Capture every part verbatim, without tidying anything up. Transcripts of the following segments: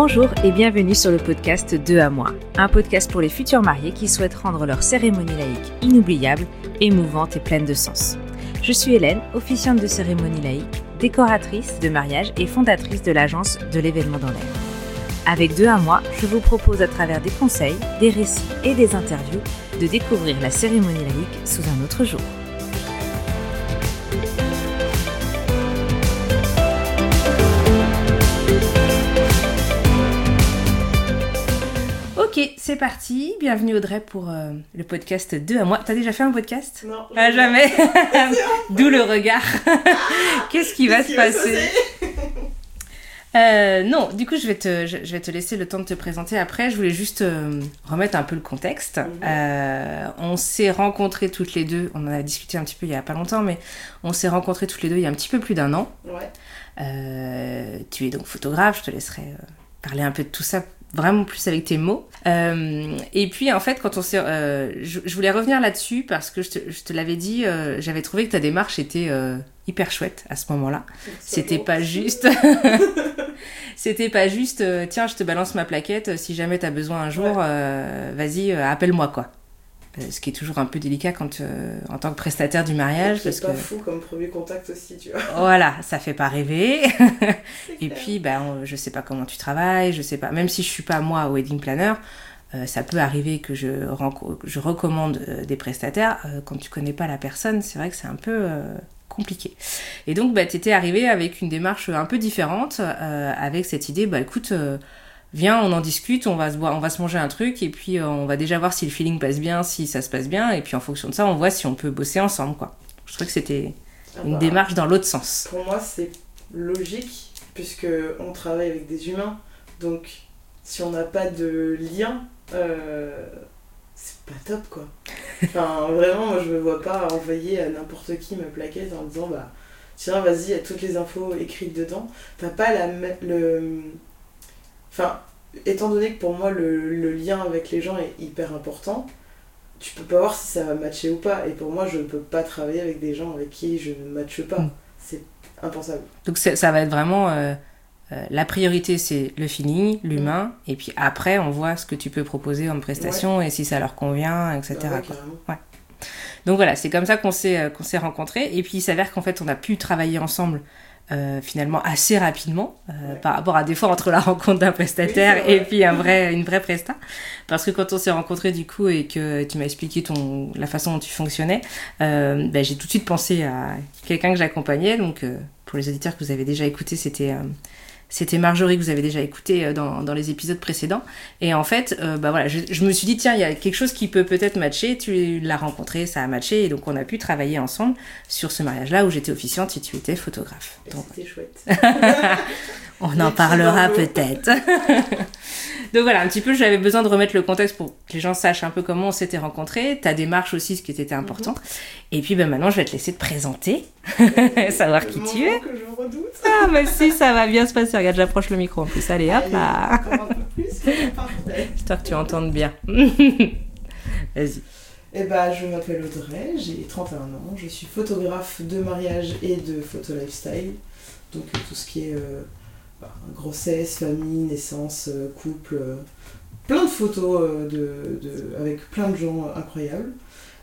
Bonjour et bienvenue sur le podcast deux à moi, un podcast pour les futurs mariés qui souhaitent rendre leur cérémonie laïque inoubliable, émouvante et pleine de sens. Je suis Hélène, officiante de cérémonie laïque, décoratrice de mariage et fondatrice de l'agence de l'événement dans l'air. Avec deux à moi, je vous propose à travers des conseils, des récits et des interviews de découvrir la cérémonie laïque sous un autre jour. Ok, c'est parti. Bienvenue Audrey pour euh, le podcast deux à moi. T'as déjà fait un podcast ? Non. Ah, jamais. D'où le regard. Qu'est-ce qui va se passer ? euh, Non, du coup, je vais, te, je, je vais te laisser le temps de te présenter après. Je voulais juste euh, remettre un peu le contexte. Mm-hmm. Euh, on s'est rencontrés toutes les deux. On en a discuté un petit peu il y a pas longtemps, mais on s'est rencontrés toutes les deux il y a un petit peu plus d'un an. Ouais. Euh, tu es donc photographe. Je te laisserai euh, parler un peu de tout ça. Vraiment plus avec tes mots. Euh, et puis, en fait, quand on s'est... Euh, je, je voulais revenir là-dessus parce que je te, je te l'avais dit, euh, j'avais trouvé que ta démarche était euh, hyper chouette à ce moment-là. C'était bon. Pas juste... C'était pas juste, euh, tiens, je te balance ma plaquette, si jamais t'as besoin un jour, ouais. euh, vas-y, euh, appelle-moi, quoi. Ce qui est toujours un peu délicat quand, euh, en tant que prestataire du mariage. C'est parce pas que... fou comme premier contact aussi, tu vois. Voilà, ça fait pas rêver. Et puis, bah, on, je sais pas comment tu travailles, je sais pas. Même si je suis pas moi wedding planner, euh, ça peut arriver que je, renco- je recommande euh, des prestataires. Euh, quand tu connais pas la personne, c'est vrai que c'est un peu euh, compliqué. Et donc, bah, t'étais arrivée avec une démarche un peu différente, euh, avec cette idée, bah, écoute... Euh, viens, on en discute, on va se boire, on va se manger un truc et puis euh, on va déjà voir si le feeling passe bien, si ça se passe bien et puis en fonction de ça, on voit si on peut bosser ensemble, quoi. Je trouvais que c'était ah une bah, démarche dans l'autre sens. Pour moi, c'est logique puisque on travaille avec des humains, donc si on n'a pas de lien, euh, c'est pas top, quoi. Enfin, vraiment, moi, je me vois pas envoyer à n'importe qui ma plaquette en disant bah tiens, vas-y, il y a toutes les infos écrites dedans. T'as pas la le Enfin, étant donné que pour moi le, le lien avec les gens est hyper important, tu peux pas voir si ça va matcher ou pas. Et pour moi, je ne peux pas travailler avec des gens avec qui je ne matche pas. Mmh. C'est impensable. Donc c'est, ça va être vraiment... Euh, euh, la priorité, c'est le feeling, l'humain. Mmh. Et puis après, on voit ce que tu peux proposer en prestation ouais. et si ça leur convient, et cetera. Bah ouais, ouais. Donc voilà, c'est comme ça qu'on s'est, euh, qu'on s'est rencontrés. Et puis il s'avère qu'en fait, on a pu travailler ensemble Euh, finalement assez rapidement euh, ouais. par rapport à des fois entre la rencontre d'un prestataire oui, et puis un vrai, une vraie presta parce que quand on s'est rencontrés du coup et que tu m'as expliqué ton, la façon dont tu fonctionnais euh, ben, j'ai tout de suite pensé à quelqu'un que j'accompagnais donc euh, pour les auditeurs que vous avez déjà écouté c'était euh, C'était Marjorie que vous avez déjà écouté dans, dans les épisodes précédents. Et en fait, euh, bah voilà, je, je me suis dit, tiens, il y a quelque chose qui peut peut-être matcher. Tu l'as rencontré, ça a matché. Et donc, on a pu travailler ensemble sur ce mariage-là où j'étais officiante et tu étais photographe. Et donc, c'était chouette. On en parlera peut-être. Donc voilà, un petit peu, j'avais besoin de remettre le contexte pour que les gens sachent un peu comment on s'était rencontrés, ta démarche aussi, ce qui était important. Mm-hmm. Et puis ben, maintenant, je vais te laisser te présenter, savoir qui tu es. Que je redoute. Ah bah si, ça va bien se passer. Regarde, j'approche le micro en plus. Allez, hop là. Encore un peu plus, parfait. J'espère que tu entendes bien. Vas-y. Eh ben, je m'appelle Audrey, j'ai trente et un ans, je suis photographe de mariage et de photo lifestyle. Donc tout ce qui est... Euh, Bah, grossesse, famille, naissance, euh, couple, euh, plein de photos euh, de, de, avec plein de gens euh, incroyables.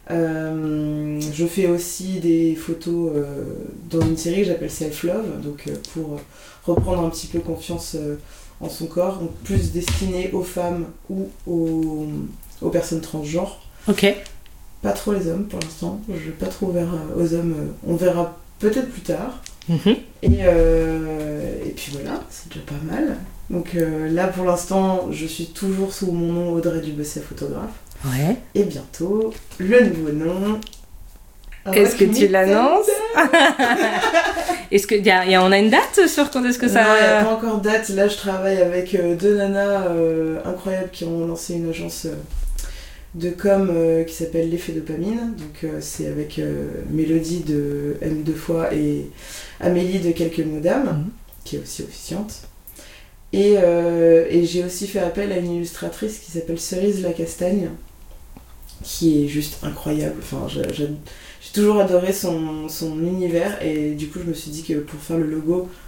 Euh, je fais aussi des photos euh, dans une série que j'appelle Self Love, donc euh, pour reprendre un petit peu confiance euh, en son corps, donc plus destinée aux femmes ou aux, aux personnes transgenres. Ok. Pas trop les hommes pour l'instant, je vais pas trop ouvert aux hommes, on verra peut-être plus tard. Mmh. Et, euh, et puis voilà, c'est déjà pas mal. Donc euh, là pour l'instant, je suis toujours sous mon nom Audrey Dubesset photographe. Ouais. Et bientôt, le nouveau nom. Est-ce que tu l'annonces? Est-ce que y a, y a, on a une date sur quand est-ce que ça... Non, il n'y a pas encore de date. Là, je travaille avec euh, deux nanas euh, incroyables qui ont lancé une agence euh, de com euh, qui s'appelle L'Effet Dopamine. Donc euh, c'est avec euh, Mélodie de M deux fois et Amélie de Quelques mots d'âme, mmh. qui est aussi officiante. Et, euh, et j'ai aussi fait appel à une illustratrice qui s'appelle Cerise La Castagne, qui est juste incroyable. Enfin, j'ai, j'ai, j'ai toujours adoré son, son univers et du coup je me suis dit que pour faire le logo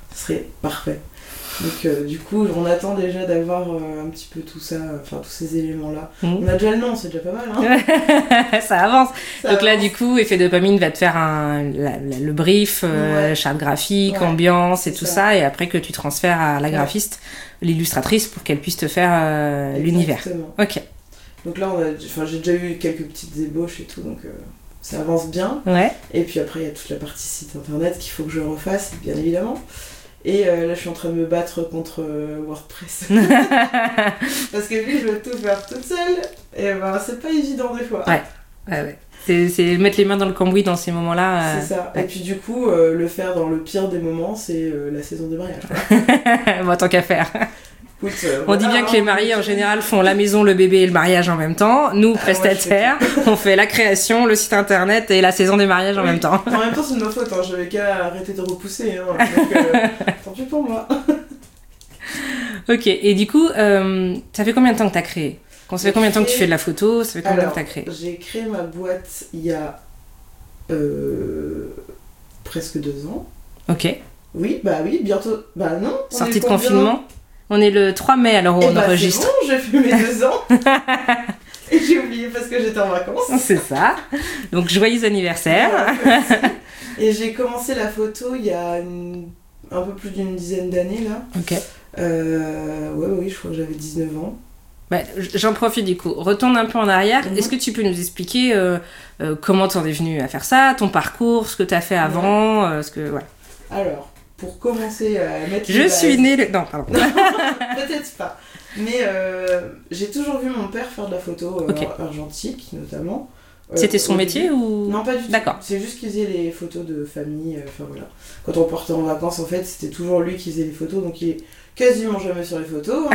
ce serait parfait. Donc euh, du coup, on attend déjà d'avoir euh, un petit peu tout ça, enfin tous ces éléments-là. Mmh. On a déjà le nom, c'est déjà pas mal, hein. Ça avance. Ça Donc avance. là, du coup, Effet Dopamine va te faire un, la, la, le brief, euh, ouais. charte graphique, ouais, ambiance et tout ça. ça, et après que tu transfères à la graphiste, ouais. l'illustratrice, pour qu'elle puisse te faire euh, l'univers. Ok. Donc là, on a, enfin, j'ai déjà eu quelques petites ébauches et tout, donc euh, ça avance bien. Ouais. Et puis après, il y a toute la partie site internet qu'il faut que je refasse, bien évidemment. Et euh, là, je suis en train de me battre contre euh, WordPress. Parce que lui, je veux tout faire toute seule. Et ben, c'est pas évident des fois. Ouais, ouais, ouais. C'est, c'est mettre les mains dans le cambouis dans ces moments-là. Euh... C'est ça. Ouais. Et puis du coup, euh, le faire dans le pire des moments, c'est euh, la saison des mariages. Bon, tant qu'à faire. Écoute, euh, on voilà, dit bien hein, que les mariés en général font la maison, le bébé et le mariage en même temps. Nous, ah, prestataires, moi, on fait la création, le site internet et la saison des mariages oui. en même temps. En même temps, c'est de ma faute, hein. J'avais qu'à arrêter de repousser. Hein. Donc, euh, tant pis pour moi. Ok, et du coup, euh, ça fait combien de temps que t'as créé ? Ça fait combien de temps que tu fais de la photo ? Ça fait combien Alors, de temps que t'as créé ? J'ai créé ma boîte il y a euh, presque deux ans. Ok. Oui, bah oui, bientôt. Bah non. Sortie de confinement ? On est le trois mai alors où et on bah, enregistre. C'est bon, j'ai fait mes deux ans. Et j'ai oublié parce que j'étais en vacances. C'est ça. Donc joyeux anniversaire. Ouais, et j'ai commencé la photo il y a une... un peu plus d'une dizaine d'années là. Ok. Euh... Ouais, oui, je crois que j'avais dix-neuf ans. Bah, j'en profite du coup. Retourne un peu en arrière. Mm-hmm. Est-ce que tu peux nous expliquer euh, euh, comment t'en es venue à faire ça, ton parcours, ce que t'as fait avant, ouais. euh, ce que ouais. Alors. Pour commencer à mettre Je suis née... Le... Non, pardon. Peut-être pas. Mais euh, j'ai toujours vu mon père faire de la photo euh, okay. argentique, notamment. Euh, C'était son métier début. Ou... Non, pas du tout. D'accord. C'est juste qu'il faisait les photos de famille. Enfin, euh, voilà. Quand on partait en vacances, en fait, c'était toujours lui qui faisait les photos. Donc, il est quasiment jamais sur les photos.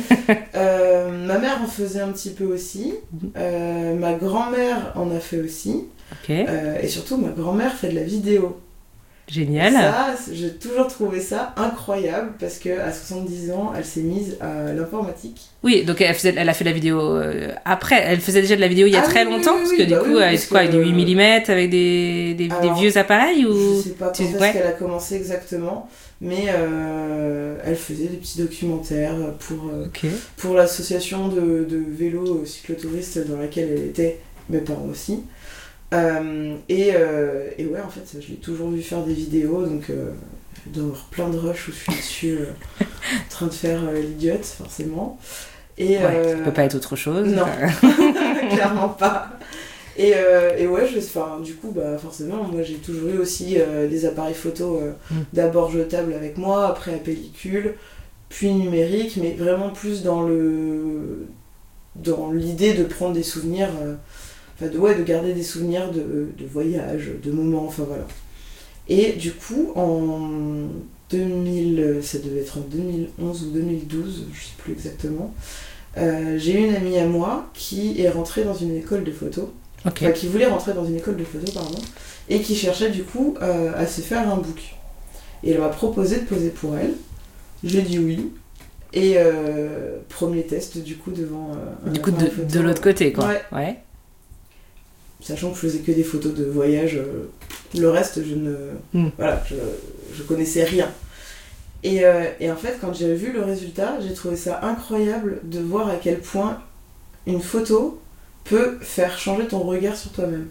euh, ma mère en faisait un petit peu aussi. Euh, ma grand-mère en a fait aussi. Okay. Euh, et surtout, ma grand-mère fait de la vidéo. Génial. Ça, j'ai toujours trouvé ça incroyable parce qu'à soixante-dix ans, elle s'est mise à l'informatique. Oui, donc elle, faisait, elle a fait de la vidéo euh, après. Elle faisait déjà de la vidéo il y a ah, très oui, longtemps, oui, oui, parce que bah du coup, oui, avec quoi, avec du huit millimètres, avec des, des, alors, des vieux appareils ou... Je sais pas quand est-ce ouais. qu'elle a commencé exactement, mais euh, elle faisait des petits documentaires pour, euh, okay. pour l'association de, de vélos cyclotouristes dans laquelle elle était, mes parents aussi. Euh, et, euh, et ouais, en fait, je l'ai toujours vu faire des vidéos, donc euh, il doit y avoir plein de rushs où je suis dessus euh, en train de faire euh, l'idiote, forcément. Et, ouais, euh, ça peut pas être autre chose. Non, clairement pas. Et, euh, et ouais, je, enfin, du coup, bah, forcément, moi j'ai toujours eu aussi euh, des appareils photo euh, mm. d'abord jetables avec moi, après à pellicule, puis numérique, mais vraiment plus dans le dans l'idée de prendre des souvenirs. Euh, Enfin de, ouais, de garder des souvenirs de, de voyages, de moments, enfin voilà. Et du coup, en deux mille, ça devait être en deux mille onze ou deux mille douze, je sais plus exactement, euh, j'ai eu une amie à moi qui est rentrée dans une école de photo, okay. enfin qui voulait rentrer dans une école de photo, pardon, et qui cherchait du coup euh, à se faire un book. Et elle m'a proposé de poser pour elle, j'ai dit oui. Et euh, premier test du coup devant euh, un du coup de, photo, de l'autre côté quoi. Ouais. ouais. Sachant que je faisais que des photos de voyage, euh, le reste je ne mm. voilà, je, je connaissais rien. Et, euh, et en fait quand j'ai vu le résultat, j'ai trouvé ça incroyable de voir à quel point une photo peut faire changer ton regard sur toi-même.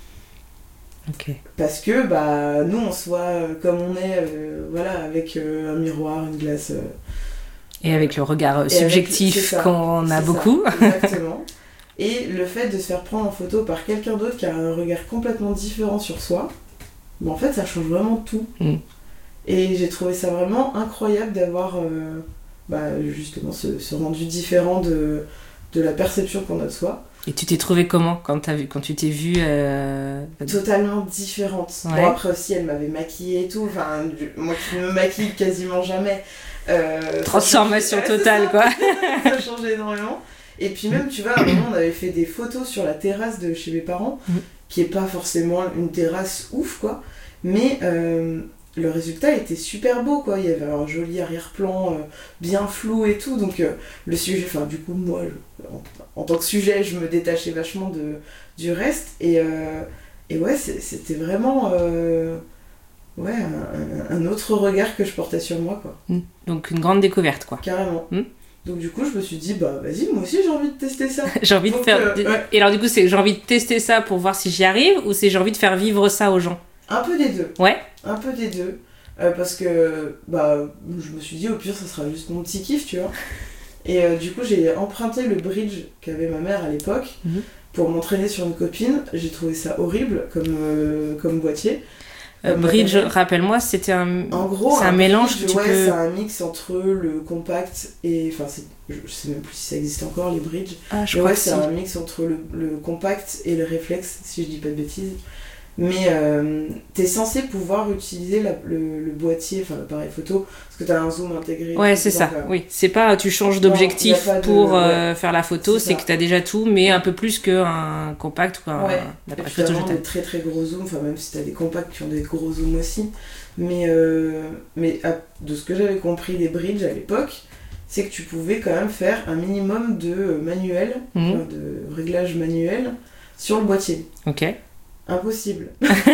Okay. Parce que bah nous on se voit comme on est, euh, voilà, avec euh, un miroir, une glace. Euh, et avec le regard subjectif avec, qu'on a beaucoup. Ça, exactement. Et le fait de se faire prendre en photo par quelqu'un d'autre qui a un regard complètement différent sur soi, ben en fait ça change vraiment tout. Mm. Et j'ai trouvé ça vraiment incroyable d'avoir euh, bah, justement ce, ce rendu différent de, de la perception qu'on a de soi. Et tu t'es trouvée comment quand, t'as vu, quand tu t'es vue euh... Totalement différente. Ouais. Bon, après aussi elle m'avait maquillée et tout, enfin moi qui me maquille quasiment jamais. Euh, Transformation changeait... totale quoi. Ça changeait énormément. Et puis même, tu vois, à un moment, on avait fait des photos sur la terrasse de chez mes parents, mmh. qui est pas forcément une terrasse ouf, quoi. Mais euh, le résultat était super beau, quoi. Il y avait un joli arrière-plan, euh, bien flou et tout. Donc, euh, le sujet, enfin, du coup, moi, je, en, en tant que sujet, je me détachais vachement de, du reste. Et, euh, et ouais, c'est, c'était vraiment... Euh, ouais, un, un, un autre regard que je portais sur moi, quoi. Mmh. Donc une grande découverte, quoi. Carrément. Mmh. Donc du coup, je me suis dit, bah vas-y, moi aussi j'ai envie de tester ça. j'ai envie Donc, de faire... euh, ouais. Et alors du coup, c'est j'ai envie de tester ça pour voir si j'y arrive, ou c'est j'ai envie de faire vivre ça aux gens? Un peu des deux. Ouais. Un peu des deux. Euh, parce que, bah, je me suis dit, au pire, ça sera juste mon petit kiff, tu vois. Et euh, du coup, j'ai emprunté le bridge qu'avait ma mère à l'époque mmh. pour m'entraîner sur une copine. J'ai trouvé ça horrible comme, euh, comme boîtier. Euh, bridge, rappelle-moi, c'était un, en gros, c'est un, un mélange. Bridge, tu ouais, peux... c'est un mix entre le compact et, enfin, c'est, je sais même plus si ça existe encore les bridges. Ah, je mais crois ouais, que c'est si. un mix entre le, le compact et le réflexe, si je dis pas de bêtises. Mais euh, t'es censé pouvoir utiliser la, le, le boîtier, enfin l'appareil photo, parce que t'as un zoom intégré. Ouais, c'est ça. Là. Oui, c'est pas tu changes d'objectif non, de... pour ouais. euh, faire la photo, c'est, c'est que t'as déjà tout, mais un peu plus qu'un compact ou un, ouais. un appareil photo. Et puis t'as des très très gros zooms, enfin même si t'as des compacts qui ont des gros zooms aussi. Mais, euh, mais à, de ce que j'avais compris des bridges à l'époque, c'est que tu pouvais quand même faire un minimum de manuel, mmh. enfin, de réglage manuel sur le boîtier. Ok. Impossible.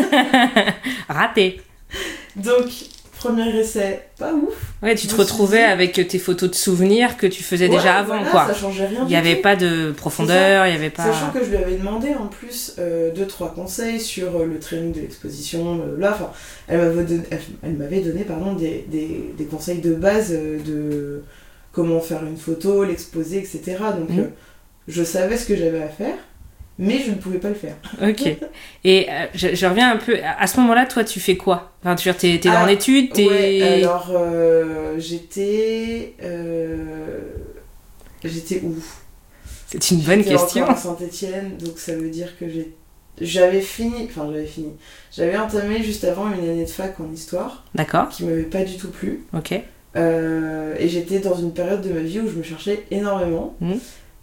Raté. Donc, premier essai, pas ouf. Ouais, tu te retrouvais dit... avec tes photos de souvenirs que tu faisais ouais, déjà avant, voilà, quoi. Ça changeait rien. Il n'y avait tout. pas de profondeur, il y avait pas... Sachant que je lui avais demandé en plus euh, deux, trois conseils sur euh, le training de l'exposition, euh, là, enfin, elle m'avait donné, elle, elle m'avait donné pardon, des, des, des conseils de base euh, de comment faire une photo, l'exposer, et cetera. Donc, mmh. euh, je savais ce que j'avais à faire. Mais je ne pouvais pas le faire. Ok. Et euh, je, je reviens un peu... À ce moment-là, toi, tu fais quoi? Enfin, tu t'es, t'es alors, en études t'es... Ouais, alors, euh, j'étais... Euh, j'étais où? C'est une bonne j'étais question. J'étais encore à Saint-Étienne, donc ça veut dire que j'ai... J'avais fini... Enfin, j'avais fini. J'avais entamé juste avant une année de fac en histoire. D'accord. Qui m'avait pas du tout plu. Ok. Euh, et j'étais dans une période de ma vie où je me cherchais énormément. Mmh.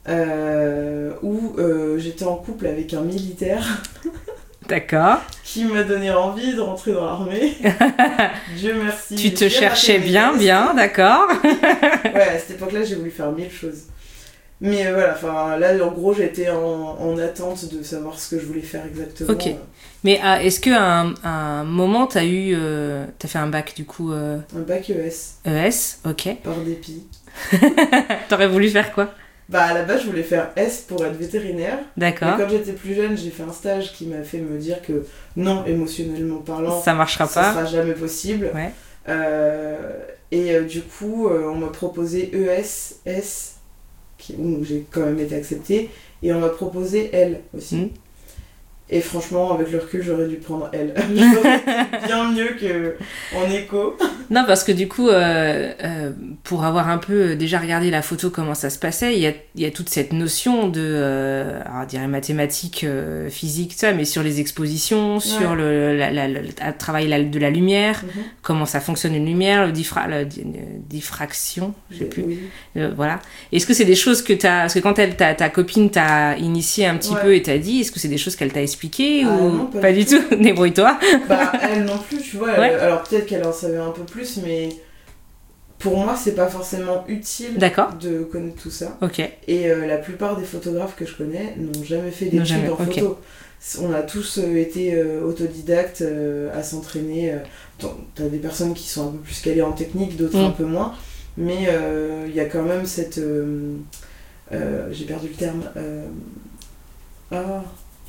Euh, où euh, j'étais en couple avec un militaire. D'accord. Qui m'a donné envie de rentrer dans l'armée. Dieu merci. Tu te cherchais bien, bien, d'accord. Ouais, à cette époque-là, j'ai voulu faire mille choses. Mais euh, voilà, enfin là, en gros, j'étais en, en attente de savoir ce que je voulais faire exactement. Ok. Mais ah, est-ce qu'à un, un moment, t'as eu... Euh, t'as fait un bac, du coup euh... Un bac E S. E S, ok. Par dépit. T'aurais voulu faire quoi? Bah à la base je voulais faire S pour être vétérinaire. D'accord. Mais quand j'étais plus jeune, j'ai fait un stage qui m'a fait me dire que non, émotionnellement parlant, ça marchera ça pas. sera jamais possible. Ouais. Euh, et euh, du coup, euh, on m'a proposé E S, S, qui, où j'ai quand même été acceptée, et on m'a proposé L aussi. Mmh. Et franchement, avec le recul, j'aurais dû prendre L. J'aurais été bien mieux qu'en écho. Non, parce que du coup, euh, euh, pour avoir un peu déjà regardé la photo, comment ça se passait, il y a, il y a toute cette notion de, euh, alors, je dirais mathématiques, euh, physique, ça, mais sur les expositions, ouais. sur le, la, la, le travail la, de la lumière, mm-hmm. comment ça fonctionne une lumière, le diffra, la diffraction, je sais plus. Oui. Euh, voilà. Est-ce que c'est des choses que t'as, parce que quand elle, ta, ta copine t'a initié un petit ouais. peu et t'a dit, est-ce que c'est des choses qu'elle t'a expliqué ah, ou non, pas, pas du tout, tout. Débrouille-toi. Bah, elle non plus, tu vois. Ouais. Elle, alors peut-être qu'elle en savait un peu plus, mais pour moi, c'est pas forcément utile D'accord. de connaître tout ça. Ok. Et euh, la plupart des photographes que je connais n'ont jamais fait d'études jamais. en okay. photo. On a tous euh, été euh, autodidactes euh, à s'entraîner. Euh, t'as des personnes qui sont un peu plus calées en technique, d'autres mmh. un peu moins. Mais il euh, y a quand même cette... Euh, euh, j'ai perdu le terme. Euh, ah...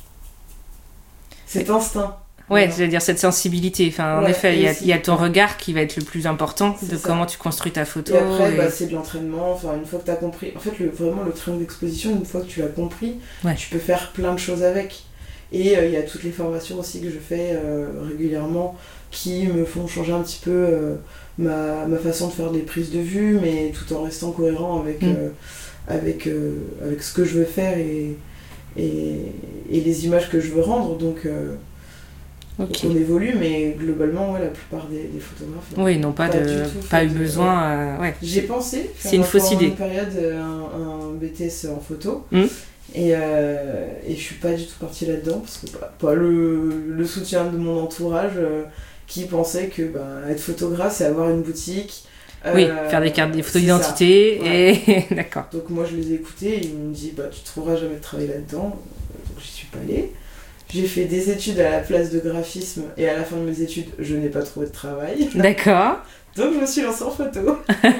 Cet instinct. Ouais, voilà. C'est-à-dire cette sensibilité. Enfin, en ouais, effet, il y, a, y a ton regard qui va être le plus important c'est de ça. Comment tu construis ta photo. Et après, et... bah, c'est de l'entraînement. Enfin, une fois que tu as compris... En fait, le, vraiment, le training d'exposition, une fois que tu l'as compris, ouais. tu peux faire plein de choses avec. Et il euh, y a toutes les formations aussi que je fais euh, régulièrement qui me font changer un petit peu euh, ma, ma façon de faire des prises de vue, mais tout en restant cohérent avec, mm. euh, avec, euh, avec ce que je veux faire et... Et, et les images que je veux rendre, donc, euh, okay. donc on évolue, mais globalement ouais, la plupart des, des photographes oui, n'ont pas, pas, de, pas eu besoin euh, ouais. J'ai pensé faire c'est une fausse idée. Une période un, un B T S en photo mm. et, euh, et je suis pas du tout partie là-dedans parce que bah, pas le, le soutien de mon entourage euh, qui pensait que bah, être photographe c'est avoir une boutique. Oui, euh, faire des cartes, des photos d'identité, ouais. Et d'accord. Donc moi je les ai écoutés et ils m'ont dit bah tu trouveras jamais de travail là-dedans, donc j'y suis pas allée. J'ai fait des études à la place de graphisme et à la fin de mes études, je n'ai pas trouvé de travail. D'accord. Donc je me suis lancée en photo.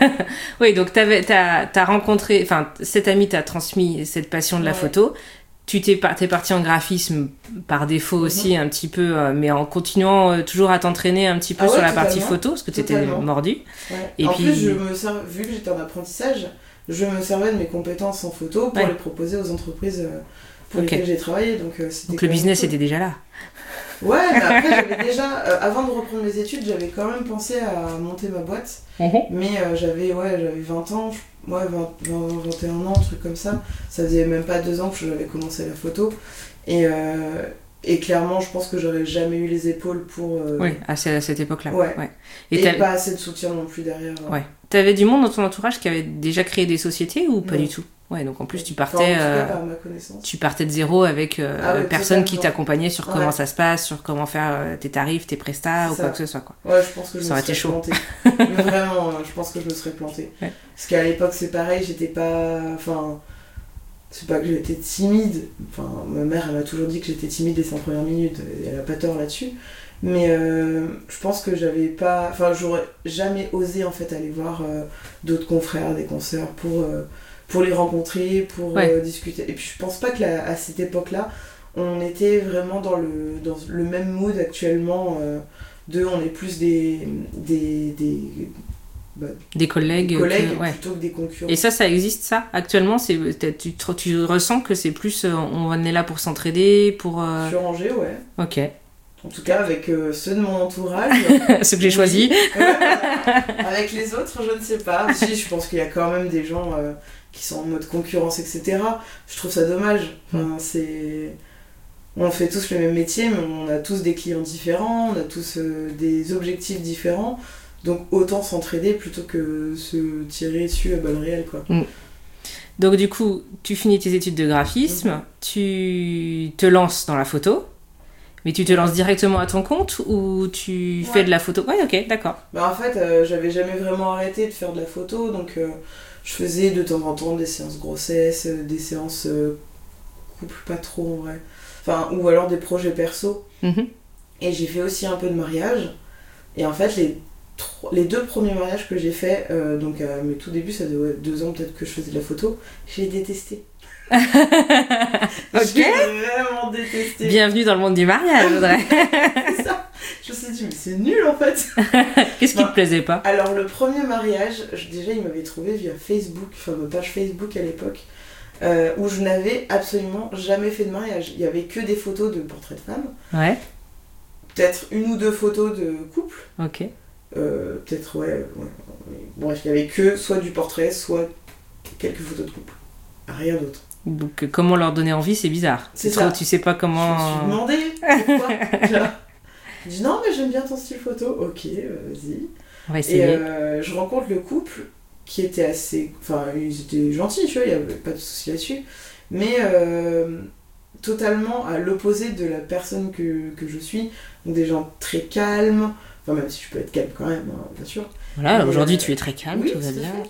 Oui, donc t'avais, t'as, t'as rencontré, enfin, cet ami t'a transmis cette passion de la ouais. photo. Tu t'es, t'es parti en graphisme par défaut aussi, mm-hmm. un petit peu, euh, mais en continuant euh, toujours à t'entraîner un petit peu ah ouais, sur la partie photo, parce que tu étais mordu. Ouais. Et en puis... plus, je me serv... vu que j'étais en apprentissage, je me servais de mes compétences en photo pour ouais. les proposer aux entreprises euh, pour okay. lesquelles j'ai travaillé. Donc, euh, c'était donc le business cool. était déjà là. Ouais, mais après, j'avais déjà, euh, avant de reprendre mes études, j'avais quand même pensé à monter ma boîte. Mm-hmm. Mais euh, j'avais, ouais, j'avais vingt ans, ouais, vingt, vingt, vingt et un ans, un truc comme ça. Ça faisait même pas deux ans que j'avais commencé la photo. Et, euh, et clairement, je pense que j'aurais jamais eu les épaules pour... Euh... Oui, à cette époque-là. Ouais. ouais. Et, et pas assez de soutien non plus derrière. Ouais. ouais. T'avais du monde dans ton entourage qui avait déjà créé des sociétés ou pas non. du tout? Ouais, donc en plus tu partais, enfin, en tout cas, par ma connaissance. Tu partais de zéro avec euh, ah ouais, personne qui t'accompagnait sur comment ouais. ça se passe, sur comment faire euh, tes tarifs, tes prestats ou ça. quoi que ce soit quoi. Ouais, je pense que je ça me serais plantée. Mais vraiment, je pense que je me serais plantée. Ouais. Parce qu'à l'époque c'est pareil, j'étais pas, enfin, c'est pas que j'étais timide. Enfin, ma mère elle m'a toujours dit que j'étais timide dès ses premières minutes. Et elle a pas tort là-dessus. Mais euh, je pense que j'avais pas, enfin, j'aurais jamais osé en fait aller voir euh, d'autres confrères, des consoeurs pour euh, pour les rencontrer, pour ouais. euh, discuter. Et puis je pense pas que la, à cette époque-là, on était vraiment dans le, dans le même mood actuellement, euh, de on est plus des... des, des bah, des collègues, des collègues que, ouais. plutôt que des concurrents. Et ça, ça existe ça actuellement c'est, tu, tu ressens que c'est plus, on est là pour s'entraider, pour... Euh... Sur Angers, ouais. Ok. En tout cas, avec euh, ceux de mon entourage. Ceux que j'ai choisis. Ouais, ouais. Avec les autres, je ne sais pas. Si, je pense qu'il y a quand même des gens euh, qui sont en mode concurrence, et cetera. Je trouve ça dommage. Enfin, c'est... On fait tous le même métier, mais on a tous des clients différents, on a tous euh, des objectifs différents. Donc autant s'entraider plutôt que se tirer dessus à balles réelles, quoi. Mm. Donc du coup, tu finis tes études de graphisme, mm-hmm. tu te lances dans la photo. Mais tu te lances directement à ton compte ou tu ouais. fais de la photo? Ouais, ok, d'accord. Bah en fait, euh, j'avais jamais vraiment arrêté de faire de la photo, donc euh, je faisais de temps en temps des séances grossesse, euh, des séances euh, couple, pas trop en vrai. Enfin, ou alors des projets perso. Mm-hmm. Et j'ai fait aussi un peu de mariage. Et en fait, les, tro- les deux premiers mariages que j'ai fait, euh, donc à mes tout débuts, ça faisait ouais, deux ans peut-être que je faisais de la photo, j'ai détesté. Ok. J'ai vraiment détesté. Bienvenue dans le monde du mariage, Audrey. C'est ça. Je me suis dit, mais c'est nul en fait. Qu'est-ce qui enfin, te plaisait pas? Alors, le premier mariage, je, déjà, il m'avait trouvé via Facebook, enfin ma page Facebook à l'époque, euh, où je n'avais absolument jamais fait de mariage. Il y avait que des photos de portraits de femmes. Ouais. Peut-être une ou deux photos de couple. Ok. Euh, peut-être, ouais, ouais. Bref, il y avait que soit du portrait, soit quelques photos de couple. Rien d'autre. Donc, comment leur donner envie, c'est bizarre. C'est, c'est ça. Trop, tu sais pas comment... Je me suis demandé pourquoi. Je dis non, mais j'aime bien ton style photo. Ok, euh, vas-y. On va essayer. Et euh, je rencontre le couple qui était assez... Enfin, ils étaient gentils, tu vois, il n'y avait pas de souci là-dessus. Mais euh, totalement à l'opposé de la personne que, que je suis. Donc des gens très calmes. Enfin, même si je peux être calme quand même, hein, bien sûr. Voilà, mais, aujourd'hui euh, tu es très calme, oui, tout va bien.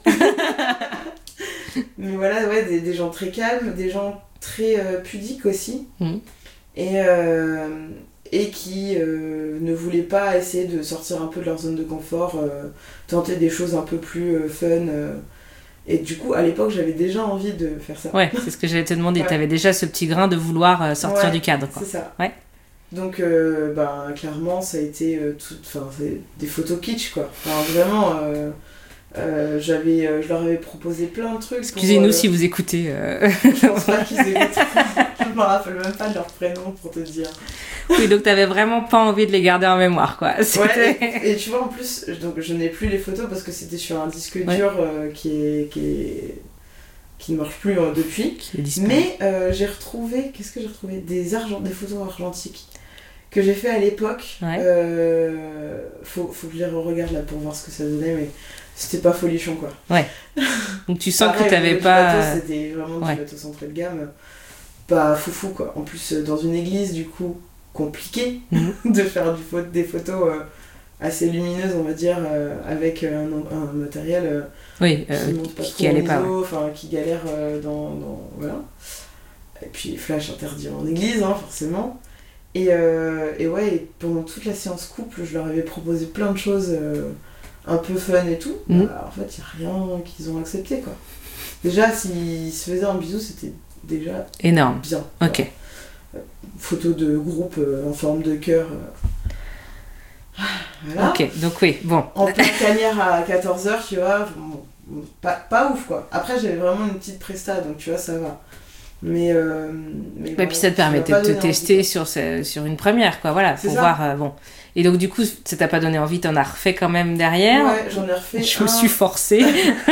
Mais voilà, ouais, des, des gens très calmes, des gens très euh, pudiques aussi. Mmh. Et, euh, et qui euh, ne voulaient pas essayer de sortir un peu de leur zone de confort, euh, tenter des choses un peu plus euh, fun. Euh. Et du coup, à l'époque, j'avais déjà envie de faire ça. Ouais, c'est ce que j'allais te demander. Ouais. Tu avais déjà ce petit grain de vouloir euh, sortir ouais, du cadre, quoi. C'est ça. Ouais. Donc, euh, ben, clairement, ça a été euh, tout, c'est des photos kitsch, quoi. Enfin, vraiment... Euh, Euh, j'avais, euh, je leur avais proposé plein de trucs. Excusez-nous pour, euh... si vous écoutez. Euh... Je pense pas qu'ils écoutent. Je me rappelle même pas de leur prénom pour te dire. Oui, donc t'avais vraiment pas envie de les garder en mémoire, quoi. Ouais, et, et tu vois, en plus, donc, je n'ai plus les photos parce que c'était sur un disque dur ouais. euh, qui, est, qui, est, qui ne marche plus euh, depuis. Mais euh, j'ai retrouvé, qu'est-ce que j'ai retrouvé des, argent, des photos argentiques que j'ai fait à l'époque. Ouais. Euh, faut, faut que je les regarde là pour voir ce que ça donnait, mais c'était pas folichon, quoi. Ouais. Donc tu sens pareil, que t'avais le pas... Bateau, c'était vraiment ouais. du bateau centré de gamme. Pas foufou, quoi. En plus, dans une église, du coup, compliqué mmh. de faire du pho- des photos euh, assez lumineuses, on va dire, euh, avec un, un matériel euh, oui, qui euh, monte pas qui, trop qui allait en pas, I S O, ouais. enfin, qui galère euh, dans, dans... Voilà. Et puis, flash interdit en église, hein, forcément. Et, euh, et ouais, et pendant toute la séance couple, je leur avais proposé plein de choses euh, un peu fun et tout. Mmh. Bah, en fait, il n'y a rien qu'ils ont accepté, quoi. Déjà, s'ils se faisaient un bisou, c'était déjà énorme. Bien. Ok. Euh, photo de groupe euh, en forme de cœur. Euh... Voilà. Ok, donc oui, bon. En plein canière à quatorze heures, tu vois, bon, pas, pas ouf, quoi. Après, j'avais vraiment une petite presta, donc tu vois, ça va. Mais, euh, mais Et voilà, puis ça te permettait de te tester envie, sur, ce, sur une première, quoi, voilà, pour voir, euh, bon. Et donc du coup, ça t'a pas donné envie, t'en as refait quand même derrière. Ouais, j'en ai refait Je un... me suis forcée.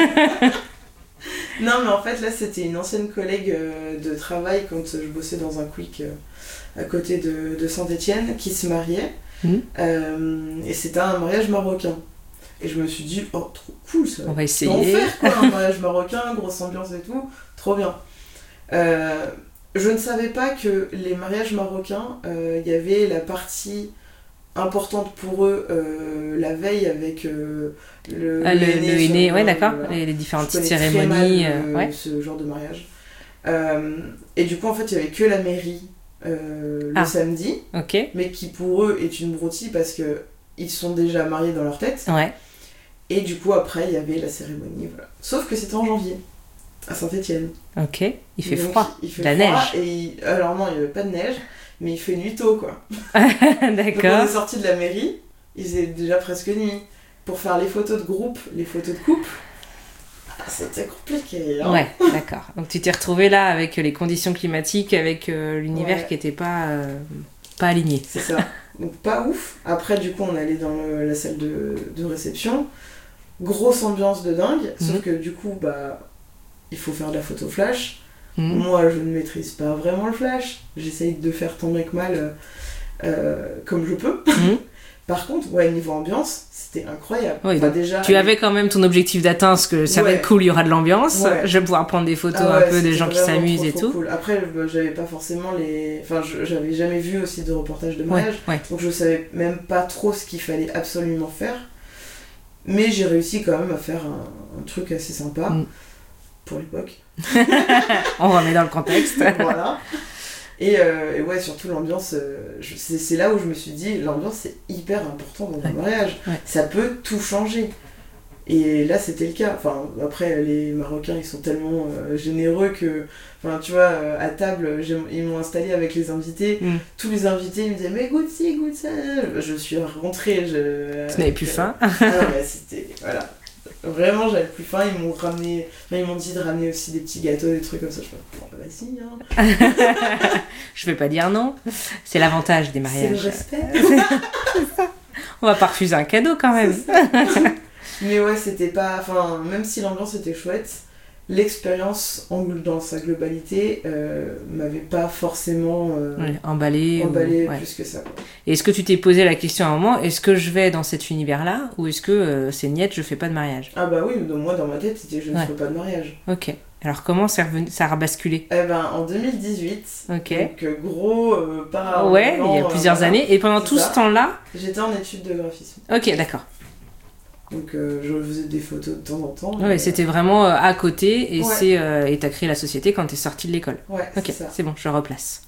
Non, mais en fait, là, c'était une ancienne collègue euh, de travail quand je bossais dans un quick euh, à côté de, de Saint-Étienne qui se mariait. Mmh. Euh, et c'était un mariage marocain. Et je me suis dit, oh, trop cool ça. On va essayer. On va faire quoi, un mariage marocain, grosse ambiance et tout, trop bien. Euh, je ne savais pas que les mariages marocains, il euh, y avait la partie importante pour eux euh, la veille avec euh, le, ah, le henné, ouais, d'accord, voilà. les, les différentes je cérémonies. Très mal, euh, ouais. Ce genre de mariage. Euh, et du coup, en fait, il n'y avait que la mairie euh, le ah. samedi, okay. mais qui pour eux est une broutille parce qu'ils sont déjà mariés dans leur tête. Ouais. Et du coup, après, il y avait la cérémonie. Voilà. Sauf que c'était en janvier, à Saint-Étienne. Ok, il fait donc, froid, il fait la froid, neige. Et il... Alors non, il n'y avait pas de neige, mais il fait nuit tôt, quoi. D'accord. Donc on est sortis de la mairie, il faisait déjà presque nuit. Pour faire les photos de groupe, les photos de couple, c'était compliqué. Hein. Ouais, d'accord. Donc tu t'es retrouvée là avec les conditions climatiques, avec euh, l'univers ouais. qui n'était pas, euh, pas aligné. C'est ça. Donc pas ouf. Après, du coup, on allait dans le, la salle de, de réception. Grosse ambiance de dingue. Sauf mmh. que du coup, bah, il faut faire de la photo flash. Mmh. Moi, je ne maîtrise pas vraiment le flash. J'essaye de faire tant bien que mal euh, euh, comme je peux. Mmh. Par contre, ouais, niveau ambiance, c'était incroyable. Oui, enfin, déjà, tu avais quand même ton objectif d'atteint, parce que ça ouais. va être cool, il y aura de l'ambiance. Ouais. Je vais pouvoir prendre des photos ah ouais, un peu des gens qui s'amusent et tout. Cool. Après, bah, j'avais pas forcément les... Enfin, je, j'avais jamais vu aussi de reportages de mariage, ouais, ouais. donc je savais même pas trop ce qu'il fallait absolument faire. Mais j'ai réussi quand même à faire un, un truc assez sympa, mm. pour l'époque. On remet dans le contexte. Voilà. Et, euh, et ouais, surtout l'ambiance, euh, je, c'est, c'est là où je me suis dit, l'ambiance c'est hyper important dans un ouais. mariage. Ouais. Ça peut tout changer. Et là c'était le cas. Enfin, après, les Marocains ils sont tellement euh, généreux que, enfin, tu vois, euh, à table, ils m'ont installé avec les invités. Mm. Tous les invités ils me disaient, mais goûte ci, goûte ça. Je suis rentrée. Je, tu n'avais plus faim. Ah non, mais c'était. Voilà. Vraiment, j'avais plus faim. Ils m'ont ramené, enfin, ils m'ont dit de ramener aussi des petits gâteaux, des trucs comme ça. Je me dis, bon, bah, vas-y. Hein. Je vais pas dire non. C'est l'avantage des mariages. C'est le respect. C'est ça. On va pas refuser un cadeau quand même. Mais ouais, c'était pas. Enfin, même si l'ambiance était chouette, l'expérience dans sa globalité euh, m'avait pas forcément euh, ouais, emballé, emballé ou... ouais. plus que ça. Et est-ce que tu t'es posé la question à un moment, est-ce que je vais dans cet univers-là ou est-ce que euh, c'est niet, je fais pas de mariage? Ah bah oui, donc moi dans ma tête c'était je ne ouais. ferai pas de mariage. Ok. Alors comment ça, revenu... ça a rebasculé? Eh ben en deux mille dix-huit. Ok. Donc euh, gros euh, par ouais, il y a plusieurs euh, années. Et pendant tout ça. ce temps-là, j'étais en études de graphisme. Ok, d'accord. Donc euh, je faisais des photos de temps en temps. Ouais, et... c'était vraiment euh, à côté et ouais. c'est euh, et t'as créé la société quand t'es sortie de l'école. Ouais, ok, c'est ça. C'est bon, je replace.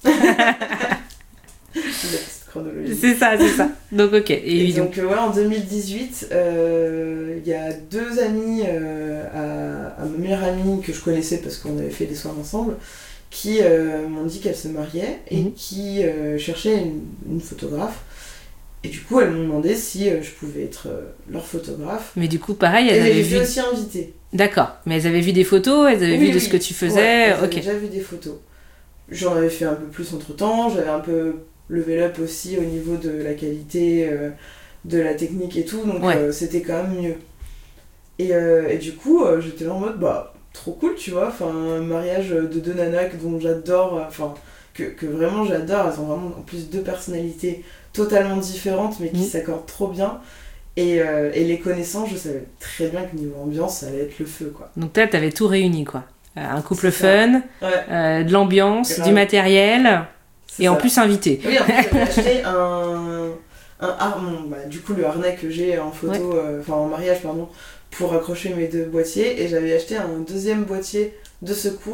chronologie. C'est ça, c'est ça. Donc ok. Et, et donc, donc euh, ouais, en deux mille dix-huit, il euh, y a deux amis, euh, à, à ma meilleure amie que je connaissais parce qu'on avait fait des soirs ensemble, qui euh, m'ont dit qu'elles se mariaient et mmh. qui euh, cherchaient une, une photographe. Et du coup, elles m'ont demandé si euh, je pouvais être euh, leur photographe. Mais du coup, pareil, elles et avaient vu... vu... aussi invitée. D'accord. Mais elles avaient vu des photos, elles avaient oui, vu de oui. ce que tu faisais. Ouais, elles ok. avaient déjà vu des photos. J'en avais fait un peu plus entre-temps. J'avais un peu level up aussi au niveau de la qualité, euh, de la technique et tout. Donc, ouais. euh, c'était quand même mieux. Et, euh, et du coup, euh, j'étais là en mode, bah, trop cool, tu vois. Enfin, un mariage de deux nanas dont j'adore, enfin, que, que vraiment j'adore. Elles ont vraiment en plus deux personnalités totalement différentes mais qui mmh. s'accordent trop bien et, euh, et les connaissant je savais très bien que niveau ambiance ça allait être le feu quoi. Donc là t'avais tout réuni quoi, euh, un couple fun, ouais. euh, de l'ambiance, Grave. Du matériel c'est et ça. En plus invité. Oui en fait j'avais acheté un, un harnais, bah, du coup le harnais que j'ai en photo, enfin ouais. euh, en mariage pardon, pour accrocher mes deux boîtiers et j'avais acheté un deuxième boîtier de secours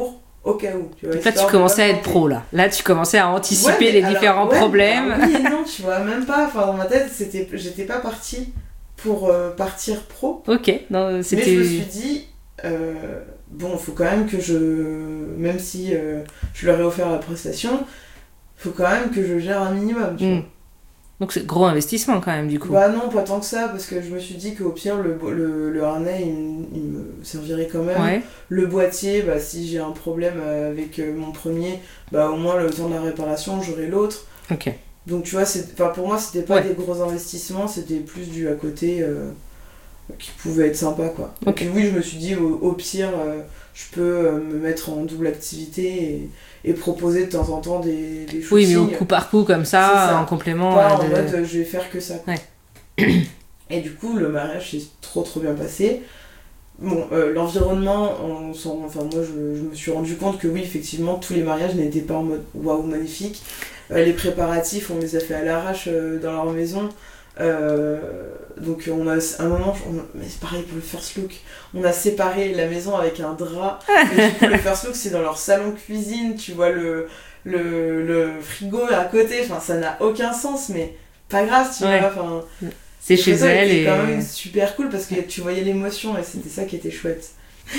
au cas où. Tu vois, Donc là, tu commençais à être pro, là. Là, tu commençais à anticiper ouais, les alors, différents ouais, problèmes. Alors, oui et non, tu vois, même pas. Enfin, dans ma tête, c'était... j'étais pas partie pour euh, partir pro. Ok, non, c'était... Mais je me suis dit, euh, bon, il faut quand même que je... Même si euh, je leur ai offert la prestation, il faut quand même que je gère un minimum, tu mm. vois. Donc c'est gros investissement quand même du coup. Bah non, pas tant que ça, parce que je me suis dit qu'au pire, le, le, le harnais, il, il me servirait quand même. Ouais. Le boîtier, bah si j'ai un problème avec mon premier, bah au moins le temps de la réparation, j'aurai l'autre. Ok. Donc tu vois, c'est, pour moi, c'était pas ouais. des gros investissements, c'était plus du à côté euh, qui pouvait être sympa, quoi. Okay. Et puis oui, je me suis dit, au, au pire, euh, je peux euh, me mettre en double activité et... et proposer de temps en temps des, des shootings. Oui, mais au coup par coup, comme ça, ça. en complément. Pas en de... mode, euh, je vais faire que ça. Ouais. Et du coup, le mariage s'est trop trop bien passé. Bon, euh, l'environnement, on s'en... enfin, moi, je, je me suis rendu compte que oui, effectivement, tous les mariages n'étaient pas en mode waouh, magnifique. Euh, les préparatifs, on les a fait à l'arrache euh, dans leur maison. Euh, donc on a un moment, on, mais c'est pareil pour le first look, on a séparé la maison avec un drap. Et du coup le first look c'est dans leur salon cuisine, tu vois le, le, le frigo à côté, enfin ça n'a aucun sens, mais pas grave, tu ouais. vois, enfin c'est chez elle et c'est quand même super cool parce que tu voyais l'émotion et c'était ça qui était chouette.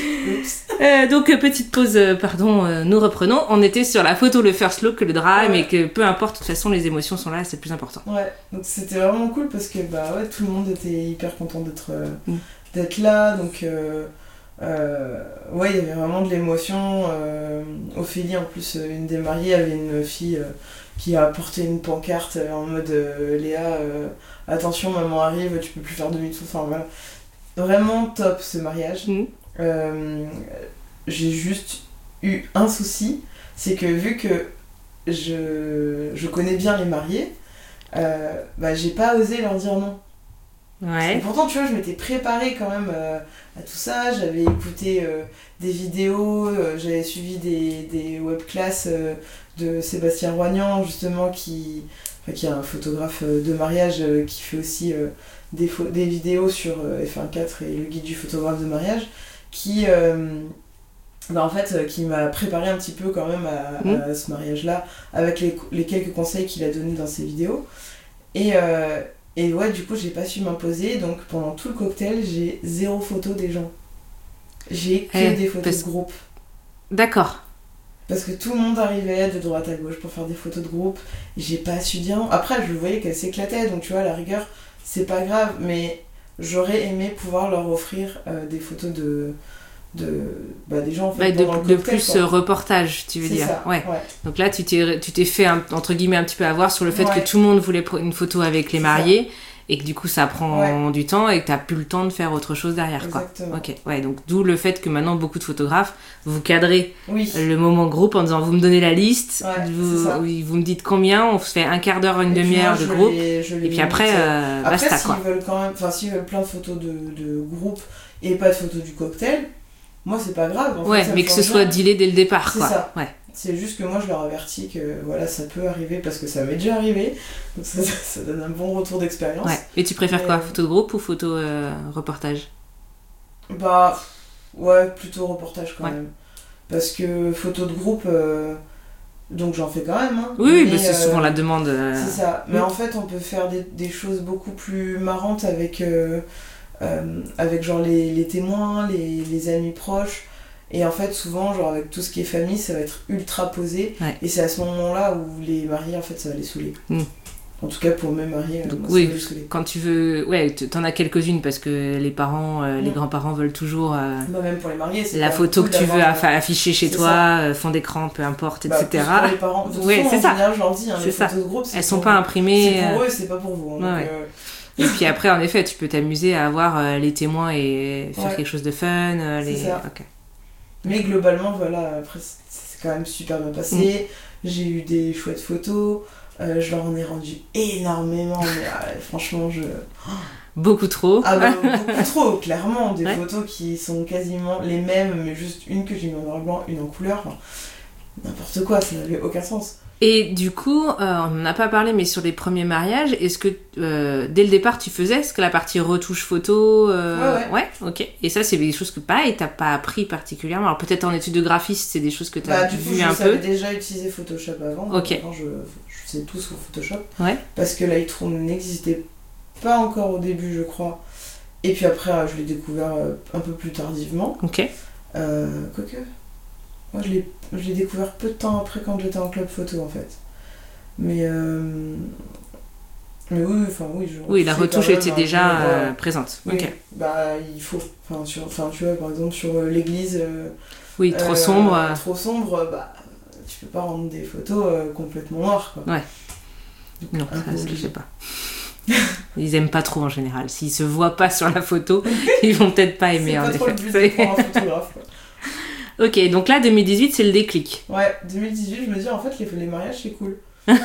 euh, donc petite pause, euh, pardon, euh, nous reprenons. On était sur la photo, le first look, le drap, ouais. mais que peu importe, de toute façon les émotions sont là, c'est le plus important. Ouais, donc c'était vraiment cool parce que bah ouais, tout le monde était hyper content d'être euh, mm. d'être là, donc euh, euh, ouais, il y avait vraiment de l'émotion. Euh, Ophélie, en plus, une des mariées, avait une fille euh, qui a porté une pancarte euh, en mode euh, Léa, euh, attention, maman arrive, tu peux plus faire demi-tour. Enfin voilà, vraiment top ce mariage. Mm. Euh, j'ai juste eu un souci, c'est que vu que je, je connais bien les mariés, euh, bah, j'ai pas osé leur dire non. Ouais. Et pourtant, tu vois, je m'étais préparée quand même euh, à tout ça, j'avais écouté euh, des vidéos, euh, j'avais suivi des, des webclass euh, de Sébastien Roignan, justement, qui, enfin, qui est un photographe de mariage euh, qui fait aussi euh, des, fo- des vidéos sur euh, F un point quatre et le guide du photographe de mariage. Qui, euh, bah en fait, euh, qui m'a préparé un petit peu quand même à, mmh. à ce mariage-là, avec les, les quelques conseils qu'il a donnés dans ses vidéos. Et, euh, et ouais, du coup, j'ai pas su m'imposer, donc pendant tout le cocktail, j'ai zéro photo des gens. J'ai que eh, des photos parce... de groupe. D'accord. Parce que tout le monde arrivait de droite à gauche pour faire des photos de groupe, et j'ai pas su dire non. Après, je voyais qu'elle s'éclatait, donc tu vois, à la rigueur, c'est pas grave, mais... J'aurais aimé pouvoir leur offrir euh, des photos de, de bah, des gens en fait, bah, de, pendant le de cocktail, plus quoi. Reportage, tu veux c'est dire. Ça, ouais. ouais. Donc là, tu t'es, tu t'es fait un, entre guillemets un petit peu avoir sur le fait ouais. que tout le monde voulait une photo avec les c'est mariés ça. Et que du coup ça prend ouais. du temps et que t'as plus le temps de faire autre chose derrière. Exactement. Quoi. Ok. Ouais. Donc d'où le fait que maintenant beaucoup de photographes vous cadrez oui. le moment groupe en disant vous me donnez la liste, ouais, vous, vous me dites combien, on se fait un quart d'heure, une et demi-heure de groupe les, et puis après euh, après basta s'ils quoi. veulent quand même, enfin s'ils veulent plein de photos de, de groupe et pas de photos du cocktail, moi c'est pas grave. En ouais, fait, mais que ce soit dealé dès le départ c'est quoi. Ça. Ouais. C'est juste que moi je leur avertis que voilà, ça peut arriver parce que ça m'est déjà arrivé, donc ça, ça, ça donne un bon retour d'expérience. Ouais. Et tu préfères mais... quoi, photo de groupe ou photo euh, reportage? Bah ouais, plutôt reportage quand ouais. même. Parce que photo de groupe, euh, donc j'en fais quand même. Hein, oui, mais, bah c'est euh, souvent la demande. Euh... C'est ça. Mais mmh. en fait, on peut faire des, des choses beaucoup plus marrantes avec, euh, euh, avec genre les, les témoins, les, les amis proches. Et en fait, souvent, genre avec tout ce qui est famille, ça va être ultra posé. Ouais. Et c'est à ce moment-là où les mariés, en fait, ça va les saouler. Mmh. En tout cas, pour mes mariés, donc, moi, oui, ça va les saouler. Quand tu veux... Ouais, t'en as quelques-unes parce que les parents, euh, mmh. les grands-parents veulent toujours... Euh, bah, même pour les mariés, c'est la photo cool que tu veux aff- afficher chez toi, euh, fond d'écran, peu importe, bah, et cetera. Pour les parents, de ouais, façon, c'est en ça. général, je leur dis, hein, c'est les ça. photos de groupe, c'est elles sont pour pas imprimées. C'est pour euh... eux, c'est pas pour vous. Hein, ouais. donc, euh... Et puis après, en effet, tu peux t'amuser à avoir euh, les témoins et faire ouais. quelque chose de fun. Euh, les... C'est ça. Okay. Mais globalement, voilà, après, c'est quand même super bien passé. Mmh. J'ai eu des chouettes photos. Euh, je leur en ai rendu énormément. Mais euh, franchement, je... Beaucoup trop. Ah bah, beaucoup trop, clairement. Des ouais. photos qui sont quasiment les mêmes, mais juste une que j'ai mis en noir et blanc, une en couleur. Enfin, n'importe quoi, ça n'avait aucun sens. Et du coup, euh, on n'en a pas parlé, mais sur les premiers mariages, est-ce que euh, dès le départ tu faisais ce que la partie retouche photo euh... Ouais, ouais. Ouais, ok. Et ça, c'est des choses que pareil, t'as pas appris particulièrement. Alors peut-être en études de graphiste, c'est des choses que t'as bah, du vu coup, je un savais peu. déjà utiliser Photoshop avant. Ok. Avant, je, je faisais tout sur Photoshop. Ouais. Parce que Lightroom n'existait pas encore au début, je crois. Et puis après, je l'ai découvert un peu plus tardivement. Ok. Euh, quoique. Moi, je l'ai, je l'ai découvert peu de temps après quand j'étais en club photo, en fait. Mais. Euh... Mais oui, enfin oui. Je oui, la retouche était déjà peu, euh, ouais. présente. Oui, Ok. bah il faut. Enfin, sur, enfin, tu vois, par exemple, sur l'église. Euh, oui, trop euh, sombre. Euh... Trop sombre, bah. Tu peux pas rendre des photos euh, complètement noires, quoi. Ouais. Donc, non, ça, ça, je sais pas. Ils aiment pas trop en général. S'ils se voient pas sur la photo, ils vont peut-être pas aimer. C'est en pas effet. trop le but de prendre un photographe, quoi. Ok, donc là, deux mille dix-huit, c'est le déclic. Ouais, deux mille dix-huit, je me dis, en fait, les, les mariages, c'est cool.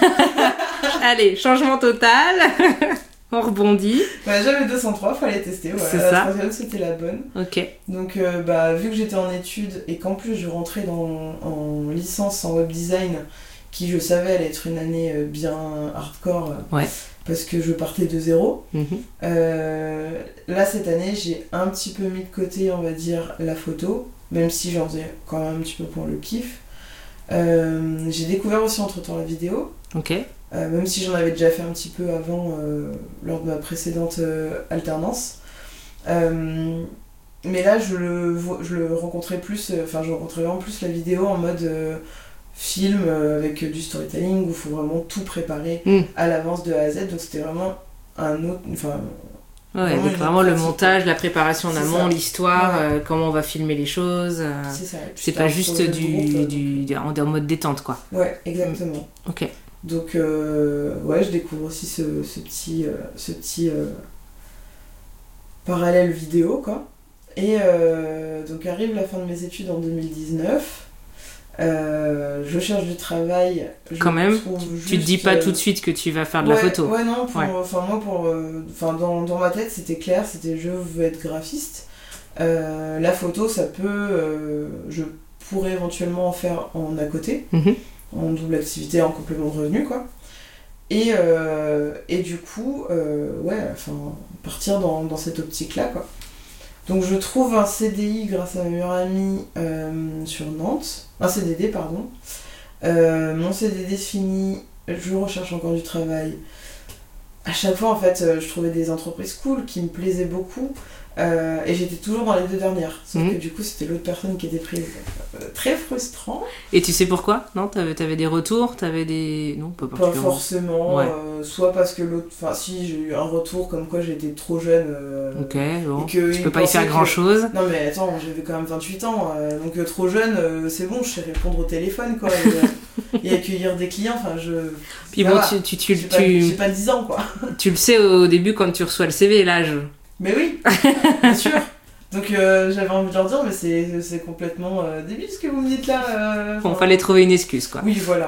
Allez, changement total. On rebondit. Bah, j'avais deux cent trois, fallait tester. Ouais. C'est la ça. troisième, c'était la bonne. Ok. Donc, euh, bah, vu que j'étais en études et qu'en plus, je rentrais dans, en licence en web design, qui, je savais, allait être une année bien hardcore. Ouais. Parce que je partais de zéro. Mm-hmm. Euh, là, cette année, j'ai un petit peu mis de côté, on va dire, la photo, même si j'en faisais quand même un petit peu pour le kiff. Euh, j'ai découvert aussi entre-temps la vidéo. Ok. Euh, même si j'en avais déjà fait un petit peu avant, euh, lors de ma précédente euh, alternance. Euh, mais là, je le, je le rencontrais plus, enfin, euh, je rencontrais vraiment plus la vidéo en mode... Euh, film euh, avec du storytelling où il faut vraiment tout préparer mm. à l'avance de A à Z, donc c'était vraiment un autre, enfin ouais, vraiment, donc vraiment le montage, la préparation en amont, l'histoire, ouais. euh, comment on va filmer les choses, euh, c'est, ça. c'est pas juste du, groupe, du, du en, en mode détente quoi. Ouais, exactement. Mm. Ok. Donc euh, ouais, je découvre aussi ce, ce petit, euh, ce petit euh, parallèle vidéo quoi. Et euh, donc arrive la fin de mes études en deux mille dix-neuf. Euh, je cherche du travail. Je Quand même, tu te dis pas euh... tout de suite que tu vas faire de ouais, la photo. Ouais, non, pour, ouais. Enfin, moi, pour, euh, enfin, dans, dans ma tête, c'était clair, c'était je veux être graphiste. Euh, la photo, ça peut. Euh, je pourrais éventuellement en faire en à côté, mm-hmm. en double activité, en complément de revenu, quoi. Et, euh, et du coup, euh, ouais, enfin, partir dans, dans cette optique-là, quoi. Donc je trouve un C D I grâce à ma meilleure amie euh, sur Nantes, un C D D pardon. Euh, mon C D D fini, je recherche encore du travail. À chaque fois en fait, je trouvais des entreprises cool qui me plaisaient beaucoup euh, et j'étais toujours dans les deux dernières. Sauf mmh. que du coup c'était l'autre personne qui était prise. Euh, très frustrant. Et tu sais pourquoi ? Non, t'avais, t'avais des retours, t'avais des... Non, pas, pas forcément. Ouais. Euh, soit parce que l'autre... Enfin si, j'ai eu un retour comme quoi j'étais trop jeune. Euh, ok, bon. Et que tu peux pas y faire grand chose. Non mais attends, j'avais quand même vingt-huit ans, euh, donc euh, trop jeune, euh, c'est bon, je sais répondre au téléphone quoi. Et, euh, et accueillir des clients, enfin je... Puis bon, tu... tu, tu, j'ai, tu... Pas, j'ai pas dix ans quoi. Tu le sais au début quand tu reçois le C V, l'âge. Mais oui, bien sûr. Donc euh, j'avais envie de leur dire, mais c'est, c'est complètement euh, débile ce que vous me dites là. Euh, bon, fallait trouver une excuse quoi. Oui, voilà.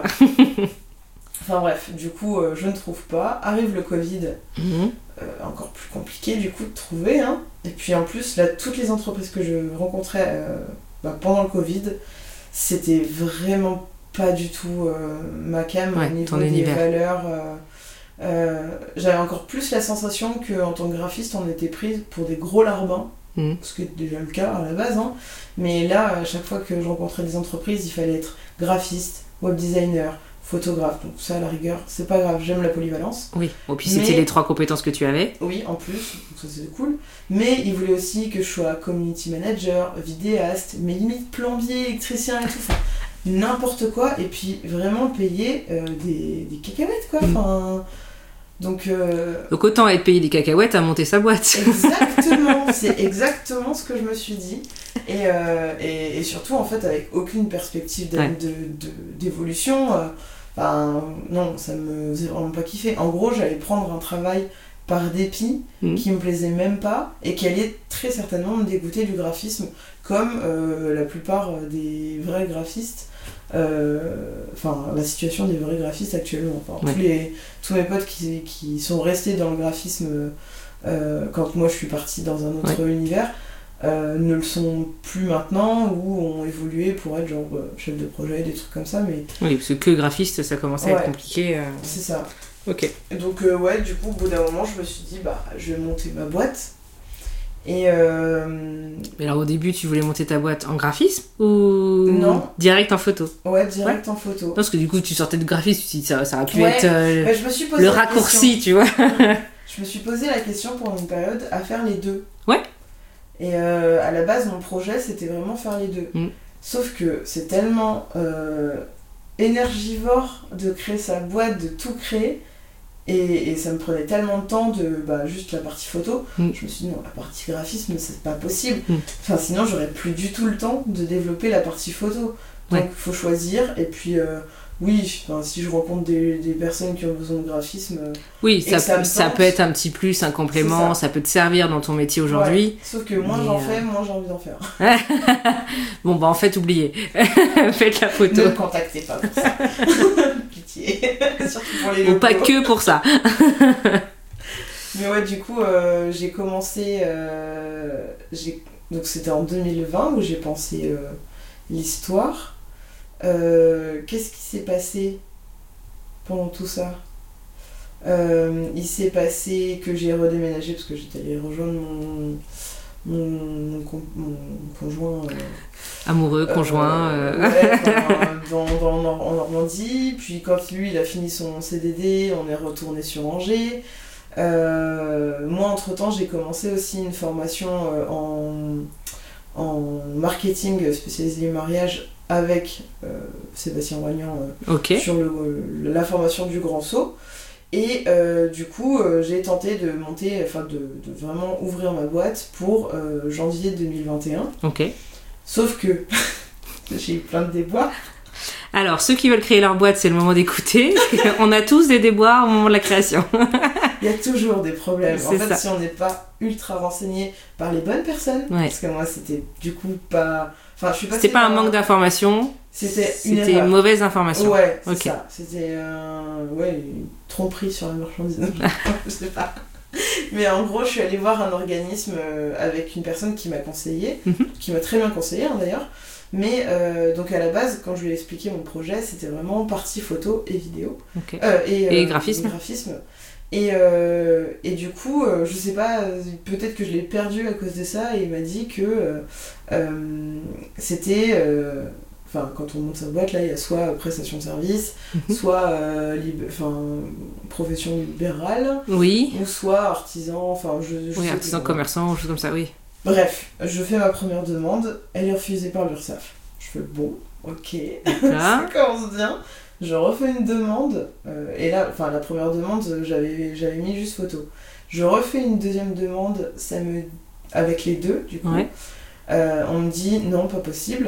Enfin bref, du coup, euh, je ne trouve pas. Arrive le Covid, mmh. euh, encore plus compliqué du coup de trouver. Hein. Et puis en plus, là, toutes les entreprises que je rencontrais euh, bah, pendant le Covid, c'était vraiment pas du tout euh, ma cam ouais, au niveau des univers. valeurs. Euh, euh, j'avais encore plus la sensation qu'en tant que graphiste, on était pris pour des gros larbins. Mmh. Ce qui est déjà le cas à la base. Hein. Mais là, à chaque fois que je rencontrais des entreprises, il fallait être graphiste, web designer, photographe. Donc ça, à la rigueur, c'est pas grave, j'aime la polyvalence. Oui, et puis c'était mais... les trois compétences que tu avais. Oui, en plus, donc ça c'est cool. Mais il voulait aussi que je sois community manager, vidéaste, mais limite plombier, électricien et tout. Enfin, n'importe quoi. Et puis vraiment payer euh, des, des cacahuètes, quoi. Mmh. Enfin... Donc, euh... Donc autant être payé des cacahuètes à monter sa boîte. Exactement, c'est exactement ce que je me suis dit. Et, euh, et, et surtout, en fait, avec aucune perspective de, ouais. de, de, d'évolution, euh, ben, non, ça me faisait vraiment pas kiffé. En gros, j'allais prendre un travail par dépit mmh. qui me plaisait même pas et qui allait très certainement me dégoûter du graphisme, comme euh, la plupart des vrais graphistes. Enfin, euh, la situation des vrais graphistes actuellement. Enfin, ouais. tous, les, tous mes potes qui, qui sont restés dans le graphisme euh, quand moi je suis partie dans un autre ouais. univers, euh, ne le sont plus maintenant ou ont évolué pour être genre euh, chef de projet, des trucs comme ça. Mais... Oui, parce que que graphiste, ça commençait ouais, à être compliqué. Euh... C'est ça. Ok. Et donc, euh, ouais, du coup, au bout d'un moment, je me suis dit, bah, je vais monter ma boîte. Et euh... Mais alors, au début, tu voulais monter ta boîte en graphisme ou non, direct en photo? Ouais, direct ouais. en photo. Parce que du coup, tu sortais de graphisme, tu te dis, ça, ça aurait pu ouais, être euh, bah, je me suis posé le la raccourci, question. tu vois. Je me suis posé la question pendant une période à faire les deux. Ouais. Et euh, à la base, mon projet, c'était vraiment faire les deux. Mm. Sauf que c'est tellement euh, énergivore de créer sa boîte, de tout créer. Et, et ça me prenait tellement de temps de bah, juste la partie photo. Mm. Je me suis dit, non, la partie graphisme, c'est pas possible. Mm. Enfin, sinon, j'aurais plus du tout le temps de développer la partie photo. Donc, il ouais. faut choisir. Et puis, euh, oui, enfin, si je rencontre des, des personnes qui ont besoin de graphisme... Euh, oui, ça, ça, tente, ça peut être un petit plus, un complément. Ça. ça peut te servir dans ton métier aujourd'hui. Ouais. Sauf que moins j'en euh... fais, moins j'ai envie d'en faire. Bon, bah en fait, oubliez. Faites la photo. Ne me contactez pas pour ça. Pitié. Surtout pour les locaux. Ou pas que pour ça. Mais ouais, du coup, euh, j'ai commencé... Euh, j'ai... Donc c'était en deux mille vingt où j'ai pensé euh, l'histoire. Euh, qu'est-ce qui s'est passé pendant tout ça? euh, Il s'est passé que j'ai redéménagé parce que j'étais allée rejoindre mon, mon, mon, mon conjoint. Euh, Amoureux, conjoint. Euh, euh... Ouais, dans, dans, dans, en Normandie. Puis quand lui, il a fini son C D D, on est retourné sur Angers. Euh, moi, entre-temps, j'ai commencé aussi une formation euh, en, en marketing spécialisé mariage avec euh, Sébastien Roignan euh, okay. sur le, le, la formation du Grand Saut. Et euh, du coup, euh, j'ai tenté de monter, enfin de, de vraiment ouvrir ma boîte pour euh, janvier deux mille vingt et un. Ok. Sauf que j'ai eu plein de déboires. Alors, ceux qui veulent créer leur boîte, c'est le moment d'écouter. On a tous des déboires au moment de la création. Il y a toujours des problèmes. C'est en fait, ça. Si on n'est pas ultra renseigné par les bonnes personnes, ouais. parce que moi, c'était du coup pas... Enfin, je suis C'était pas un manque d'information, c'était une, c'était une mauvaise information. Ouais, c'est okay. ça. C'était euh... ouais, une tromperie sur la marchandise. Je sais pas. Mais en gros, je suis allée voir un organisme avec une personne qui m'a conseillé, mm-hmm. qui m'a très bien conseillé hein, d'ailleurs. Mais euh, donc à la base, quand je lui ai expliqué mon projet, c'était vraiment partie photo et vidéo. Okay. Euh, et, et euh, graphisme. Et, graphisme. Et, euh, et du coup, euh, je sais pas, peut-être que je l'ai perdu à cause de ça, et il m'a dit que euh, euh, c'était... Euh, Enfin, quand on monte sa boîte, là, il y a soit prestation de service, mm-hmm. soit euh, lib- profession libérale, oui. ou soit artisan, enfin, je, je oui, sais artisan, commerçant, ou choses comme ça, oui. Bref, je fais ma première demande, elle est refusée par l'URSSAF. Je fais bon, ok, ça commence bien. Je refais une demande, euh, et là, enfin, la première demande, j'avais, j'avais mis juste photo. Je refais une deuxième demande, ça me... avec les deux, du coup. Ouais. Euh, on me dit non, pas possible.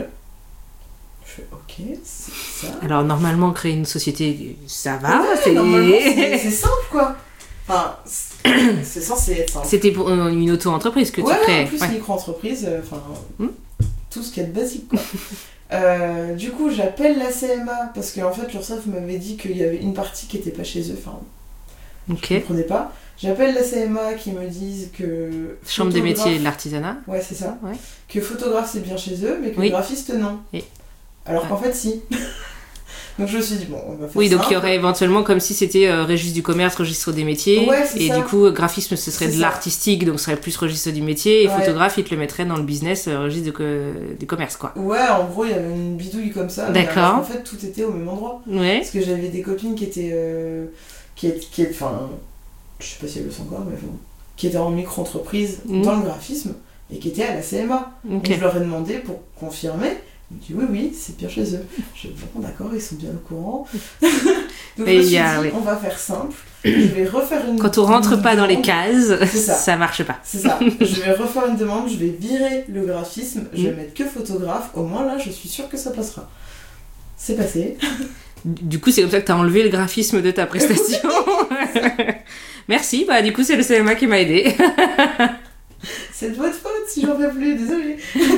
Je fais ok, c'est ça. Alors normalement créer une société, ça va, ouais, c'est... Normalement, c'est, c'est simple quoi. Enfin, c'est, c'est censé être simple. C'était pour une auto-entreprise que ouais, tu créais. En plus, ouais. micro-entreprise, enfin, hmm. tout ce qu'il y a de basique quoi. euh, du coup, j'appelle la C M A parce qu'en fait, l'URSSAF m'avait dit qu'il y avait une partie qui était pas chez eux. Enfin, okay. je ne comprenais pas. J'appelle la C M A qui me disent que... Chambre des métiers et de l'artisanat. Ouais, c'est ça. Ouais. Que photographe, c'est bien chez eux, mais que oui. graphiste, non. Et... Alors ouais. qu'en fait, si. Donc je me suis dit, bon, on va faire oui, ça. donc il y aurait éventuellement comme si c'était euh, registre du commerce, registre des métiers. Ouais, c'est et ça. du coup, graphisme, ce serait c'est de ça. l'artistique, donc ce serait plus registre du métier. Et ouais. photographe, il te le mettrait dans le business, euh, registre de co- du commerce, quoi. Ouais, en gros, il y avait une bidouille comme ça. D'accord. Mais en fait, tout était au même endroit. Ouais. Parce que j'avais des copines qui étaient... Euh, qui étaient... Qui étaient enfin, je sais pas si elles le sont encore, mais bon... Qui étaient en micro-entreprise mmh. dans le graphisme et qui étaient à la C M A. Okay. Donc je leur ai demandé pour confirmer. Ils m'ont dit oui, oui, c'est bien chez eux. Je dis bon, d'accord, ils sont bien au courant. Donc et je me suis a, dit, oui. on va faire simple. Je vais refaire une Quand on rentre une pas demande. Dans les cases, ça. ça marche pas. C'est ça. Je vais refaire une demande, je vais virer le graphisme, je vais mmh. mettre que photographe. Au moins là, je suis sûre que ça passera. C'est passé. Du coup, c'est comme ça que tu as enlevé le graphisme de ta prestation. Merci, bah du coup, c'est le C M A qui m'a aidé. C'est de votre faute si j'en fais plus, désolée.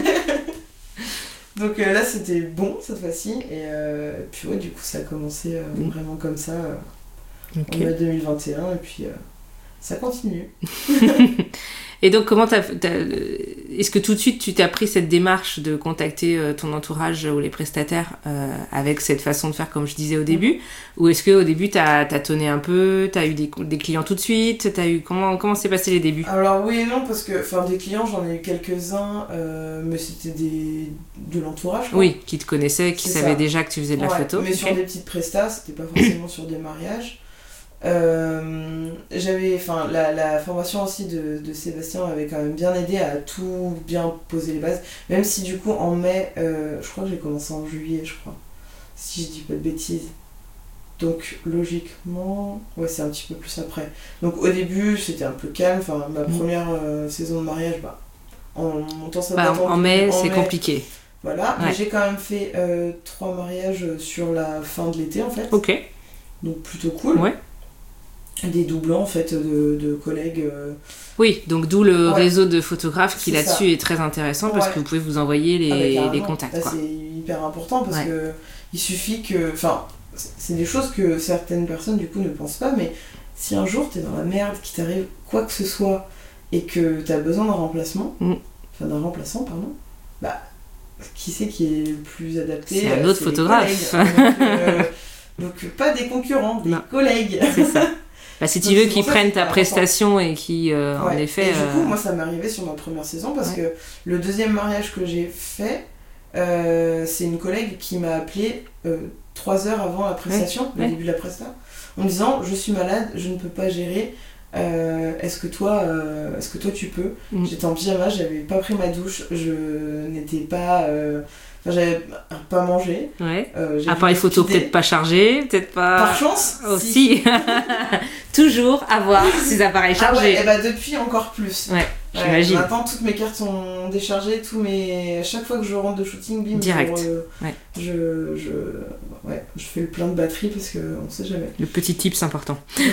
Donc euh, là, c'était bon cette fois-ci. Et euh, puis ouais, du coup, ça a commencé euh, mmh. vraiment comme ça euh, okay. en mai deux mille vingt et un. Et puis, euh, ça continue. Et donc, comment t'as, t'as, est-ce que tout de suite tu t'as pris cette démarche de contacter euh, ton entourage ou les prestataires euh, avec cette façon de faire, comme je disais au début, mmh. ou est-ce qu'au début t'as tâtonné un peu, t'as eu des, des clients tout de suite, t'as eu comment comment s'est passé les débuts? Alors oui et non, parce que enfin des clients j'en ai eu quelques-uns, euh, mais c'était des de l'entourage. Quoi. Oui, qui te connaissaient, qui C'est savaient ça. déjà que tu faisais de la ouais, photo. Mais okay. Sur des petites prestas, c'était pas forcément sur des mariages. Euh, j'avais, enfin, la, la formation aussi de, de Sébastien m'avait quand même bien aidé à tout bien poser les bases, même si du coup en mai, euh, je crois que j'ai commencé en juillet, je crois, si je dis pas de bêtises. Donc logiquement, ouais, c'est un petit peu plus après. Donc au début, c'était un peu calme, enfin, ma mmh. première euh, saison de mariage, bah, en montant ça bah, en mai, en c'est mai, compliqué. Voilà, ouais. Mais j'ai quand même fait euh, trois mariages sur la fin de l'été en fait. Ok. Donc plutôt cool. Ouais. Des doublons en fait de, de collègues. Euh... Oui, donc d'où le ouais. réseau de photographes qui c'est là-dessus ça. Est très intéressant parce ouais. que vous pouvez vous envoyer les, ah bah, les contacts. Là, quoi. C'est hyper important parce ouais. que il suffit que. Enfin, c'est des choses que certaines personnes du coup ne pensent pas, mais si un jour t'es dans la merde, qu'il t'arrive quoi que ce soit et que t'as besoin d'un remplacement, mm. enfin d'un remplaçant, pardon, bah qui c'est qui est le plus adapté? C'est un autre photographe. donc, euh, donc pas des concurrents, des non. collègues. C'est ça. Bah, si tu veux qu'ils prennent ta prestation et qui, euh, ouais. en effet... Et du coup, euh... moi, ça m'est arrivé sur ma première saison parce ouais. que le deuxième mariage que j'ai fait, euh, c'est une collègue qui m'a appelé euh, trois heures avant la prestation, ouais. le ouais. début de la prestation, en me disant « Je suis malade, je ne peux pas gérer, euh, est-ce que toi, euh, est-ce que toi tu peux ?» mm. J'étais en pyjama, j'avais pas pris ma douche, je n'étais pas... Euh, Enfin, j'avais pas mangé. Ouais. Euh, appareil photo speedé. Peut-être pas chargé, peut-être pas. Par chance. Aussi. Si. Toujours avoir ces appareils chargés. Ah ouais, et bah depuis encore plus. Ouais. J'imagine. Ouais, maintenant toutes mes cartes sont déchargées, tous mes. Chaque fois que je rentre de shooting, bim. Direct. Je, ouais. je, je, ouais, je fais le plein de batterie parce que on sait jamais. Le petit tip, c'est important.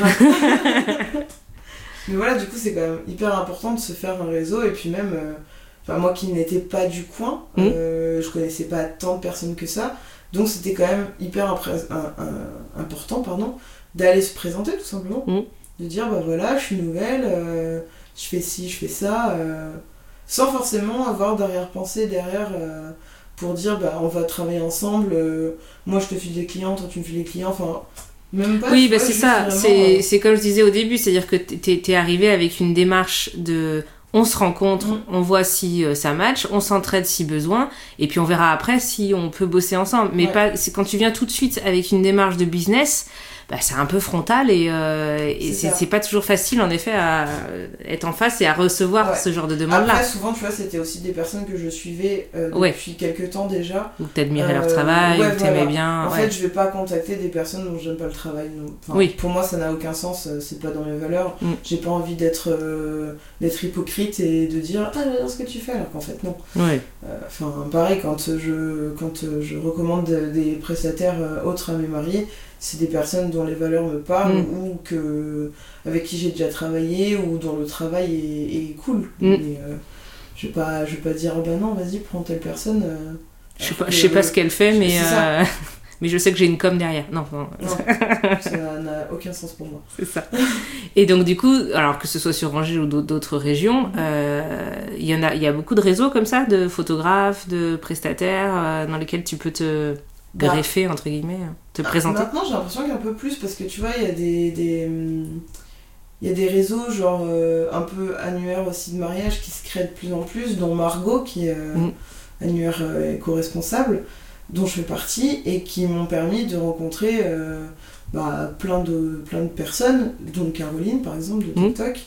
Mais voilà, du coup, c'est quand même hyper important de se faire un réseau et puis même. Euh, Enfin, moi qui n'étais pas du coin, mmh. euh, je connaissais pas tant de personnes que ça, donc c'était quand même hyper impré- un, un, important pardon, d'aller se présenter tout simplement, mmh. de dire bah voilà, je suis nouvelle, euh, je fais ci, je fais ça, euh, sans forcément avoir d'arrière-pensée derrière euh, pour dire bah on va travailler ensemble, euh, moi je te file des clients, toi tu me files des clients, enfin. Même pas, oui, bah vois, c'est ça, vraiment, c'est, euh... c'est comme je disais au début, c'est-à-dire que t'es, t'es arrivé avec une démarche de. On se rencontre, mmh. on voit si euh, ça match, on s'entraide si besoin, et puis on verra après si on peut bosser ensemble. Mais ouais. pas, c'est quand tu viens tout de suite avec une démarche de business, bah, c'est un peu frontal et, euh, et c'est, c'est, c'est pas toujours facile en effet à être en face et à recevoir ouais. ce genre de demande-là. Après, souvent, tu vois, c'était aussi des personnes que je suivais euh, depuis ouais. quelques temps déjà. Ou t'admirais euh, leur travail, ouais, ou t'aimais voilà. bien. En ouais. fait, je vais pas contacter des personnes dont j'aime pas le travail. Enfin, oui. Pour moi, ça n'a aucun sens, c'est pas dans mes valeurs. Mm. J'ai pas envie d'être, euh, d'être hypocrite et de dire ah, j'adore ce que tu fais, alors qu'en fait, non. Enfin, euh, pareil, quand je, quand je recommande des prestataires autres à mes mariés, c'est des personnes dont les valeurs me parlent mmh. ou que, avec qui j'ai déjà travaillé ou dont le travail est, est cool. Mmh. Mais, euh, je vais pas, je vais pas dire oh ben non, vas-y, prends telle personne. Euh, je sais pas, je sais pas ce qu'elle fait, mais, euh, mais je sais que j'ai une com derrière. Non, non. non ça n'a aucun sens pour moi. C'est ça. Et donc, du coup, alors que ce soit sur Rangis ou d'autres régions, il mmh. euh, y en a, il y a beaucoup de réseaux comme ça, de photographes, de prestataires, euh, dans lesquels tu peux te greffer, entre guillemets, te ah, présenter. Maintenant, j'ai l'impression qu'il y a un peu plus, parce que tu vois, il y a des... des il y a des réseaux genre euh, un peu annuaires aussi de mariage qui se créent de plus en plus, dont Margot qui est euh, mmh. annuaire euh, éco-responsable, dont je fais partie, et qui m'ont permis de rencontrer euh, bah, plein, de, plein de personnes, dont Caroline par exemple de TikTok, mmh.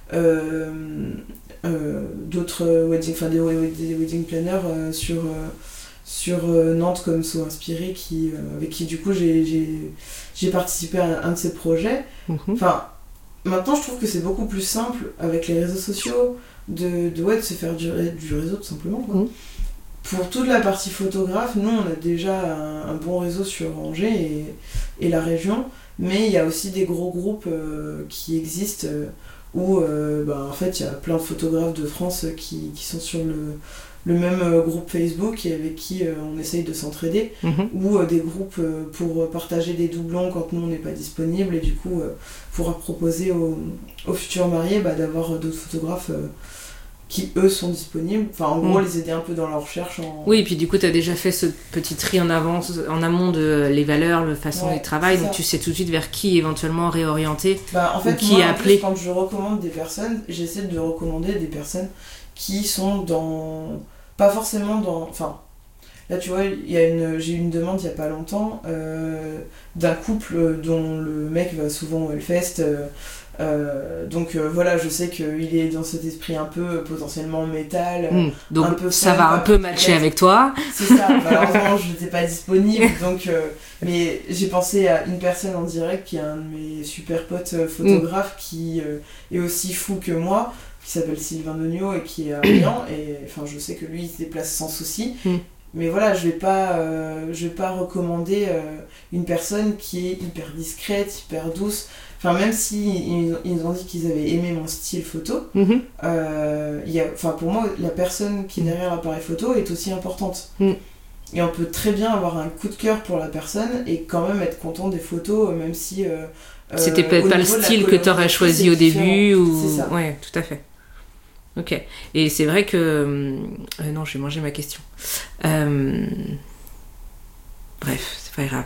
euh, euh, d'autres wedding, enfin des, des wedding planners euh, sur, euh, sur euh, Nantes comme So Inspiré, qui, euh, avec qui du coup j'ai, j'ai, j'ai participé à un, un de ces projets. Mmh. Enfin, maintenant, je trouve que c'est beaucoup plus simple avec les réseaux sociaux de, de, ouais, de se faire du, du réseau tout simplement. Quoi. Mmh. Pour toute la partie photographe, nous on a déjà un, un bon réseau sur Angers et, et la région, mais il y a aussi des gros groupes euh, qui existent euh, où euh, bah, en fait il y a plein de photographes de France qui, qui sont sur le, le même euh, groupe Facebook et avec qui euh, on essaye de s'entraider, Mmh. ou euh, des groupes euh, pour partager des doublons quand nous on n'est pas disponible, et du coup euh, pour proposer aux, aux futurs mariés bah, d'avoir d'autres photographes euh, qui eux sont disponibles, enfin en gros Mm. les aider un peu dans leur recherche en... Oui, et puis du coup, tu as déjà fait ce petit tri en avance, en amont de les valeurs, la façon Ouais, du travail, c'est donc ça. tu sais tout de suite vers qui éventuellement réorienter. Bah, en Ou fait, qui moi, en appeler. plus, quand je recommande des personnes, j'essaie de recommander des personnes qui sont dans... Pas forcément dans... Enfin, là, tu vois, il y a une... j'ai eu une demande il y a pas longtemps euh, d'un couple dont le mec va souvent au Hellfest. Euh, euh, donc euh, voilà, je sais qu'il est dans cet esprit un peu euh, potentiellement métal. Mm. un Donc peu ça fun, va un pas- peu matcher peut-être. avec toi. C'est ça, malheureusement je n'étais pas disponible, donc, euh, mais j'ai pensé à une personne en direct qui est un de mes super potes euh, photographes qui euh, est aussi fou que moi, qui s'appelle Sylvain Degnaud et qui est à Orient, et enfin je sais que lui il se déplace sans souci, Mm. mais voilà, je vais pas, euh, je vais pas recommander euh, une personne qui est hyper discrète, hyper douce. Enfin, même si ils, ils nous ont dit qu'ils avaient aimé mon style photo, Mhm. euh, il y a, enfin, pour moi, la personne qui est derrière l'appareil photo est aussi importante. Mm. Et on peut très bien avoir un coup de cœur pour la personne et quand même être content des photos, même si... Euh, C'était euh, peut-être au pas le niveau de la style que tu aurais colorisation, choisi c'est au différent. début. Ou... C'est ça. Ouais, tout à fait. Ok. Et c'est vrai que... euh, non, j'ai mangé ma question. Euh... Bref, c'est pas grave.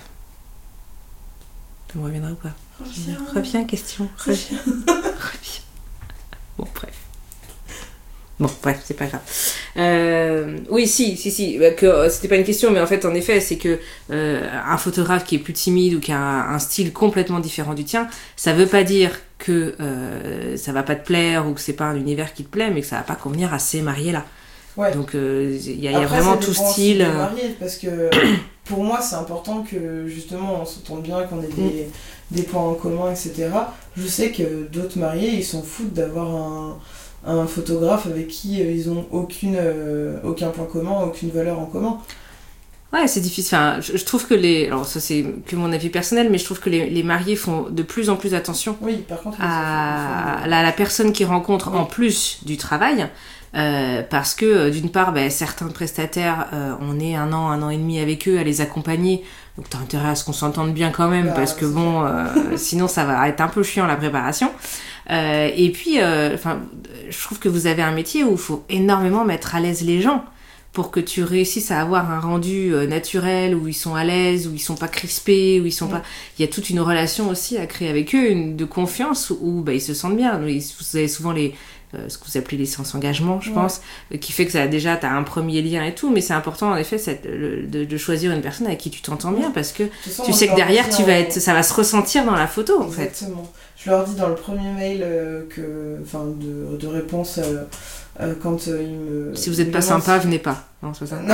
Ça me reviendra ou pas? Reviens. Reviens, question. Reviens. Reviens. Bon, bref. Bon, bref, c'est pas grave. Euh, oui, si, si, si. Bah, que, euh, c'était pas une question, mais en fait, en effet, c'est que euh, un photographe qui est plus timide ou qui a un, un style complètement différent du tien, ça veut pas dire que euh, ça va pas te plaire ou que c'est pas un univers qui te plaît, mais que ça va pas convenir à ces mariés-là. Ouais. Donc, il euh, y, a, y a Après, vraiment ça tout dépend aussi style. des euh, mariés, parce que pour moi, c'est important que justement on s'entende bien, qu'on ait des, des points en commun, et cetera. Je sais que d'autres mariés, ils s'en foutent d'avoir un, un photographe avec qui euh, ils ont aucune, euh, aucun point commun, aucune valeur en commun. Ouais, c'est difficile. Enfin, je, je trouve que les... Alors, ça, c'est que mon avis personnel, mais je trouve que les, les mariés font de plus en plus attention Oui, par contre, ils à s'en foutent. la, la personne qu'ils rencontrent Oui. en plus du travail. Euh, parce que euh, d'une part, bah, certains prestataires, euh, on est un an, un an et demi avec eux à les accompagner, donc t'as intérêt à ce qu'on s'entende bien quand même, Bah, parce que c'est bon, euh, sinon ça va être un peu chiant la préparation. Euh, et puis, enfin, euh, je trouve que vous avez un métier où il faut énormément mettre à l'aise les gens pour que tu réussisses à avoir un rendu euh, naturel, où ils sont à l'aise, où ils sont pas crispés, où ils sont Mm. pas... Il y a toute une relation aussi à créer avec eux, une, de confiance, où bah, ils se sentent bien. Vous avez souvent les... Euh, ce que vous appelez les séances engagement, je Ouais. pense, euh, qui fait que ça, déjà, tu as un premier lien et tout, mais c'est important, en effet, c'est le- de, de choisir une personne avec qui tu t'entends bien, parce que De toute façon, tu moi, sais je que leur derrière, dis tu en- vas être, ça va se ressentir dans la photo, en fait. Exactement. Je leur dis dans le premier mail euh, que, enfin, de, de réponse euh, euh, quand euh, ils me. Si vous n'êtes ils pas me demandent sympa, si- venez pas. Non, c'est pas ça. Non,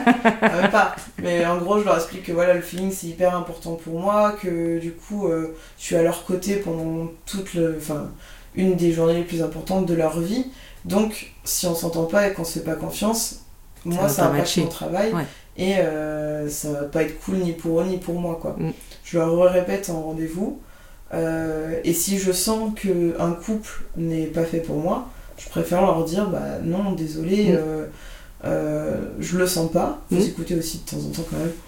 même pas. Mais en gros, je leur explique que voilà, le feeling c'est hyper important pour moi, que du coup, euh, je suis à leur côté pendant toute le, enfin, une des journées les plus importantes de leur vie. Donc, si on s'entend pas et qu'on se fait pas confiance, moi va ça pas impacte matcher. mon travail Ouais. et euh, ça va pas être cool ni pour eux ni pour moi, quoi. Mm. Je leur répète en rendez-vous. Euh, et si je sens qu'un couple n'est pas fait pour moi, je préfère leur dire bah non, désolé, Mm. euh, euh, je le sens pas. Faut Mm. s'écouter aussi de temps en temps quand même.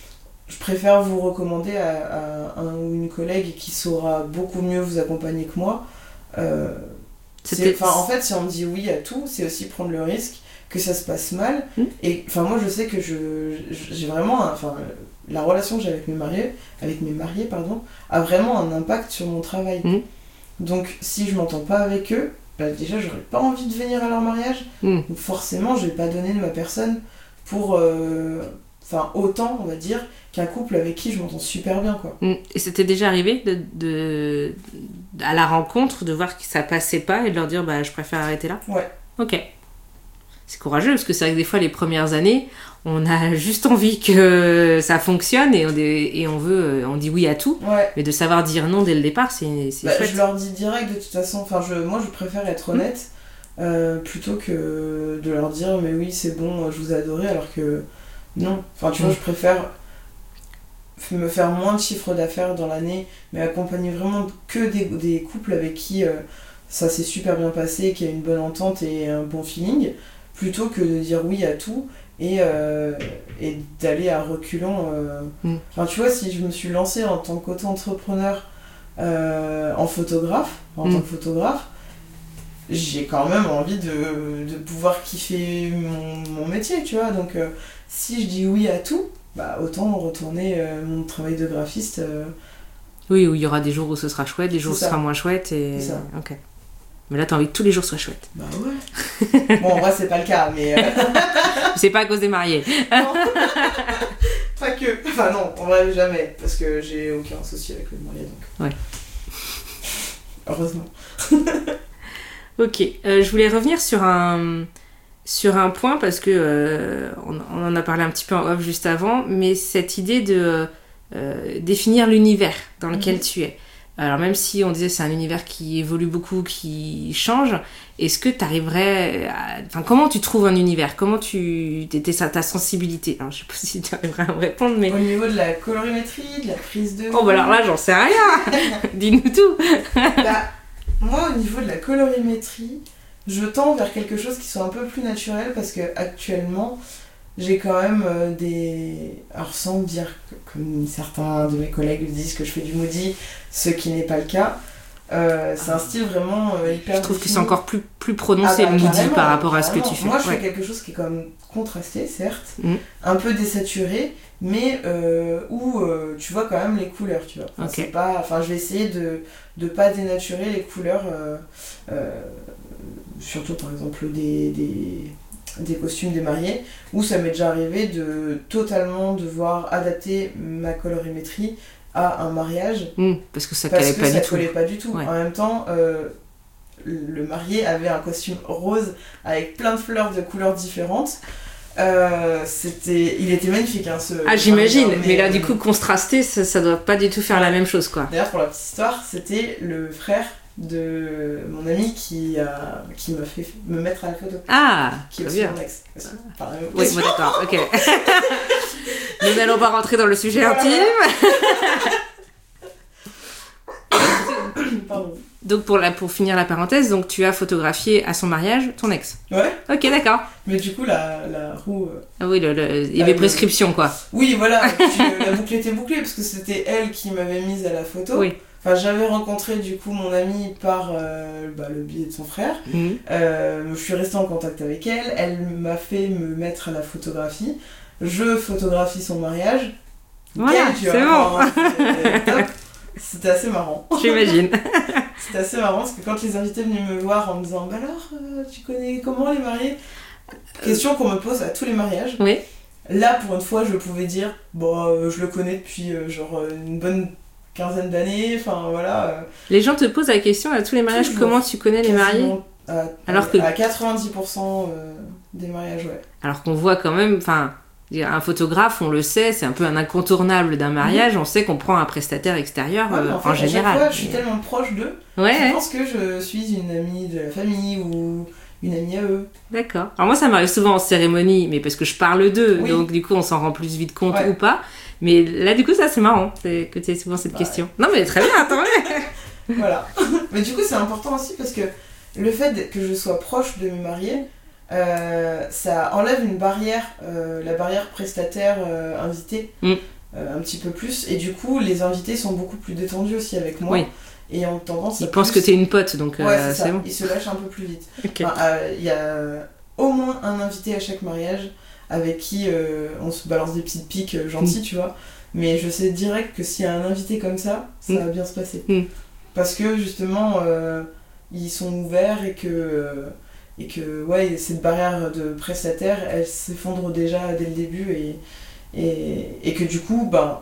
Je préfère vous recommander à, à un ou une collègue qui saura beaucoup mieux vous accompagner que moi. Euh, C'est c'est- peut-être- enfin, en fait, si on me dit oui à tout, c'est aussi prendre le risque que ça se passe mal. Mm. Et enfin, moi, je sais que je, je- j'ai vraiment, un- enfin, la relation que j'ai avec mes mariés, avec mes mariés, pardon, a vraiment un impact sur mon travail. Mm. Donc, si je m'entends pas avec eux, bah, déjà, j'aurais pas envie de venir à leur mariage. Mm. Donc, forcément, je vais pas donner de ma personne pour, euh, enfin, autant, on va dire, qu'un couple avec qui je m'entends super bien, quoi. Mm. Et c'était déjà arrivé de, de, à la rencontre de voir que ça passait pas et de leur dire bah je préfère arrêter là. Ouais. Ok. C'est courageux parce que c'est vrai que des fois les premières années on a juste envie que ça fonctionne et on, et on veut on dit oui à tout, Ouais. mais de savoir dire non dès le départ c'est, c'est Bah, chouette. je leur dis direct de toute façon, enfin je, moi je préfère être honnête euh, plutôt que de leur dire mais oui c'est bon je vous ai adoré alors que non, enfin tu vois Mm. je préfère f- me faire moins de chiffre d'affaires dans l'année mais accompagner vraiment que des, des couples avec qui euh, ça s'est super bien passé, qu'il y a une bonne entente et un bon feeling, plutôt que de dire oui à tout et, euh, et d'aller à reculons. Euh... Mm. Enfin, tu vois, si je me suis lancée en tant qu'auto-entrepreneur euh, en photographe, en mm. tant que photographe, j'ai quand même envie de, de pouvoir kiffer mon, mon métier, tu vois. Donc, euh, si je dis oui à tout, bah, autant retourner euh, mon travail de graphiste. Euh... Oui, où il y aura des jours où ce sera chouette, des jours où ce sera moins chouette. Et... C'est ça. Ok. Mais là, t'as envie que tous les jours soient chouettes. Bah ouais. Bon, en vrai, c'est pas le cas, mais... Euh... c'est pas à cause des mariés. Non. Pas que. Enfin non, en vrai, jamais. Parce que j'ai aucun souci avec le marié, donc... Ouais. Heureusement. Ok. Euh, je voulais revenir sur un... sur un point, parce que... Euh, on, on en a parlé un petit peu en off juste avant, mais cette idée de euh, définir l'univers dans lequel mm-hmm. tu es. Alors même si on disait c'est un univers qui évolue beaucoup, qui change, est-ce que tu arriverais à... Enfin, comment tu trouves un univers ? Comment tu... T'es, ta sensibilité ? Alors, je sais pas si tu arriverais à me répondre, mais... Au niveau de la colorimétrie, de la prise de... Oh bah alors là, j'en sais rien. Dis-nous tout. Bah, moi, au niveau de la colorimétrie, je tends vers quelque chose qui soit un peu plus naturel, parce que actuellement... J'ai quand même euh, des... Alors sans dire, que, comme certains de mes collègues le disent, que je fais du moody, ce qui n'est pas le cas. Euh, c'est un style vraiment euh, hyper... Je trouve défini. Que c'est encore plus, plus prononcé ah bah, le moody par rapport à carrément. Ce que tu fais. Moi je ouais. fais quelque chose qui est comme contrasté, certes, mmh. un peu désaturé, mais euh, où euh, tu vois quand même les couleurs, tu vois. Enfin, okay. c'est pas... enfin, je vais essayer de ne pas dénaturer les couleurs, euh, euh, surtout par exemple des... des... des costumes des mariés, où ça m'est déjà arrivé de totalement devoir adapter ma colorimétrie à un mariage. Mmh, parce que ça parce collait que pas ça du collait tout. pas du tout. Ouais. En même temps, euh, le marié avait un costume rose avec plein de fleurs de couleurs différentes. Euh, c'était... Il était magnifique, hein, ce... Ah, j'imagine, mais, mais là, euh... du coup, contrasté, ça, ça doit pas du tout faire la même chose, quoi. D'ailleurs, pour la petite histoire, c'était le frère de mon ami qui, a, qui m'a fait me mettre à la photo. Ah, qui est aussi mon ex. Aussi. Enfin, oui, bon, d'accord, ok. Nous n'allons pas rentrer dans le sujet voilà. intime. Pardon. Donc pour, la, pour finir la parenthèse, donc tu as photographié à son mariage ton ex. Ouais. Ok, d'accord. Mais du coup, la, la roue... Euh... Ah oui, le, le, il y avait prescription, quoi. Oui, voilà. Puis, euh, la boucle était bouclée, parce que c'était elle qui m'avait mise à la photo. Oui. Enfin, j'avais rencontré du coup mon amie par euh, bah, le biais de son frère. Mmh. Euh, je suis restée en contact avec elle. Elle m'a fait me mettre à la photographie. Je photographie son mariage. Voilà, Quel, c'est bon. C'était, c'était assez marrant. J'imagine. C'était assez marrant parce que quand les invités venaient me voir en me disant bah alors, euh, tu connais comment les mariés ? Question qu'on me pose à tous les mariages. Oui. Là, pour une fois, je pouvais dire bon, euh, je le connais depuis euh, genre une bonne quinzaine d'années, enfin voilà. Les gens te posent la question à tous les mariages, toujours. Comment tu connais les mariés ? à, Alors à, que... à quatre-vingt-dix pour cent euh, des mariages, ouais. Alors qu'on voit quand même, enfin, un photographe, on le sait, c'est un peu un incontournable d'un mariage, mmh. on sait qu'on prend un prestataire extérieur ouais, euh, en, fait, en général. À chaque fois, je suis tellement proche d'eux, ouais, je ouais. pense que je suis une amie de la famille ou une amie à eux. D'accord. Alors moi, ça m'arrive souvent en cérémonie, mais parce que je parle d'eux, oui. donc du coup, on s'en rend plus vite compte ouais. ou pas. Mais là, du coup, ça, c'est marrant c'est que tu aies souvent cette ouais. question. Non, mais très bien, attends. Voilà. Mais du coup, c'est important aussi parce que le fait que je sois proche de mes mariés, euh, ça enlève une barrière, euh, la barrière prestataire-invité, euh, mm. euh, un petit peu plus. Et du coup, les invités sont beaucoup plus détendus aussi avec moi. Oui. Et ont tendance Ils à pensent plus... que t'es une pote, donc ouais, euh, c'est, c'est ça. bon. Ils se lâchent un peu plus vite. Il okay. enfin, euh, y a au moins un invité à chaque mariage avec qui euh, on se balance des petites piques euh, gentilles, mm. tu vois. Mais je sais direct que s'il y a un invité comme ça, ça mm. va bien se passer. Mm. Parce que justement, euh, ils sont ouverts et que, euh, et que ouais, cette barrière de prestataire, elle s'effondre déjà dès le début et, et, et que du coup, ben,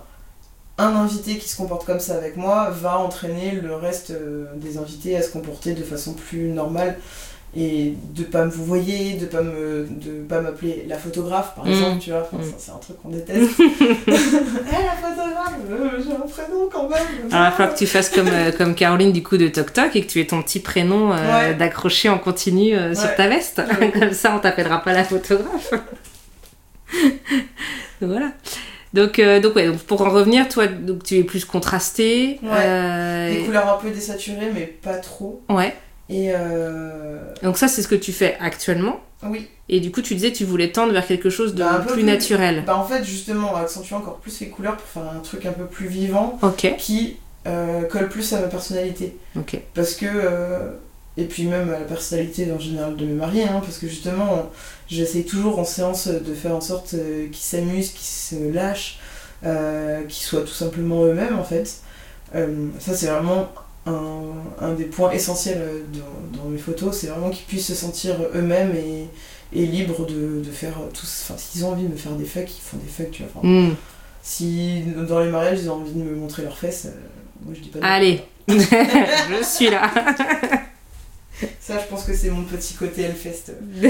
un invité qui se comporte comme ça avec moi va entraîner le reste euh, des invités à se comporter de façon plus normale. Et de pas me vous voyez, de pas me de pas m'appeler la photographe par mmh. exemple, tu vois, enfin, mmh. ça, c'est un truc qu'on déteste. hey, la photographe, euh, j'ai un prénom quand même. Alors il va falloir que tu fasses comme, euh, comme Caroline du coup de Toc Toc et que tu aies ton petit prénom euh, ouais. d'accrocher en continu euh, ouais. sur ta veste. Ouais. Comme ça on t'appellera pas la photographe. Voilà. Donc, euh, donc, ouais, donc pour en revenir, toi donc, tu es plus contrasté. Ouais. Euh... Des couleurs un peu désaturées mais pas trop. Ouais. Et euh... Donc ça, c'est ce que tu fais actuellement. Oui. Et du coup, tu disais que tu voulais tendre vers quelque chose de bah, plus, plus naturel. Bah en fait, justement, on va accentuer encore plus les couleurs pour faire un truc un peu plus vivant, Ok. qui euh, colle plus à ma personnalité. Ok. Parce que... Euh... Et puis même à la personnalité en général de mes mariés, hein, parce que justement, j'essaie toujours en séance de faire en sorte euh, qu'ils s'amusent, qu'ils se lâchent, euh, qu'ils soient tout simplement eux-mêmes en fait. Euh, ça c'est vraiment un, un des points essentiels dans, dans mes photos, c'est vraiment qu'ils puissent se sentir eux-mêmes et, et libres de, de faire tout. Enfin, s'ils ont envie de me faire des fucks, ils font des fucks, tu vois. Enfin, mm. Si dans les mariages ils ont envie de me montrer leurs fesses, euh, moi je dis pas non. Allez, je suis là. Ça, je pense que c'est mon petit côté Hellfest.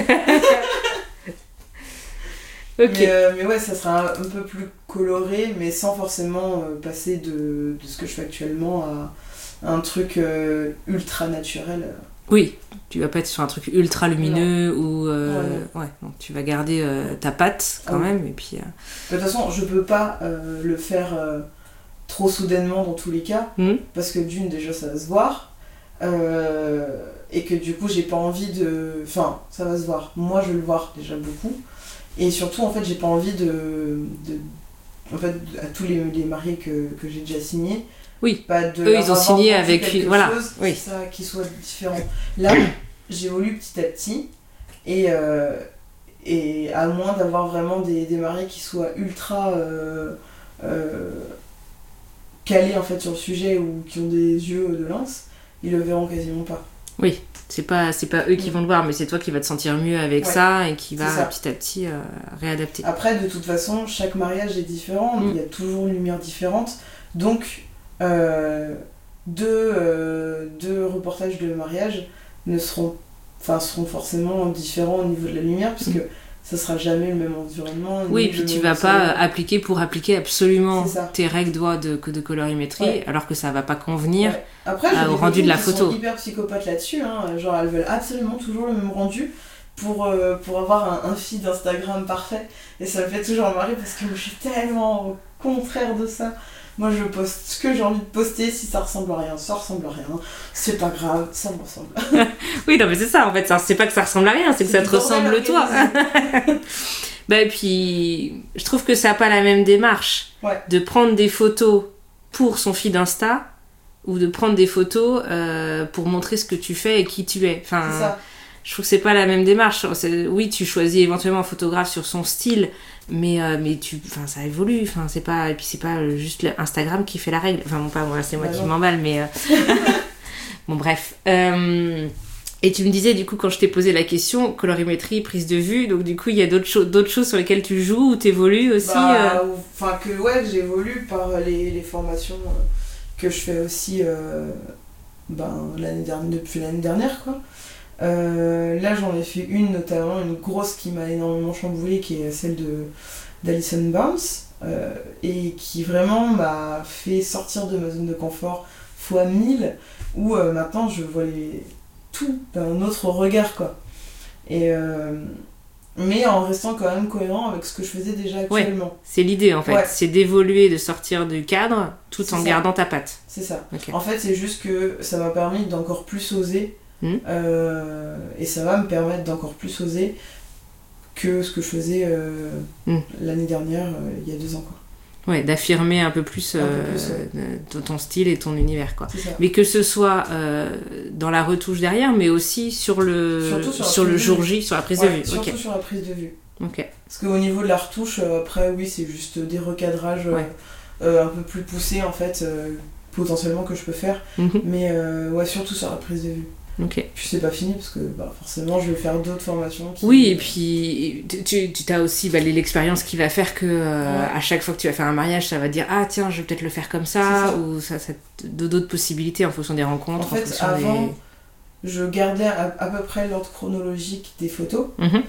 Ok. Mais, euh, mais ouais, ça sera un, un peu plus coloré, mais sans forcément euh, passer de, de ce que je fais actuellement à, à un truc euh, ultra naturel. Oui, tu vas pas être sur un truc ultra lumineux non. ou... Euh, ouais, ouais non, tu vas garder euh, ta patte quand ah, même. Et puis, euh... de toute façon, je peux pas euh, le faire euh, trop soudainement dans tous les cas, mmh. parce que d'une, déjà, ça va se voir. Euh, et que du coup j'ai pas envie de... Enfin, ça va se voir. Moi je vais le voir déjà beaucoup. Et surtout en fait j'ai pas envie de... de... En fait à tous les, les mariés que, que j'ai déjà signés. Oui, pas de eux ils ont signé avec... Une... Voilà, chose, oui. Ça, qui soit différent. Là j'évolue petit à petit. Et, euh, et à moins d'avoir vraiment des, des mariés qui soient ultra... Euh, euh, calés en fait sur le sujet ou qui ont des yeux de lynx, ils le verront quasiment pas. Oui, c'est pas, c'est pas eux qui vont le voir, mais c'est toi qui vas te sentir mieux avec ouais, ça et qui va petit à petit euh, réadapter. Après, de toute façon, chaque mariage est différent, mm. il y a toujours une lumière différente. Donc, euh, deux, euh, deux reportages de mariage ne seront, enfin, seront forcément différents au niveau de la lumière, puisque mm. ça sera jamais le même environnement. Oui, puis tu vas pas appliquer pour appliquer absolument tes règles de, de colorimétrie, ouais. alors que ça va pas convenir ouais. Après, à, au rendu de la photo. Elles sont hyper psychopathes là-dessus, hein. Genre elles veulent absolument toujours le même rendu pour, euh, pour avoir un, un feed Instagram parfait. Et ça me fait toujours marrer parce que je suis tellement au contraire de ça. Moi je poste ce que j'ai envie de poster, si ça ressemble à rien, ça ressemble à rien, c'est pas grave, ça me ressemble. Oui, non mais c'est ça en fait, c'est pas que ça ressemble à rien, c'est, c'est que ça te ressemble toi. Bah et puis, je trouve que ça n'a pas la même démarche ouais. de prendre des photos pour son feed Insta ou de prendre des photos euh, pour montrer ce que tu fais et qui tu es. Enfin, c'est ça. Je trouve que c'est pas la même démarche. C'est, oui, tu choisis éventuellement un photographe sur son style, mais euh, mais tu, enfin, ça évolue. Enfin, c'est pas et puis c'est pas juste Instagram qui fait la règle. Enfin, bon, pas moi, c'est moi bah qui non. m'emballe, mais euh... bon, bref. Euh... Et tu me disais du coup quand je t'ai posé la question, colorimétrie, prise de vue, donc du coup il y a d'autres, cho- d'autres choses sur lesquelles tu joues ou t'évolues aussi. Bah, enfin euh... que ouais, j'évolue par les, les formations que je fais aussi euh, ben, l'année dernière, depuis l'année dernière quoi. Euh, là j'en ai fait une notamment, une grosse qui m'a énormément chamboulée, qui est celle de d'Alison Barnes euh, et qui vraiment m'a fait sortir de ma zone de confort fois mille, où euh, maintenant je vois les tout d'un autre regard quoi, et euh, mais en restant quand même cohérent avec ce que je faisais déjà actuellement. Ouais, c'est l'idée en fait, ouais. c'est d'évoluer, de sortir du cadre tout c'est en ça. Gardant ta patte. C'est ça. Okay. En fait c'est juste que ça m'a permis d'encore plus oser mmh. euh, et ça va me permettre d'encore plus oser que ce que je faisais euh, mmh. l'année dernière, euh, il y a deux ans quoi. Ouais, d'affirmer un peu plus, euh, un peu plus ouais. ton style et ton univers, quoi. Mais que ce soit euh, dans la retouche derrière, mais aussi sur le, sur, sur le jour J, sur la prise ouais, de vue. Surtout okay. sur la prise de vue. Okay. Parce qu'au niveau de la retouche, euh, après, oui, c'est juste des recadrages ouais. euh, euh, un peu plus poussés, en fait, euh, potentiellement que je peux faire. Mm-hmm. Mais euh, ouais, surtout sur la prise de vue. Okay. Puis c'est pas fini parce que bah, forcément je vais faire d'autres formations qui... Oui, et puis tu, tu as aussi bah, l'expérience qui va faire que euh, ouais. à chaque fois que tu vas faire un mariage, ça va dire ah tiens je vais peut-être le faire comme ça, ça. Ou ça, ça, d'autres possibilités en fonction des rencontres. En fait en avant des... je gardais à, à peu près l'ordre chronologique des photos, mm-hmm.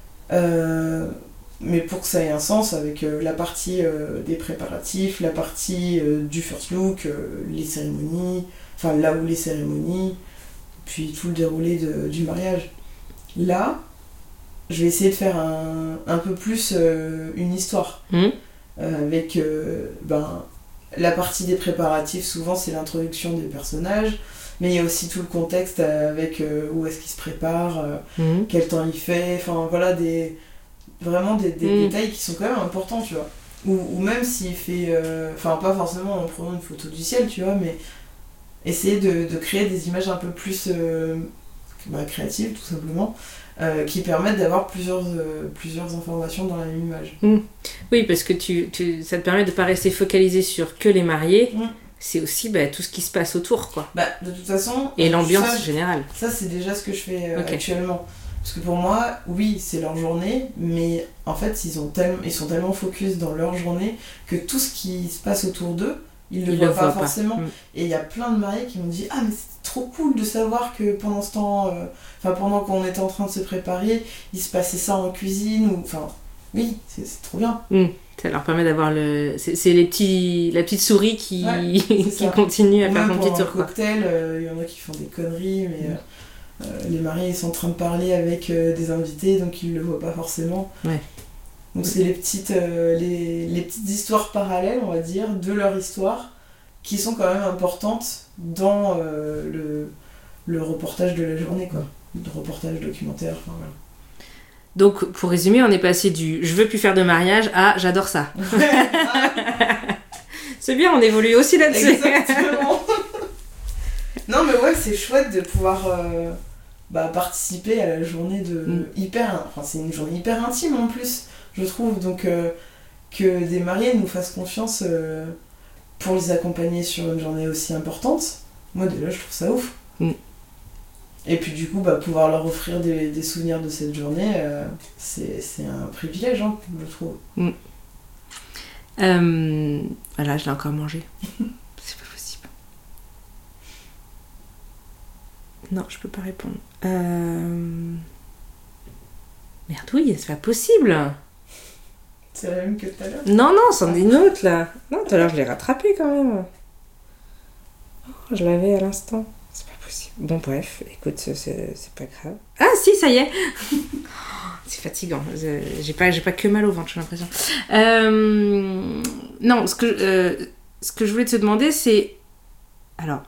euh, mais pour que ça ait un sens avec euh, la partie euh, des préparatifs, la partie euh, du first look, euh, les cérémonies, enfin là où les cérémonies, puis tout le déroulé de, du mariage. Là, je vais essayer de faire un, un peu plus euh, une histoire, mmh. euh, avec euh, ben, la partie des préparatifs, souvent c'est l'introduction des personnages, mais il y a aussi tout le contexte avec euh, où est-ce qu'il se prépare, euh, mmh. quel temps il fait, enfin voilà, des, vraiment des, des mmh. détails qui sont quand même importants, tu vois. Ou, ou même s'il fait, enfin euh, pas forcément en prenant une photo du ciel, tu vois, mais essayer de, de créer des images un peu plus euh, bah, créatives, tout simplement. Euh, qui permettent d'avoir plusieurs, euh, plusieurs informations dans la même image. Mmh. Oui, parce que tu, tu, ça te permet de ne pas rester focalisé sur que les mariés, mmh. c'est aussi bah, tout ce qui se passe autour, quoi. Bah, de toute façon... Et l'ambiance ça, générale. Ça, c'est déjà ce que je fais euh, okay. actuellement. Parce que pour moi, oui, c'est leur journée, mais en fait, ils, ont tel... ils sont tellement focus dans leur journée que tout ce qui se passe autour d'eux, ils ne le, le voient pas, voient pas forcément. Mmh. Et il y a plein de mariés qui m'ont dit « Ah, mais c'est trop cool de savoir que pendant ce temps, euh, enfin pendant qu'on était en train de se préparer, il se passait ça en cuisine. » ou enfin, oui, c'est, c'est trop bien. Mmh. Ça leur permet d'avoir le... C'est, c'est les petits... la petite souris qui, ouais, qui continue à ou faire son petit tour. Pour un cocktail, il euh, y en a qui font des conneries, mais... Mmh. Euh, euh, les mariés, ils sont en train de parler avec euh, des invités, donc ils le voient pas forcément. Ouais. Donc c'est les petites, euh, les, les petites histoires parallèles, on va dire, de leur histoire, qui sont quand même importantes dans euh, le, le reportage de la journée, quoi. Le reportage documentaire, enfin voilà. Donc, pour résumer, on est passé du « je veux plus faire de mariage » à « j'adore ça ». C'est bien, on évolue aussi là-dessus. Exactement. Non mais ouais, c'est chouette de pouvoir euh, bah, participer à la journée de mm. hyper... Enfin, c'est une journée hyper intime en plus, je trouve. Donc, euh, que des mariés nous fassent confiance euh, pour les accompagner sur une journée aussi importante, moi déjà, je trouve ça ouf. Mm. Et puis du coup, bah, pouvoir leur offrir des, des souvenirs de cette journée, euh, c'est, c'est un privilège, hein, je trouve. Mm. Euh, voilà, je l'ai encore mangé. C'est pas possible. Non, je peux pas répondre. Euh... Merdouille, c'est pas possible. C'est la même que tout à l'heure. Non, non, c'en est une autre là. Non, tout à l'heure je l'ai rattrapée quand même. Oh, je l'avais à l'instant. C'est pas possible. Bon, bref, écoute, c'est, c'est pas grave. Ah, si, ça y est. C'est fatigant. J'ai pas, j'ai pas que mal au ventre, j'ai l'impression. Euh... Non, ce que, euh, ce que je voulais te demander, c'est... Alors,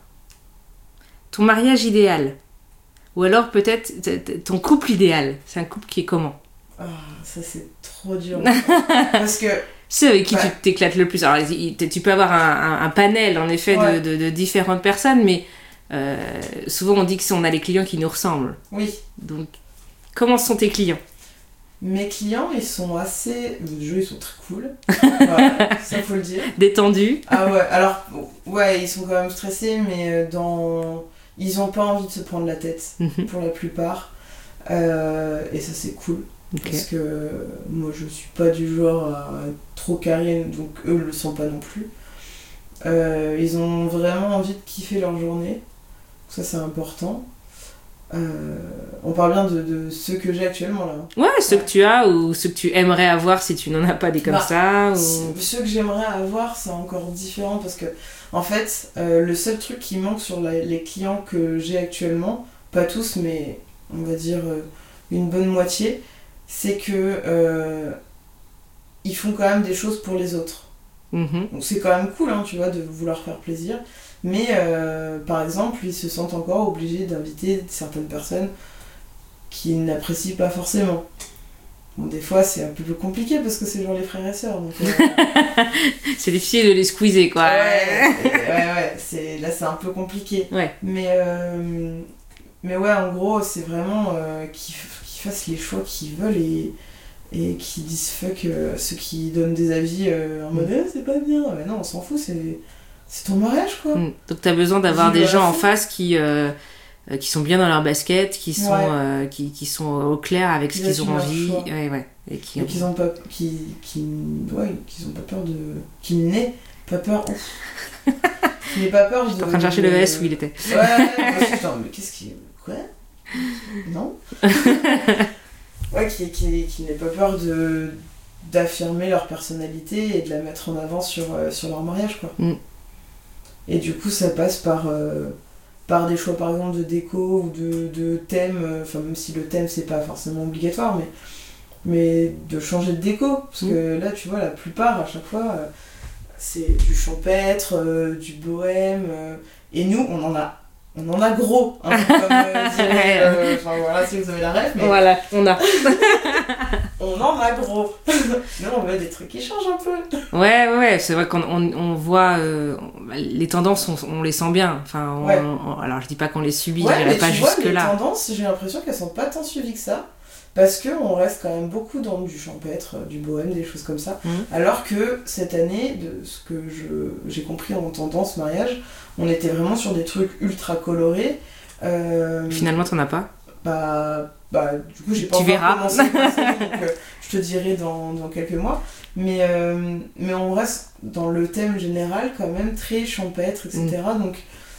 ton mariage idéal. Ou alors peut-être ton couple idéal. C'est un couple qui est comment ? Ah, ça c'est trop dur. Parce que... Ceux avec qui bah... tu t'éclates le plus. Alors, tu peux avoir un, un, un panel, en effet, ouais. de, de, de différentes personnes, mais euh, souvent on dit que on a les clients qui nous ressemblent. Oui. Donc, comment sont tes clients ? Mes clients, ils sont assez... Les jeux, ils sont très cool. Voilà, ça faut le dire. Détendus. Ah ouais, alors, ouais, ils sont quand même stressés, mais dans... Ils ont pas envie de se prendre la tête, mm-hmm. pour la plupart. Euh, et ça, c'est cool. Okay. Parce que moi, je suis pas du genre à être trop carré, donc eux le sont pas non plus. Euh, ils ont vraiment envie de kiffer leur journée. Ça, c'est important. Euh, on parle bien de, de ceux que j'ai actuellement là. Ouais, ceux ouais. que tu as ou ceux que tu aimerais avoir si tu n'en as pas des comme bah, ça. Ou... Ceux que j'aimerais avoir, c'est encore différent parce que, en fait, euh, le seul truc qui manque sur la, les clients que j'ai actuellement, pas tous, mais on va dire euh, une bonne moitié, c'est que euh, ils font quand même des choses pour les autres. Mm-hmm. Donc c'est quand même cool, hein, tu vois, de vouloir faire plaisir. Mais euh, par exemple, ils se sentent encore obligés d'inviter certaines personnes qui n'apprécient pas forcément. Bon, des fois, c'est un peu plus compliqué parce que c'est genre les frères et sœurs. Donc, euh... c'est difficile de les squeezer, quoi. Ouais, ouais, ouais. C'est... Là, c'est un peu compliqué. Ouais. Mais, euh... Mais ouais, en gros, c'est vraiment euh, qu'ils, qu'ils fassent les choix qu'ils veulent et, et qu'ils disent fuck euh, ceux qui donnent des avis euh, en mode mm. eh, c'est pas bien. Mais non, on s'en fout, c'est... C'est ton mariage, quoi. Mmh. Donc t'as besoin d'avoir des gens en face qui, euh, qui sont bien dans leur basket, qui sont, ouais. euh, qui, qui sont au clair avec ce qu'ils ont envie. Ouais, ouais. Et qui et qu'ils ont pas, qui, qui, ouais, qu'ils ont pas peur de... Qui n'aient pas peur... Qui n'aient pas peur de... J'étais en train de chercher de... le S où il était. Ouais, ouais, attends, mais qu'est-ce qui... Quoi ? Non. Ouais, qui, qui, qui n'aient pas peur de... d'affirmer leur personnalité et de la mettre en avant sur, sur leur mariage, quoi. Mmh. Et du coup, ça passe par, euh, par des choix, par exemple, de déco ou de, de thème. Enfin, même si le thème, c'est pas forcément obligatoire, mais, mais de changer de déco. Parce mmh. que là, tu vois, la plupart, à chaque fois, c'est du champêtre, euh, du bohème, euh, et nous, on en a, on en a gros, hein, comme euh, dirait, euh, enfin voilà, si vous avez la ref, mais voilà, on a. on en a gros. Nous, on veut des trucs qui changent un peu. Ouais, ouais, ouais, c'est vrai qu'on on, on voit, euh, les tendances, on, on les sent bien. Enfin, on, Ouais. on- alors je dis pas qu'on les subit, Ouais, je mais dirais pas tu vois, jusque les là. tendances, j'ai l'impression qu'elles sont pas tant suivies que ça. Parce qu'on reste quand même beaucoup dans du champêtre, du bohème, des choses comme ça. Mhm. Alors que cette année, de ce que je, j'ai compris en tendance mariage, on était vraiment sur des trucs ultra colorés. Euh, Finalement, t'en as pas. bah, bah, du coup, j'ai pas Tu encore verras. commencé ma série, donc euh, je te dirai dans, dans quelques mois. Mais, euh, mais on reste dans le thème général, quand même, très champêtre, et cetera. Donc,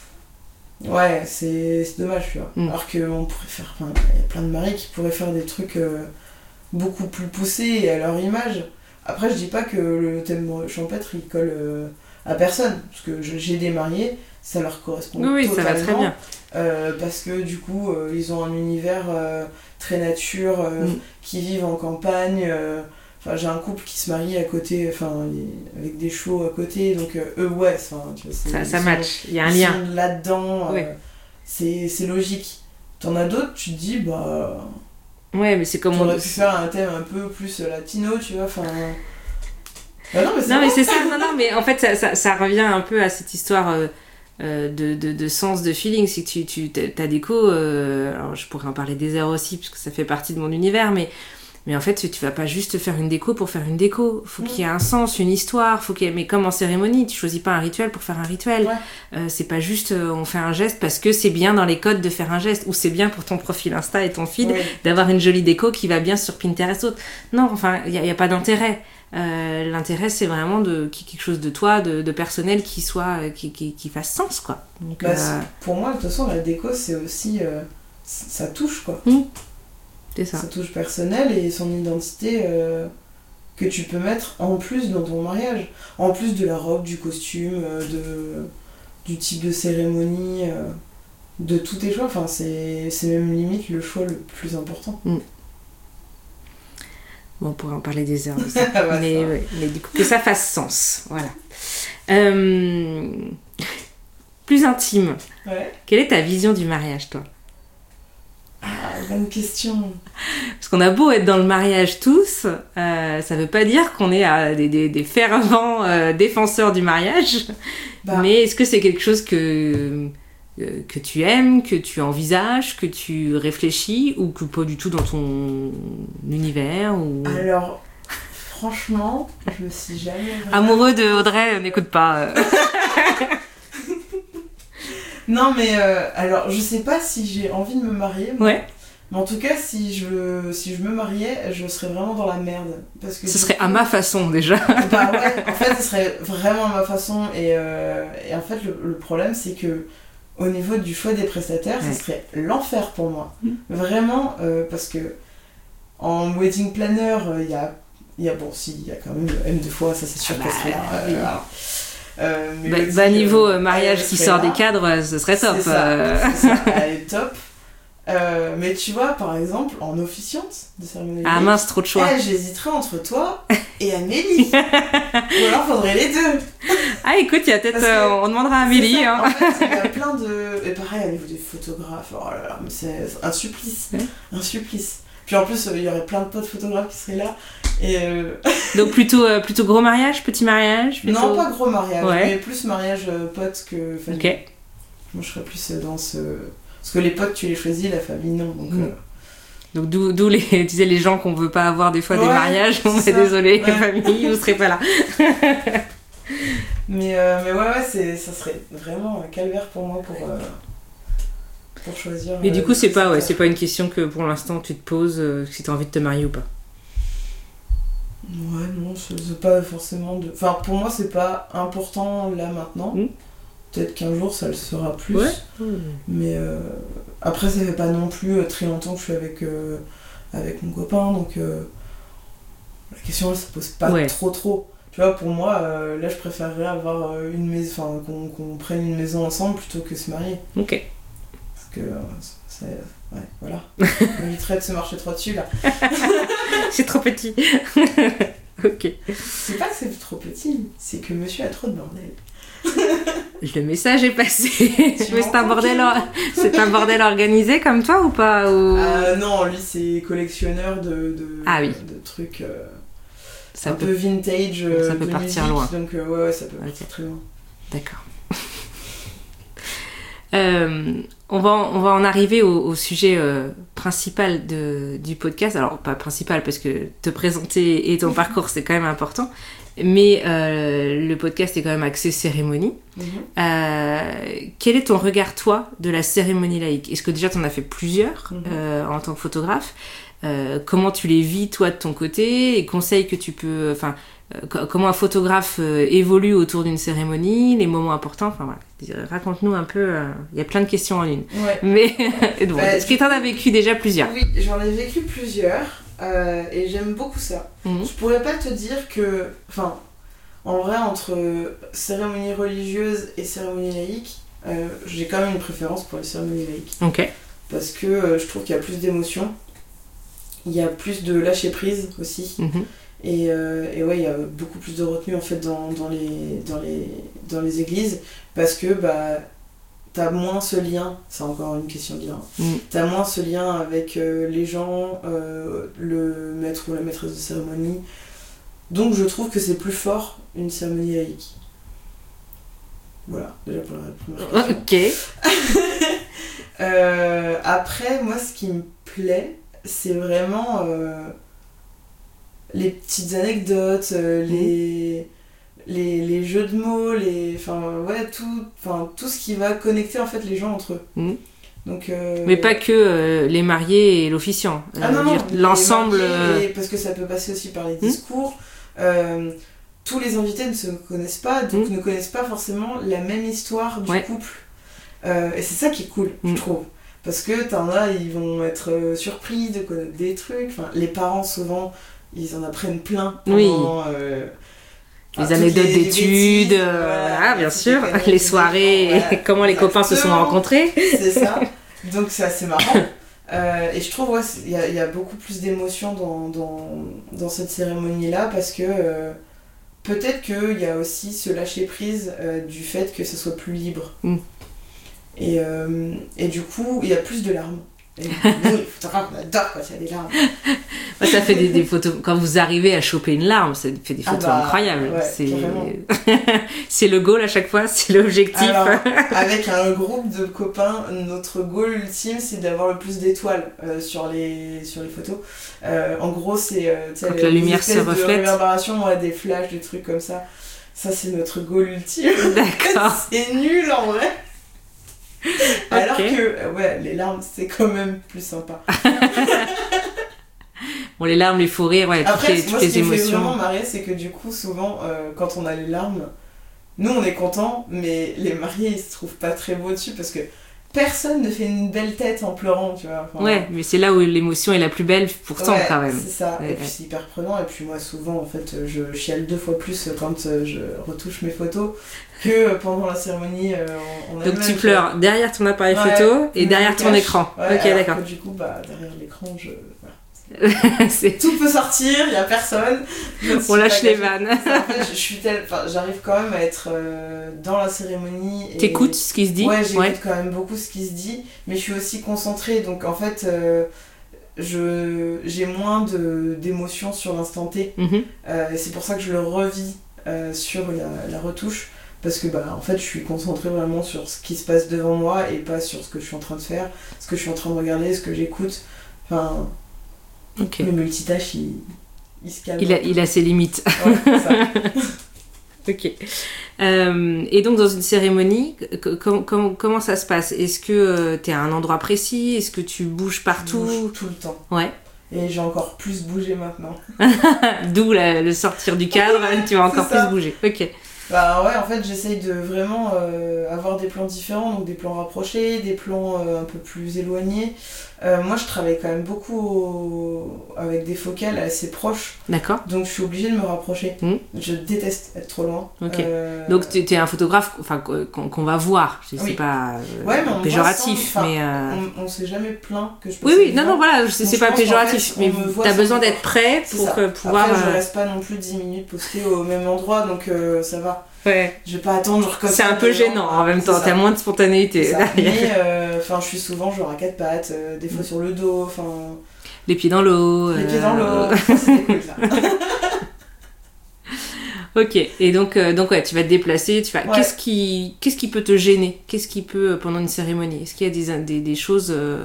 ouais, c'est, c'est dommage, tu vois. Mm. Alors qu'on pourrait faire. Enfin, il y a plein de mariés qui pourraient faire des trucs euh, beaucoup plus poussés et à leur image. Après, je dis pas que le thème champêtre il colle euh, à personne, parce que je- j'ai des mariés, ça leur correspond Oui, oui, ça totalement. va très bien. Euh, parce que du coup, euh, ils ont un univers euh, très nature, euh, Mm. qui vivent en campagne. euh, Enfin, j'ai un couple qui se marie à côté, enfin, les- avec des chevaux à côté, donc euh, eux, ouais, enfin, tu vois, c'est- Ça, ils ça sont- match, il y a un ils lien. sont là-dedans, euh, Ouais. c'est, c'est logique. T'en as d'autres, tu te dis, bah, Ouais, mais c'est comme on on... aurait pu faire un thème un peu plus latino, tu vois, enfin. Bah non, mais c'est Non, mais vrai. c'est ça, non, non, mais en fait, ça, ça, ça revient un peu à cette histoire euh, euh, de, de, de sens, de feeling. Si tu, tu, ta déco, euh, alors je pourrais en parler des heures aussi, puisque ça fait partie de mon univers, mais, mais en fait, tu vas pas juste faire une déco pour faire une déco. Faut Mm. qu'il y ait un sens, une histoire, faut qu'il y ait... mais comme en cérémonie, tu choisis pas un rituel pour faire un rituel. Ouais. Euh, c'est pas juste euh, on fait un geste parce que c'est bien dans les codes de faire un geste, ou c'est bien pour ton profil Insta et ton feed Oui. d'avoir une jolie déco qui va bien sur Pinterest autre. Non, enfin, il n'y a, y a pas d'intérêt. Euh, l'intérêt, c'est vraiment de, qu'il y ait quelque chose de toi, de, de personnel qui soit, euh, qui, qui, qui fasse sens, quoi. Donc, Bah, euh, c'est- pour moi, de toute façon, la déco, c'est aussi. euh, c- ça touche, quoi. c'est ça. Ça touche personnel et son identité euh, que tu peux mettre en plus dans ton mariage. En plus de la robe, du costume, euh, de, du type de cérémonie, euh, de tous tes choix. Enfin, c'est, c'est même limite le choix le plus important. Bon, on pourrait en parler des heures de ça. Ah bah, mais, ça. ouais, mais du coup, que ça fasse sens. Voilà. Euh, Plus intime. Ouais. Quelle est ta vision du mariage, toi? Ah, bonne question. Parce qu'on a beau être dans le mariage tous, euh, ça veut pas dire qu'on est à des, des, des fervents euh, défenseurs du mariage. Bah, Mais est-ce que c'est quelque chose que, euh, que tu aimes, que tu envisages, que tu réfléchis, ou que pas du tout dans ton univers ou... Alors, franchement, je me suis jamais. vraiment- Amoureux de Audrey, euh, n'écoute pas. euh. Non, mais euh, alors, je sais pas si j'ai envie de me marier. moi. Ouais. Mais en tout cas, si je, si je me mariais, je serais vraiment dans la merde. Parce que Ce du serait coup- à ma façon déjà. Bah ouais, en fait, ce serait vraiment à ma façon. Et, euh, et en fait, le, le problème, c'est que au niveau du choix des prestataires, Ouais. ce serait l'enfer pour moi. Mm. Vraiment, euh, parce que en wedding planner, il y a, y a. Bon, si, il y a quand même le M deux fois, ça c'est sûr Ah qu'elle bah, serait là. euh, oui. voilà. Euh, mais Bah, wedding, bah, niveau euh, euh, mariage elle qui serait sort là. des cadres, euh, ce serait top. C'est ça, euh. c'est ça, elle est top. Euh, mais tu vois, par exemple, en officiante de cérémonie. Ah mince, trop de choix. Eh, j'hésiterais entre toi et Amélie. Ou alors faudrait les deux. Ah écoute, il y a peut-être, Parce que euh, on demandera à C'est Amélie. ça, Hein. En fait, il y a plein de. Et pareil, au niveau des photographes, oh là là, mais c'est un supplice. Ouais. Un supplice. Puis en plus, euh, il y aurait plein de potes photographes qui seraient là. Et. euh, Donc plutôt, euh, plutôt gros mariage, petit mariage plutôt... Non, pas gros mariage, Ouais. mais plus mariage euh, pote que famille. Ok. Moi, je serais plus euh, dans ce. Parce que les potes, tu les choisis, la famille, non. Donc. Mm. euh, Donc d'où, d'où les, tu disais, les gens qu'on veut pas avoir des fois des Ouais, mariages, on c'est est ça. désolé, Ouais. famille, vous serez pas là. Mais, euh, mais ouais, ouais, c'est, ça serait vraiment un calvaire pour moi pour, euh, pour choisir. Mais euh, du coup, c'est pas, ouais, prestataire. c'est pas une question que pour l'instant tu te poses euh, si t'as envie de te marier ou pas. Ouais, non, c'est, c'est pas forcément de. Enfin, pour moi, c'est pas important là maintenant. Mm. Peut-être qu'un jour ça le sera plus. Ouais. Mais euh, après, ça fait pas non plus euh, très longtemps que je suis avec, euh, avec mon copain, donc euh, la question elle se pose pas Ouais. trop trop. Tu vois, pour moi, euh, là je préférerais avoir euh, une maison, enfin qu'on, qu'on prenne une maison ensemble plutôt que se marier. Ok. Parce que euh, c'est. Ouais, voilà. On éviterait de se marcher trop dessus là. C'est trop petit. Ok. C'est pas que c'est trop petit, c'est que monsieur a trop de bordel. Le message est passé. Tu Mais c'est un, bordel or... c'est un bordel organisé comme toi ou pas ou... euh, Non, lui c'est collectionneur de, de, ah, oui. de trucs euh, ça un peut... peu vintage. Euh, ça peut de partir musique, loin. Donc euh, ouais, ouais, ça peut okay. partir très loin. D'accord. euh, on, va en, on va en arriver au, au sujet euh, principal de, du podcast. Alors, pas principal parce que te présenter et ton parcours, c'est quand même important. Mais euh, le podcast est quand même axé cérémonie. Mm-hmm. Euh, quel est ton regard, toi, de la cérémonie laïque ? Est-ce que déjà, tu en as fait plusieurs mm-hmm. euh, en tant que photographe ? euh, Comment tu les vis, toi, de ton côté ? Et conseils que tu peux... Enfin, euh, comment un photographe euh, évolue autour d'une cérémonie, les moments importants. Enfin, voilà. Raconte-nous un peu... Il euh, y a plein de questions en ligne. Ouais. Mais bon, bah, est-ce que tu en as vécu déjà plusieurs ? Oui, j'en ai vécu plusieurs. Euh, et j'aime beaucoup ça. Mmh. Je pourrais pas te dire que... Enfin, en vrai, entre cérémonie religieuse et cérémonie laïque, euh, j'ai quand même une préférence pour les cérémonies laïques. Ok. Parce que euh, je trouve qu'il y a plus d'émotion. Il y a plus de lâcher-prise aussi. Mmh. Et, euh, et ouais, il y a beaucoup plus de retenue en fait dans, dans, les, dans, les, dans les églises. Parce que... bah t'as moins ce lien, c'est encore une question de lien, mm. t'as moins ce lien avec euh, les gens, euh, le maître ou la maîtresse de cérémonie. Donc je trouve que c'est plus fort une cérémonie laïque. Voilà, déjà pour la première question. Ok. euh, après, moi ce qui me plaît, c'est vraiment euh, les petites anecdotes, euh, mm. les... Les, les jeux de mots, les, enfin, ouais, tout, enfin, tout ce qui va connecter en fait les gens entre eux. Mmh. Donc, euh... Mais pas que euh, les mariés et l'officiant. Ah euh, non, non, l'ensemble. Et, parce que ça peut passer aussi par les discours. Mmh. Euh, tous les invités ne se connaissent pas, donc mmh. ne connaissent pas forcément la même histoire du ouais. couple. Euh, et c'est ça qui est cool, mmh. je trouve. Parce que t'en as, ils vont être euh, surpris de connaître des trucs. Enfin, les parents, souvent, ils en apprennent plein pendant... Oui. Euh, les ah, anecdotes les, d'études, les euh, voilà, voilà, bien sûr, les soirées, voilà, comment les copains se sont rencontrés. C'est ça, donc c'est assez marrant. Euh, et je trouve ouais, il y, y a beaucoup plus d'émotions dans, dans, dans cette cérémonie-là parce que euh, peut-être qu'il y a aussi ce lâcher-prise euh, du fait que ce soit plus libre. Mm. Et, euh, et du coup, il y a plus de larmes. Et nous, les photographes, on adore quand il y a des larmes. Moi, ça fait des, des photos. Quand vous arrivez à choper une larme, ça fait des photos ah bah, incroyables. Ouais, c'est... c'est le goal à chaque fois, c'est l'objectif. Alors, avec un groupe de copains, notre goal ultime, c'est d'avoir le plus d'étoiles euh, sur, les, sur les photos. Euh, en gros, c'est euh, quand les, la lumière se reflète. De réverbération, ouais, des flashs, des trucs comme ça. Ça, c'est notre goal ultime. D'accord. C'est nul en vrai. Alors okay. que, ouais, les larmes, c'est quand même plus sympa. Bon, les larmes, les fous rires, ouais, après, toutes les, toutes moi, les ce qui émotions. me fait vraiment marrer, c'est que du coup, souvent, euh, quand on a les larmes, nous, on est contents, mais les mariés, ils se trouvent pas très beaux dessus parce que personne ne fait une belle tête en pleurant, tu vois. Enfin, ouais, mais c'est là où l'émotion est la plus belle, pourtant, ouais, quand même. C'est ça, ouais, et ouais. puis c'est hyper prenant, et puis moi, souvent, en fait, je chiale deux fois plus quand je retouche mes photos que pendant la cérémonie. Euh, on a Donc tu pleures derrière ton appareil ouais, photo et derrière ton écran. Ouais, ok, d'accord. Du coup, bah, derrière l'écran, je... Voilà. C'est... Tout peut sortir, il n'y a personne. On lâche les vannes. En fait, je suis tel... enfin, j'arrive quand même à être euh, dans la cérémonie. Et... T'écoutes ce qui se dit ? Ouais, j'écoute ouais. quand même beaucoup ce qui se dit, mais je suis aussi concentrée, donc en fait, euh, je... j'ai moins de... d'émotions sur l'instant T. Mm-hmm. Euh, et c'est pour ça que je le revis euh, sur la... la retouche, parce que bah, en fait, je suis concentrée vraiment sur ce qui se passe devant moi et pas sur ce que je suis en train de faire, ce que je suis en train de regarder, ce que j'écoute. Enfin... Okay. Le multitâche, il, il se calme. Il a, il a ses limites. Ouais, c'est ça. Ok. Euh, et donc, dans une cérémonie, com- com- comment ça se passe ? Est-ce que euh, tu es à un endroit précis ? Est-ce que tu bouges partout ? Je bouge tout le temps. Ouais. Et j'ai encore plus bougé maintenant. D'où la, le sortir du cadre, tu vas encore plus bouger. Ok. Bah ouais, en fait, j'essaye de vraiment euh, avoir des plans différents, donc des plans rapprochés, des plans euh, un peu plus éloignés. Euh, moi, je travaille quand même beaucoup au... avec des focales assez proches. D'accord. Donc, je suis obligée de me rapprocher. Mmh. Je déteste être trop loin. Ok. Euh... Donc, tu es un photographe enfin, qu'on, qu'on va voir. Je sais Oui. pas euh, ouais, mais on péjoratif, sans... mais... Euh... On, on s'est jamais plaint que je Oui, oui, non, non, voilà, c'est, c'est pas péjoratif, fait, mais t'as besoin d'être prêt c'est pour ça. que, pouvoir... Après, je euh... reste pas non plus dix minutes postée au même endroit, donc euh, ça va. Ouais. Je vais pas attendre genre comme c'est ça. un peu gênant en même temps, t'as moins de spontanéité. Mais enfin, euh, je suis souvent genre à quatre pattes, euh, des fois sur le dos, enfin. Les pieds dans l'eau. Les euh... pieds dans l'eau. C'est cool ça. Ok, et donc, euh, donc ouais, tu vas te déplacer, tu vas... Ouais. Qu'est-ce qui, qu'est-ce qui peut te gêner? Qu'est-ce qui peut, pendant une cérémonie? Est-ce qu'il y a des, des, des choses... Euh...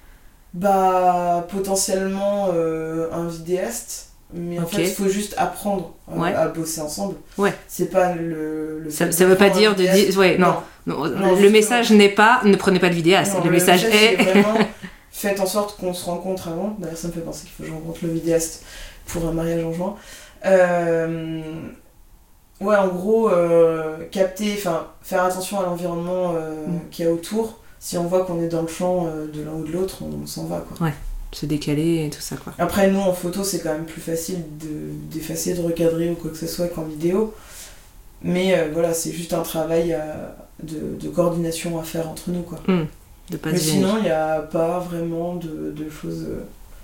Bah, potentiellement euh, un vidéaste. Mais en okay. fait, il faut juste apprendre euh, ouais. à bosser ensemble. Ouais. C'est pas le. le ça ça veut pas dire de dire. Ouais, non. non. non, non le message n'est pas ne prenez pas de vidéaste. Non, le, le message, message est. C'est vraiment faites en sorte qu'on se rencontre avant. D'ailleurs, ça me fait penser qu'il faut que je rencontre le vidéaste pour un mariage en juin. Euh... Ouais, en gros, euh, capter, enfin, faire attention à l'environnement euh, mm. qu'il y a autour. Si on voit qu'on est dans le champ euh, de l'un ou de l'autre, on, on s'en va, quoi. Ouais. Se décaler et tout ça quoi. Après nous en photo c'est quand même plus facile de, d'effacer, de recadrer ou quoi que ce soit qu'en vidéo. Mais euh, voilà, c'est juste un travail à, de, de coordination à faire entre nous quoi. Mmh, de pas mais sinon il n'y a pas vraiment de, de choses euh,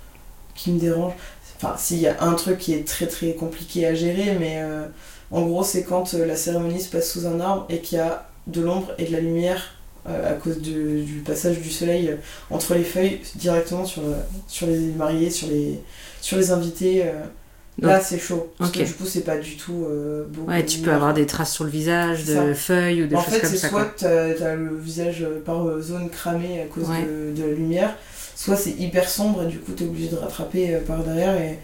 qui me dérangent. Enfin s'il y a un truc qui est très très compliqué à gérer mais euh, en gros c'est quand euh, la cérémonie se passe sous un arbre et qu'il y a de l'ombre et de la lumière Euh, à cause de, du passage du soleil euh, entre les feuilles directement sur, euh, sur les mariés, sur les, sur les invités. Euh, là, c'est chaud. Parce okay. que du coup, c'est pas du tout euh, beau. Ouais, tu peux avoir des traces sur le visage, de ça. Feuilles ou des en choses fait, comme ça. En fait, c'est soit t'as, t'as le visage par zone cramé à cause ouais. de, de la lumière, soit c'est hyper sombre et du coup, t'es obligé de rattraper euh, par derrière et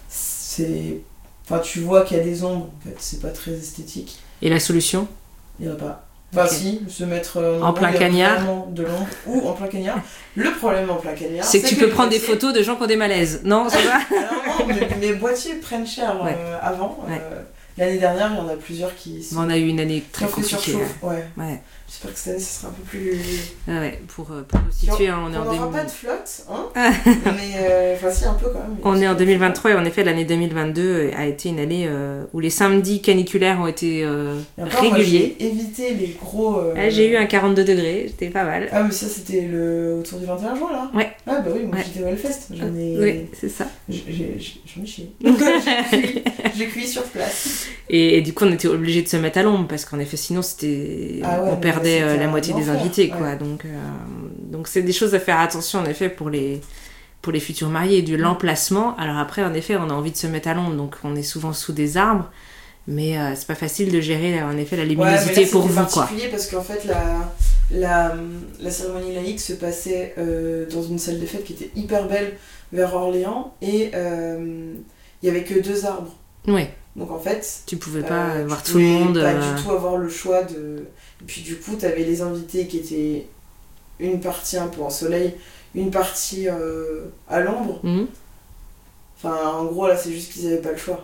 c'est... Enfin, tu vois qu'il y a des ombres, en fait, c'est pas très esthétique. Et la solution ? Il n'y en a pas. Enfin okay. si, se mettre euh, en plein cagnard de l'ombre ou en plein cagnard. Le problème en plein cagnard, c'est, c'est que tu que peux prendre boîtiers... des photos de gens qui ont des malaises. Non, c'est pas. Alors non, mais les boîtiers prennent cher ouais. euh, avant. Ouais. Euh, l'année dernière, il y en a plusieurs qui. Sont... On a eu une année très compliquée. Ouais. ouais. J'espère que cette année, ça sera un peu plus. Ah ouais, pour pour nous situer, on, on est en. On n'aura pas de flotte, hein. mais euh, enfin si un peu quand même. On est en deux mille vingt-trois et en effet l'année deux mille vingt-deux a été une année euh, où les samedis caniculaires ont été euh, encore, réguliers. Moi, j'ai évité les gros. Euh... Ah, j'ai eu un quarante-deux degrés, c'était pas mal. Ah mais ça c'était le autour du vingt et un juin là. Ouais. Ah bah oui, moi ouais. j'étais au Hellfest. J'en ai. Oui, c'est ça. J'ai, j'ai, j'en ai chié. j'ai, cuit, j'ai cuit sur place. Et, et du coup on était obligés de se mettre à l'ombre parce qu'en effet sinon c'était ah ouais, on perdait euh, la moitié des invités quoi. Ouais. Donc euh, donc c'est des choses à faire attention en effet pour les pour les futurs mariés, de l'emplacement. Alors après en effet on a envie de se mettre à l'ombre donc on est souvent sous des arbres mais euh, c'est pas facile de gérer en effet la luminosité ouais, là, pour vous quoi. C'est particulier parce qu'en fait la la la cérémonie laïque se passait euh, dans une salle de fête qui était hyper belle vers Orléans et euh, il y avait que deux arbres. Oui. Donc en fait, tu pouvais pas euh, voir tu tout le monde. Pas euh... du tout avoir le choix de. Et puis du coup, t'avais les invités qui étaient une partie un peu en soleil, une partie euh, à l'ombre. Mmh. Enfin, en gros, là, c'est juste qu'ils avaient pas le choix.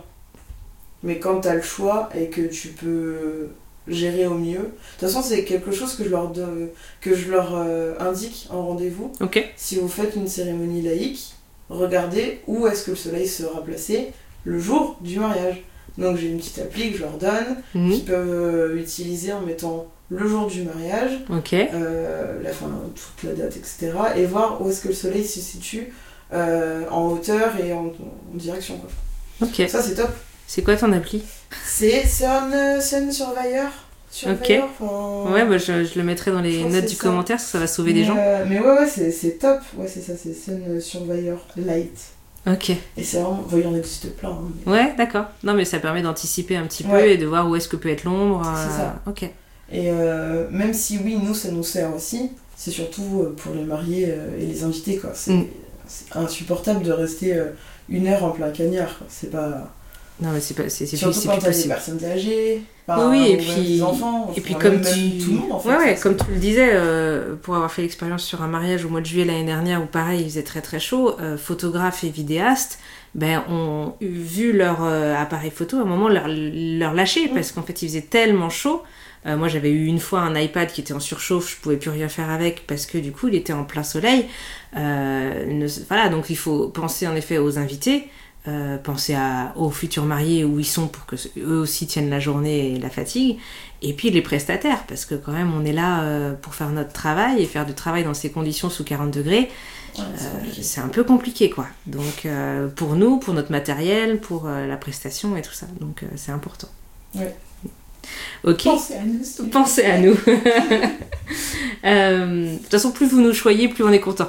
Mais quand t'as le choix et que tu peux gérer au mieux. De toute façon, c'est quelque chose que je leur, de... que je leur euh, indique en rendez-vous. Okay. Si vous faites une cérémonie laïque, regardez où est-ce que le soleil sera placé le jour du mariage. Donc j'ai une petite appli que je leur donne, mmh. qu'ils peuvent utiliser en mettant le jour du mariage, okay. euh, la fin, toute la date, et cetera. Et voir où est-ce que le soleil se situe euh, en hauteur et en, en direction. Quoi. Okay. Ça c'est top. C'est quoi ton appli ? C'est Sun, Sun Surveyor. Surveyor ok. Enfin... Ouais, bah je, je le mettrai dans les notes du ça. commentaire, ça va sauver mais, des gens. Euh, mais ouais, ouais, c'est, c'est top. Ouais, c'est ça, c'est Sun Surveyor Light. Ok. Et c'est vraiment... Enfin, il y en existe plein. Hein, mais... Ouais, d'accord. Non, mais ça permet d'anticiper un petit peu ouais. et de voir où est-ce que peut être l'ombre. C'est euh... ça. Ok. Et euh, même si, oui, nous, ça nous sert aussi, c'est surtout pour les mariés et les invités, quoi. C'est, mm. c'est insupportable de rester une heure en plein cagnard, quoi. C'est pas... Non, mais c'est pas, c'est, c'est Surtout plus, c'est quand plus t'as des possible. personnes âgées, enfin, Oui, et ou puis- même des enfants, Et puis enfin, comme même, tu... même tout le monde en fait. ouais, ouais, ça, comme tu le disais, euh, pour avoir fait l'expérience sur un mariage au mois de juillet l'année dernière où pareil, il faisait très très chaud, euh, photographes et vidéastes, ben, ont eu- vu leur euh, appareil photo à un moment leur, leur lâcher, parce qu'en fait il faisait tellement chaud. Euh, moi j'avais eu une fois un iPad qui était en surchauffe, je pouvais plus rien faire avec parce que du coup il était en plein soleil. Euh, ne- voilà, donc il faut penser en effet aux invités, euh, penser à, aux futurs mariés où ils sont pour que eux aussi tiennent la journée et la fatigue, et puis les prestataires, parce que quand même on est là euh, pour faire notre travail, et faire du travail dans ces conditions sous quarante degrés, ouais, c'est euh, compliqué. c'est un peu compliqué quoi. Donc euh, pour nous, pour notre matériel, pour euh, la prestation et tout ça, donc euh, c'est important. Ouais. Ok. Pensez à nous, s'il vous Pensez à nous. Euh, de toute façon, plus vous nous choyez, plus on est content.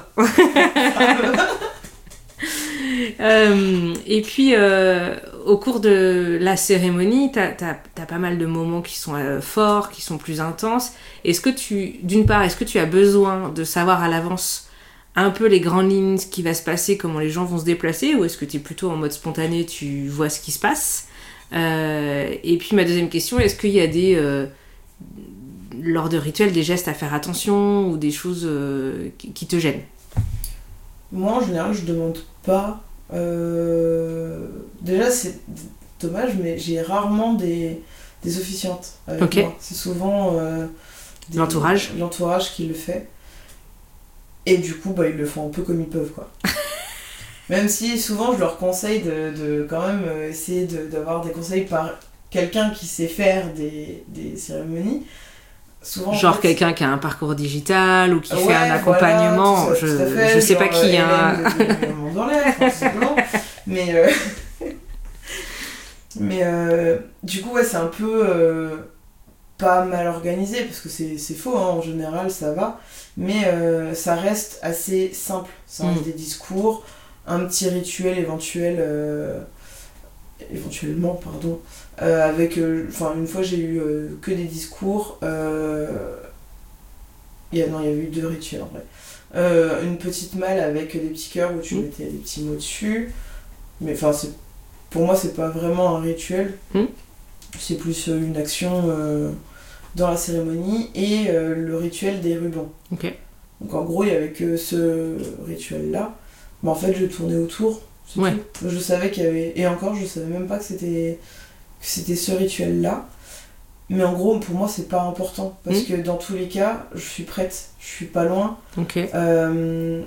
Euh, et puis, euh, au cours de la cérémonie, t'as, t'as, t'as pas mal de moments qui sont euh, forts, qui sont plus intenses. Est-ce que tu, d'une part, est-ce que tu as besoin de savoir à l'avance un peu les grandes lignes, ce qui va se passer, comment les gens vont se déplacer, ou est-ce que tu es plutôt en mode spontané, tu vois ce qui se passe? Euh, et puis ma deuxième question, est-ce qu'il y a des... Euh, lors de rituels, des gestes à faire attention, ou des choses euh, qui, qui te gênent? Moi, en général, je demande pas. euh, Déjà, c'est dommage, mais j'ai rarement des, des officiantes avec Ok. moi. C'est souvent euh, des- L'entourage. l'entourage qui le fait. Et du coup, bah, ils le font un peu comme ils peuvent, quoi. Même si souvent, je leur conseille de, de quand même euh, essayer de- d'avoir des conseils par quelqu'un qui sait faire des, des cérémonies. Souvent, en Genre fait, quelqu'un qui a un parcours digital ou qui Ouais, fait un accompagnement, voilà, tout ça, je, tout à fait, je sais genre, pas qui, euh, hein. Hélène de- de Monde dans l'air, enfin, tout simplement. Mais, euh, mais euh, du coup, ouais, c'est un peu euh, pas mal organisé, parce que c'est, c'est faux, hein, en général, ça va. Mais euh, ça reste assez simple. Ça reste Mm. des discours, un petit rituel éventuel, euh, éventuellement, pardon. Euh, avec, enfin, une fois, j'ai eu euh, que des discours. Euh, il y a, non, il y avait eu deux rituels en vrai. Euh, une petite malle avec des petits cœurs où tu Mm. mettais des petits mots dessus. Mais enfin, c'est, pour moi, c'est pas vraiment un rituel. Mm. C'est plus euh, une action euh, dans la cérémonie. Et euh, le rituel des rubans. Ok. Donc en gros, il y avait que ce rituel-là. Mais en fait, je tournais autour. C'est Ouais. tout. Je savais qu'il y avait. Et encore, je savais même pas que c'était, que c'était ce rituel-là. Mais en gros, pour moi, c'est pas important. Parce Mm. que dans tous les cas, je suis prête. Je suis pas loin. Ok. Euh,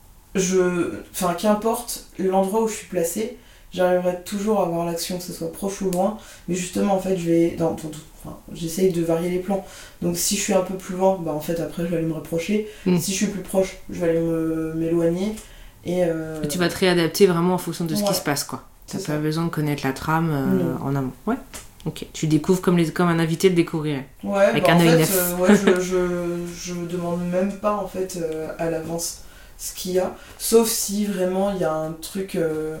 je... Enfin, qu'importe l'endroit où je suis placée, j'arriverai toujours à avoir l'action, que ce soit proche ou loin. Mais justement, en fait, je vais... Dans, dans tout... enfin, j'essaye de varier les plans. Donc si je suis un peu plus loin, bah en fait, après, je vais aller me rapprocher. Mm. Si je suis plus proche, je vais aller me... m'éloigner. Et, euh... Et tu vas te réadapter vraiment en fonction de ce Ouais. qui se passe, quoi. T'as C'est pas ça. besoin de connaître la trame euh, Non. en amont. Ouais. Ok. Tu découvres comme, les, comme un invité le découvrirait. Ouais, Avec bah, un en œil fait, neuf. euh, ouais, je, je, je demande même pas en fait euh, à l'avance ce qu'il y a, sauf si vraiment il y a un truc euh,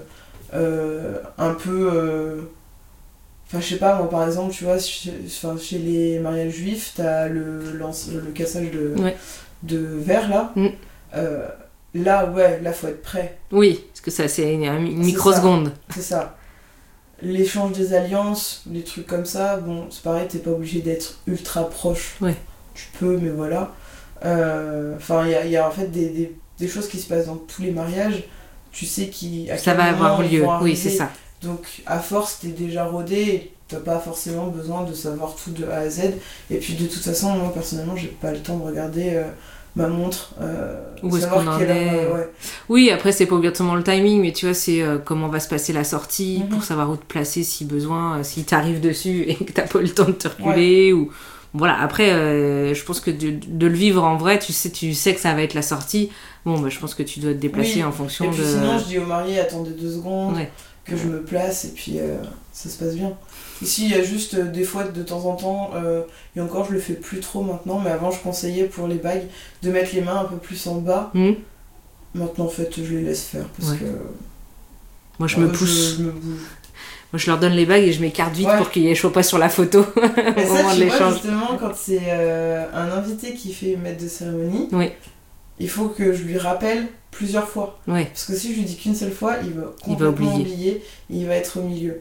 euh, un peu. euh, Enfin, je sais pas, moi par exemple, tu vois, chez, enfin, chez les mariages juifs, t'as le, lance- le cassage de, Ouais. de verre là. Mm. Euh, là, ouais, là faut être prêt, Oui, parce que ça, c'est une, une C'est microseconde. c'est ça. L'échange des alliances, des trucs comme ça, bon, c'est pareil, t'es pas obligé d'être ultra proche. Ouais. Tu peux, mais voilà. Euh, Enfin, il y a, il y a en fait des, des, des choses qui se passent dans tous les mariages. Tu sais qui, à Ça quel va moment avoir ils lieu. vont Oui, arriver. c'est ça. Donc, à force, t'es déjà rodé et t'as pas forcément besoin de savoir tout de A à Z. Et puis, de toute façon, moi, personnellement, j'ai pas le temps de regarder euh, ma montre. Euh, Où est-ce savoir qu'on en quelle heure, est. euh, ouais. Oui, après, c'est pas obligatoirement le timing, mais tu vois, c'est euh, comment va se passer la sortie, Mhm. pour savoir où te placer si besoin, euh, si t'arrives dessus et que t'as pas eu le temps de te reculer. Ou... Voilà, après, euh, je pense que de, de le vivre en vrai, tu sais, tu sais que ça va être la sortie. Bon, bah, je pense que tu dois te déplacer Oui. en fonction Et puis de... sinon, je dis aux mariés, attendez deux secondes. Ouais. Que je me place et puis euh, ça se passe bien. Ici, il y a juste euh, des fois de temps en temps, euh, et encore je le fais plus trop maintenant, mais avant je conseillais pour les bagues de mettre les mains un peu plus en bas. Hmm. Maintenant en fait je les laisse faire parce Ouais. que Moi, je euh, me pousse. je me bouge. Moi, je leur donne les bagues et je m'écarte vite Ouais. pour qu'ils ne soient pas sur la photo au Mais ça, moment de tu vois, l'échange. justement, quand c'est euh, un invité qui fait maître de cérémonie, Oui. il faut que je lui rappelle plusieurs fois. Ouais. Parce que si je lui dis qu'une seule fois, il va Il va complètement oublier. oublier et il va être au milieu.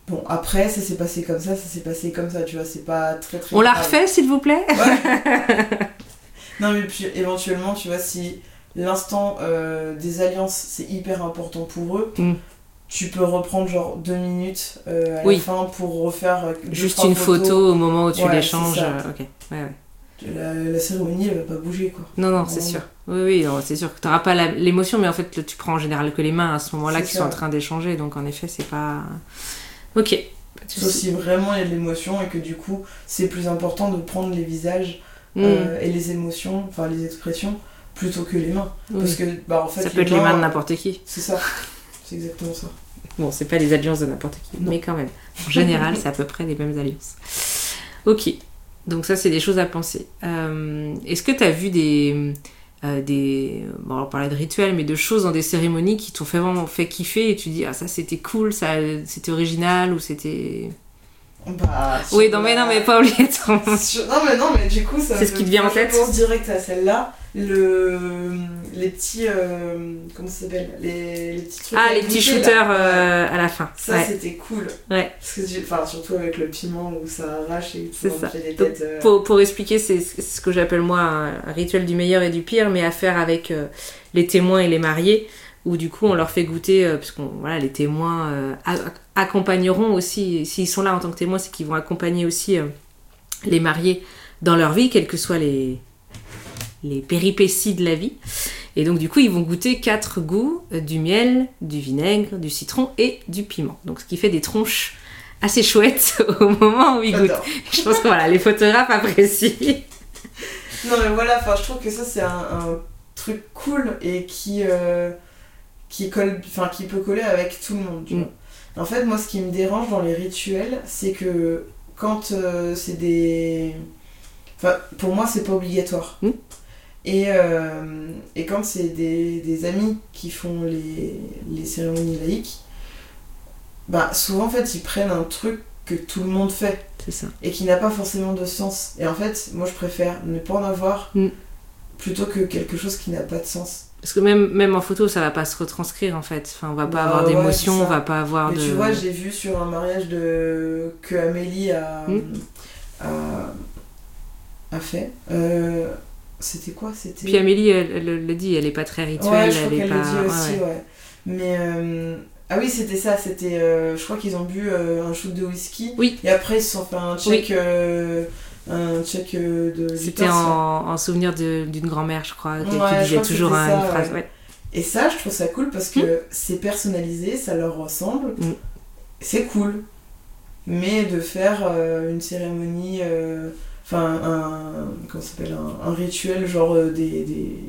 Bon, après, ça s'est passé comme ça, ça s'est passé comme ça, tu vois, c'est pas très très... On la grave. refait, s'il vous plaît? Ouais. Non, mais puis éventuellement, tu vois, si l'instant euh, des alliances, c'est hyper important pour eux, mm. tu peux reprendre genre deux minutes euh, à oui. la fin pour refaire... Euh, deux, juste une photos. photo au moment où tu ouais, l'échanges. Euh, ok, ouais, ouais. La, la cérémonie, elle va pas bouger, quoi. Non, non, c'est sûr. Oui, oui, non, c'est sûr que t'auras pas la, l'émotion, mais en fait, tu prends en général que les mains à ce moment-là c'est qui ça. Sont en train d'échanger, donc en effet, c'est pas... Ok. Sauf si vraiment il y a de l'émotion et que du coup, c'est plus important de prendre les visages mm. euh, et les émotions, enfin les expressions, plutôt que les mains. Oui. Parce que, bah, en fait... Ça peut être mains, les mains de n'importe qui. C'est ça. C'est exactement ça. Bon, c'est pas les alliances de n'importe qui, non. Mais quand même. En général, c'est à peu près les mêmes alliances. Ok. Donc ça, c'est des choses à penser. Euh, est-ce que tu as vu des... Euh, des bon, on parlait de rituels, mais de choses dans des cérémonies qui t'ont fait vraiment fait kiffer et tu dis, ah ça c'était cool, ça, c'était original ou c'était... Bah, oui, non, la... mais non, mais pas obligatoirement. Sur... Non, mais non, mais du coup, ça c'est ce qui te vient en tête. Je pense direct à celle-là. Le... Les petits... Euh... Comment ça s'appelle les... les petits trucs... Ah, les petits shooters euh, à la fin. Ça, ouais. C'était cool. Ouais. Parce que, enfin, surtout avec le piment où ça arrache et c'est ça. Fait des têtes, euh... pour, pour expliquer, c'est ce que j'appelle moi un rituel du meilleur et du pire, mais à faire avec euh, les témoins et les mariés, où du coup on leur fait goûter, euh, parce que voilà, les témoins euh, accompagneront aussi, s'ils sont là en tant que témoins, c'est qu'ils vont accompagner aussi euh, les mariés dans leur vie, quelles que soient les... les péripéties de la vie. Et donc du coup ils vont goûter quatre goûts, euh, du miel, du vinaigre, du citron et du piment. Donc ce qui fait des tronches assez chouettes au moment où ils goûtent. Je pense que voilà, les photographes apprécient. Non mais voilà, enfin je trouve que ça c'est un, un truc cool et qui euh, qui colle, enfin qui peut coller avec tout le monde. Tu mm. vois. En fait moi ce qui me dérange dans les rituels, c'est que quand euh, c'est des, enfin pour moi c'est pas obligatoire. Mm. Et, euh, et quand c'est des, des amis qui font les, les cérémonies laïques, bah souvent en fait ils prennent un truc que tout le monde fait. C'est ça. Et qui n'a pas forcément de sens. Et en fait, moi je préfère ne pas en avoir mm. plutôt que quelque chose qui n'a pas de sens. Parce que même, même en photo, ça va pas se retranscrire en fait. Enfin, on va pas bah, avoir d'émotion, ouais, on va pas avoir mais de... tu vois, j'ai vu sur un mariage de... que Amélie a, mm. a... a fait. Euh... C'était quoi C'était... Puis Amélie, elle, elle le dit, elle est pas très rituelle. Ouais, je crois elle qu'elle est pas... le dit aussi, ouais. ouais. Mais... Euh... Ah oui, c'était ça, c'était... Euh, je crois qu'ils ont bu euh, un shoot de whisky. Oui. Et après, ils se sont fait un check... Oui. Euh, un check euh, de... C'était en, en souvenir de, d'une grand-mère, je crois, qui ouais, disait toujours un, ça, une phrase. Ouais. Ouais. Et ça, je trouve ça cool parce que mmh. c'est personnalisé, ça leur ressemble. Mmh. C'est cool. Mais de faire euh, une cérémonie... Enfin, euh, un... Comment ça s'appelle un, un rituel, genre euh, des... Des,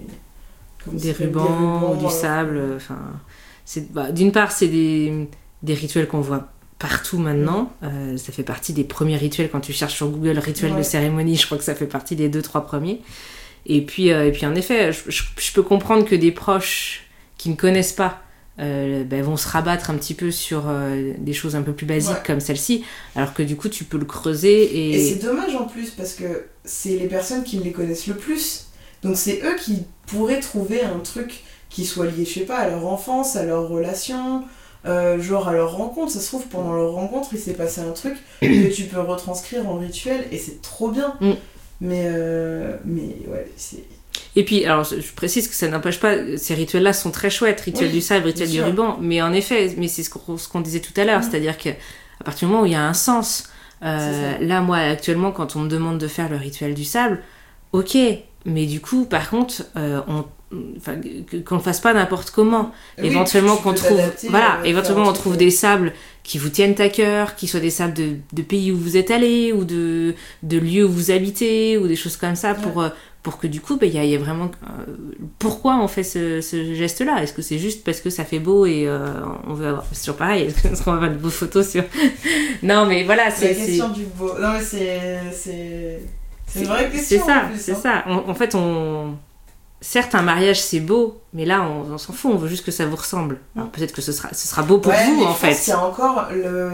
des rubans, des rubans, du euh... sable, enfin... C'est, bah, d'une part, c'est des, des rituels qu'on voit partout maintenant. Euh, ça fait partie des premiers rituels. Quand tu cherches sur Google rituel ouais. de cérémonie, je crois que ça fait partie des deux, trois premiers. Et puis, euh, et puis en effet, je, je, je peux comprendre que des proches qui ne connaissent pas euh, ben, vont se rabattre un petit peu sur euh, des choses un peu plus basiques ouais. comme celle-ci, alors que du coup, tu peux le creuser. Et, et c'est dommage en plus, parce que c'est les personnes qui les connaissent le plus. Donc c'est eux qui pourraient trouver un truc qui soit lié, je sais pas, à leur enfance, à leur relation, euh, genre à leur rencontre. Ça se trouve, pendant leur rencontre, il s'est passé un truc que tu peux retranscrire en rituel, et c'est trop bien. Mm. Mais, euh, mais ouais, c'est... Et puis, alors, je précise que ça n'empêche pas, ces rituels-là sont très chouettes, rituel oui, du sabre, rituel du ruban, mais en effet, mais c'est ce qu'on, ce qu'on disait tout à l'heure, mm. c'est-à-dire qu'à partir du moment où il y a un sens, euh, là, moi, actuellement, quand on me demande de faire le rituel du sable, ok, mais du coup, par contre, euh, on Enfin, qu'on ne fasse pas n'importe comment. Oui, éventuellement qu'on trouve, voilà, éventuellement on trouve des sables qui vous tiennent à cœur, qui soient des sables de, de pays où vous êtes allés, ou de, de lieux où vous habitez, ou des choses comme ça, ouais. pour, pour que du coup, il bah, y, y a vraiment... Euh, pourquoi on fait ce, ce geste-là ? Est-ce que c'est juste parce que ça fait beau et euh, on veut avoir... C'est toujours pareil, est-ce qu'on va avoir de beaux photos sur... Non, mais voilà, c'est... La question c'est... du beau... Non, mais c'est... C'est, c'est une vraie question. C'est ça, en plus, c'est hein. ça. En, en fait, on... Certes, un mariage, c'est beau, mais là, on, on s'en fout, on veut juste que ça vous ressemble. Alors, peut-être que ce sera, ce sera beau pour ouais, vous, en fait. Il y a encore le,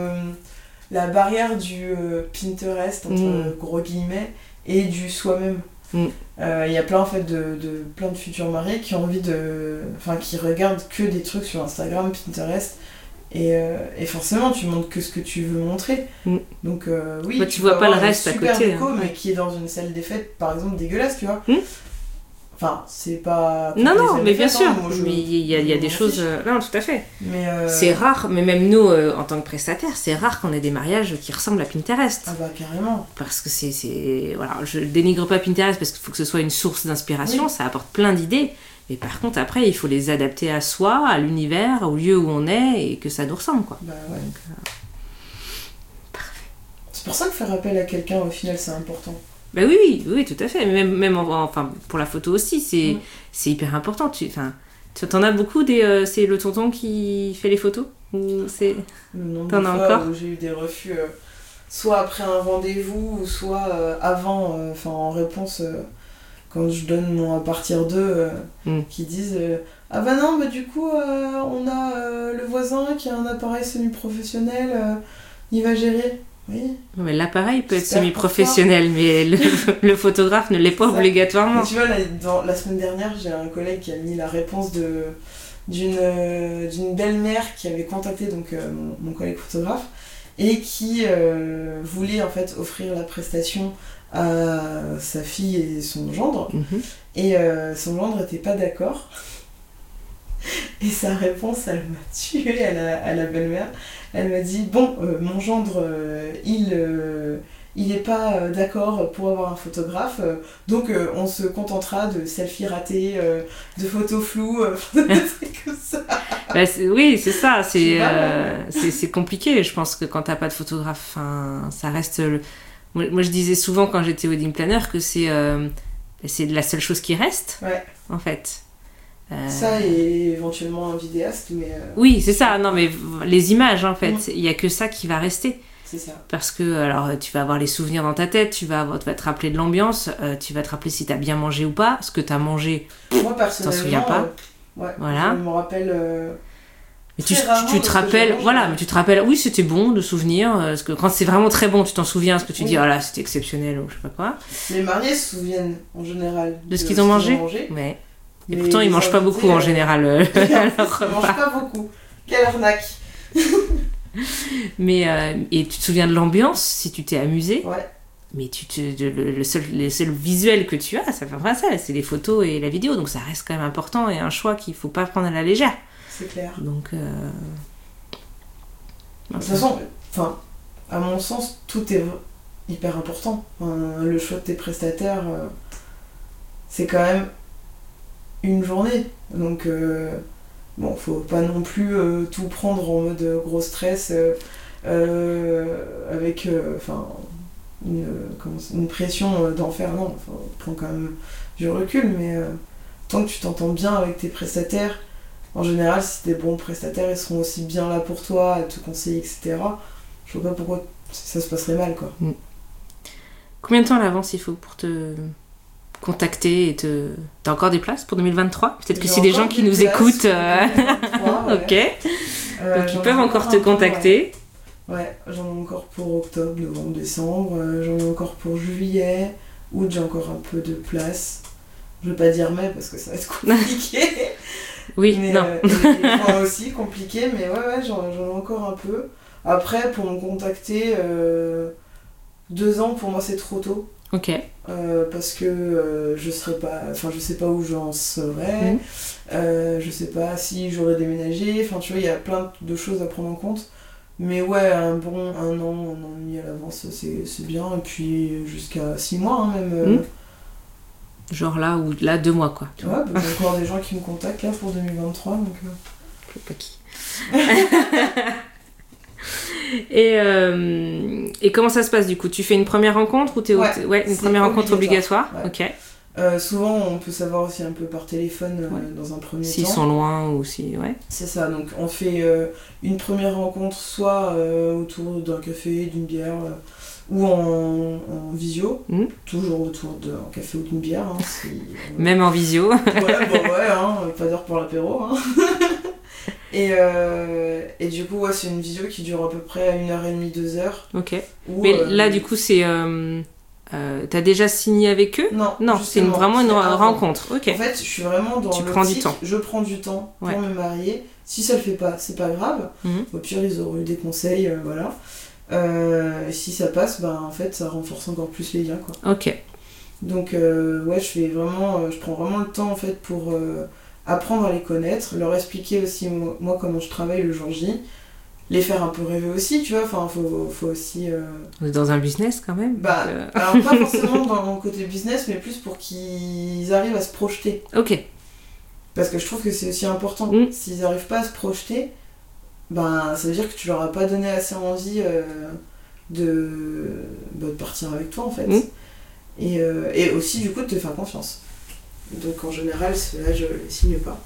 la barrière du euh, Pinterest, entre mm. gros guillemets, et du soi-même. Il mm. euh, y a plein, en fait, de, de, plein de futurs mariés qui ont envie de... Enfin, qui regardent que des trucs sur Instagram, Pinterest, Et, euh, et forcément, tu montres que ce que tu veux montrer. Mm. Donc, euh, oui, bah, tu, tu vois pas le reste à côté. Super déco, hein. mais qui est dans une salle des fêtes, par exemple, dégueulasse, tu vois. Mm. Enfin, c'est pas. Non, non, mais bien fêtes, sûr. Hein, moi, je, mais il y a, il y a des choses. fiche. Euh... Non, tout à fait. Mais euh... C'est rare, mais même nous, euh, en tant que prestataires, c'est rare qu'on ait des mariages qui ressemblent à Pinterest. Ah, bah, carrément. Parce que c'est. c'est... Voilà, je dénigre pas Pinterest parce qu'il faut que ce soit une source d'inspiration, oui. Ça apporte plein d'idées. Mais par contre, après, il faut les adapter à soi, à l'univers, au lieu où on est et que ça nous ressemble, quoi. Bah, ouais. Donc, euh... Parfait. C'est pour ça que faire appel à quelqu'un, au final, c'est important. Bah oui, oui, oui, tout à fait. Même, même en, enfin, pour la photo aussi, c'est, mm. c'est hyper important. Tu, enfin, tu en as beaucoup des. Euh, c'est le tonton qui fait les photos ou c'est... Le nombre T'en de as fois encore où j'ai eu des refus, euh, soit après un rendez-vous, ou soit euh, avant, enfin euh, en réponse, euh, quand je donne mon à partir d'eux, euh, mm. qui disent euh, ah bah non, bah du coup, euh, on a euh, le voisin qui a un appareil semi-professionnel, euh, il va gérer. Oui. Mais l'appareil peut être semi-professionnel, mais le, le photographe ne l'est pas ça. Obligatoirement. Mais tu vois, la, dans, la semaine dernière, j'ai un collègue qui a mis la réponse de, d'une, euh, d'une belle-mère qui avait contacté donc, euh, mon, mon collègue photographe et qui euh, voulait en fait offrir la prestation à sa fille et son gendre. Mm-hmm. Et euh, son gendre n'était pas d'accord. Et sa réponse, elle m'a tuée à la, à la belle-mère. Elle m'a dit, bon, euh, mon gendre, euh, il euh, il est pas euh, d'accord pour avoir un photographe, euh, donc euh, on se contentera de selfies ratés, euh, de photos floues, euh, des trucs comme ça. Bah, c'est, oui, c'est ça, c'est, euh, c'est, c'est compliqué. Je pense que quand t'as pas de photographe, ça reste... Le... Moi, moi, je disais souvent quand j'étais wedding planner que c'est, euh, c'est la seule chose qui reste, ouais. En fait. Euh... Ça et éventuellement un vidéaste, mais... Euh... Oui, c'est ça, non mais les images en fait, il mmh. n'y a que ça qui va rester. C'est ça. Parce que alors, tu vas avoir les souvenirs dans ta tête, tu vas, avoir, tu vas te rappeler de l'ambiance, euh, tu vas te rappeler si tu as bien mangé ou pas, ce que tu as mangé, moi, personnellement, tu t'en souviens pas. Euh, ouais, voilà. Je me rappelle... Euh... Mais tu, tu, tu te rappelles, voilà, mais tu te rappelles, oui, c'était bon de souvenir, parce que quand c'est vraiment très bon, tu t'en souviens, parce que tu oui. dis, oh là, c'était exceptionnel, ou je sais pas quoi. Les mariés se souviennent, en général, de, de ce qu'ils ont mangé. mangé. Ouais. Et mais pourtant, ils mangent pas beaucoup, euh... en général. Euh, ils mangent pas beaucoup. Quelle arnaque. Mais, euh, et tu te souviens de l'ambiance, si tu t'es amusé. Ouais. Mais tu te, le, le, seul, le seul visuel que tu as, ça fait pas ça, c'est les photos et la vidéo, donc ça reste quand même important et un choix qu'il faut pas prendre à la légère. C'est clair. Donc, euh... de toute façon, enfin, à mon sens, tout est hyper important. Enfin, le choix de tes prestataires, euh, c'est quand même une journée. Donc, euh, bon, faut pas non plus euh, tout prendre en mode euh, gros stress, euh, euh, avec enfin euh, une, comment, une pression d'enfer. Non, prends quand même du recul, mais euh, tant que tu t'entends bien avec tes prestataires, en général, si t'es bons prestataires, ils seront aussi bien là pour toi, à te conseiller, et cetera. Je vois pas pourquoi ça se passerait mal, quoi. Mm. Combien de temps à l'avance il faut pour te contacter et te... T'as encore des places pour deux mille vingt-trois ? Peut-être que c'est des gens qui nous écoutent. Euh... ouais. Ok. Euh, Donc ils peuvent encore te contacter. Ouais. ouais, j'en ai encore pour octobre, novembre, décembre. Euh, j'en ai encore pour juillet. Août, j'ai encore un peu de place. Je veux pas dire mai parce que ça va être compliqué. Oui, mais, non. Euh, et, et moi aussi, compliqué, mais ouais, ouais, j'en, j'en ai encore un peu. Après, pour me contacter, euh, deux ans, pour moi, c'est trop tôt. Ok. Euh, parce que euh, je serais pas... Enfin, je sais pas où j'en serais. Mmh. Euh, je sais pas si j'aurais déménagé. Enfin, tu vois, il y a plein de choses à prendre en compte. Mais ouais, un bon un an, un an et demi à l'avance, c'est, c'est bien. Et puis, jusqu'à six mois, hein, même... Euh, mmh. Genre là, ou là, deux mois, quoi. Ouais, bah, il y a encore des gens qui me contactent, là, pour deux mille vingt-trois, donc... Euh... Je sais pas qui. et, euh, et comment ça se passe, du coup ? Tu fais une première rencontre ou t'es ouais, au... ouais, une première rencontre obligatoire, ouais. Ok. Euh, souvent, on peut savoir aussi un peu par téléphone, euh, ouais. dans un premier S'ils temps. S'ils sont loin ou si... Ouais. C'est ça, donc on fait euh, une première rencontre, soit euh, autour d'un café, d'une bière... Euh, ou en, en visio, mmh. toujours autour d'un café ou d'une bière. Hein, si, euh... Même en visio. Ouais, bon, ouais, hein, pas d'heure pour l'apéro. Hein. et, euh, et du coup, ouais, c'est une visio qui dure à peu près une heure et demie, deux heures. Ok. Où, mais euh, là, du coup, c'est... Euh... Euh, t'as déjà signé avec eux ? Non, non, c'est une, vraiment une rencontre. Ok. En fait, je suis vraiment dans tu prends du temps. Je prends du temps pour ouais. me marier. Si ça le fait pas, c'est pas grave. Mm-hmm. Au pire, ils auront eu des conseils, euh, voilà. Euh, si ça passe, ben en fait, ça renforce encore plus les liens, quoi. Ok. Donc, euh, ouais, je fais vraiment, euh, je prends vraiment le temps en fait pour euh, apprendre à les connaître, leur expliquer aussi moi, moi comment je travaille le jour J. Les faire un peu rêver aussi, tu vois, enfin, faut, faut aussi... Euh... On est dans un business, quand même. Bah, euh... alors pas forcément dans mon côté business, mais plus pour qu'ils arrivent à se projeter. Ok. Parce que je trouve que c'est aussi important. Mm. S'ils n'arrivent pas à se projeter, ben, ça veut dire que tu leur as pas donné assez envie euh, de... Bah, de partir avec toi, en fait. Mm. Et, euh, et aussi, du coup, de te faire confiance. Donc, en général, ceux-là, je les signe pas.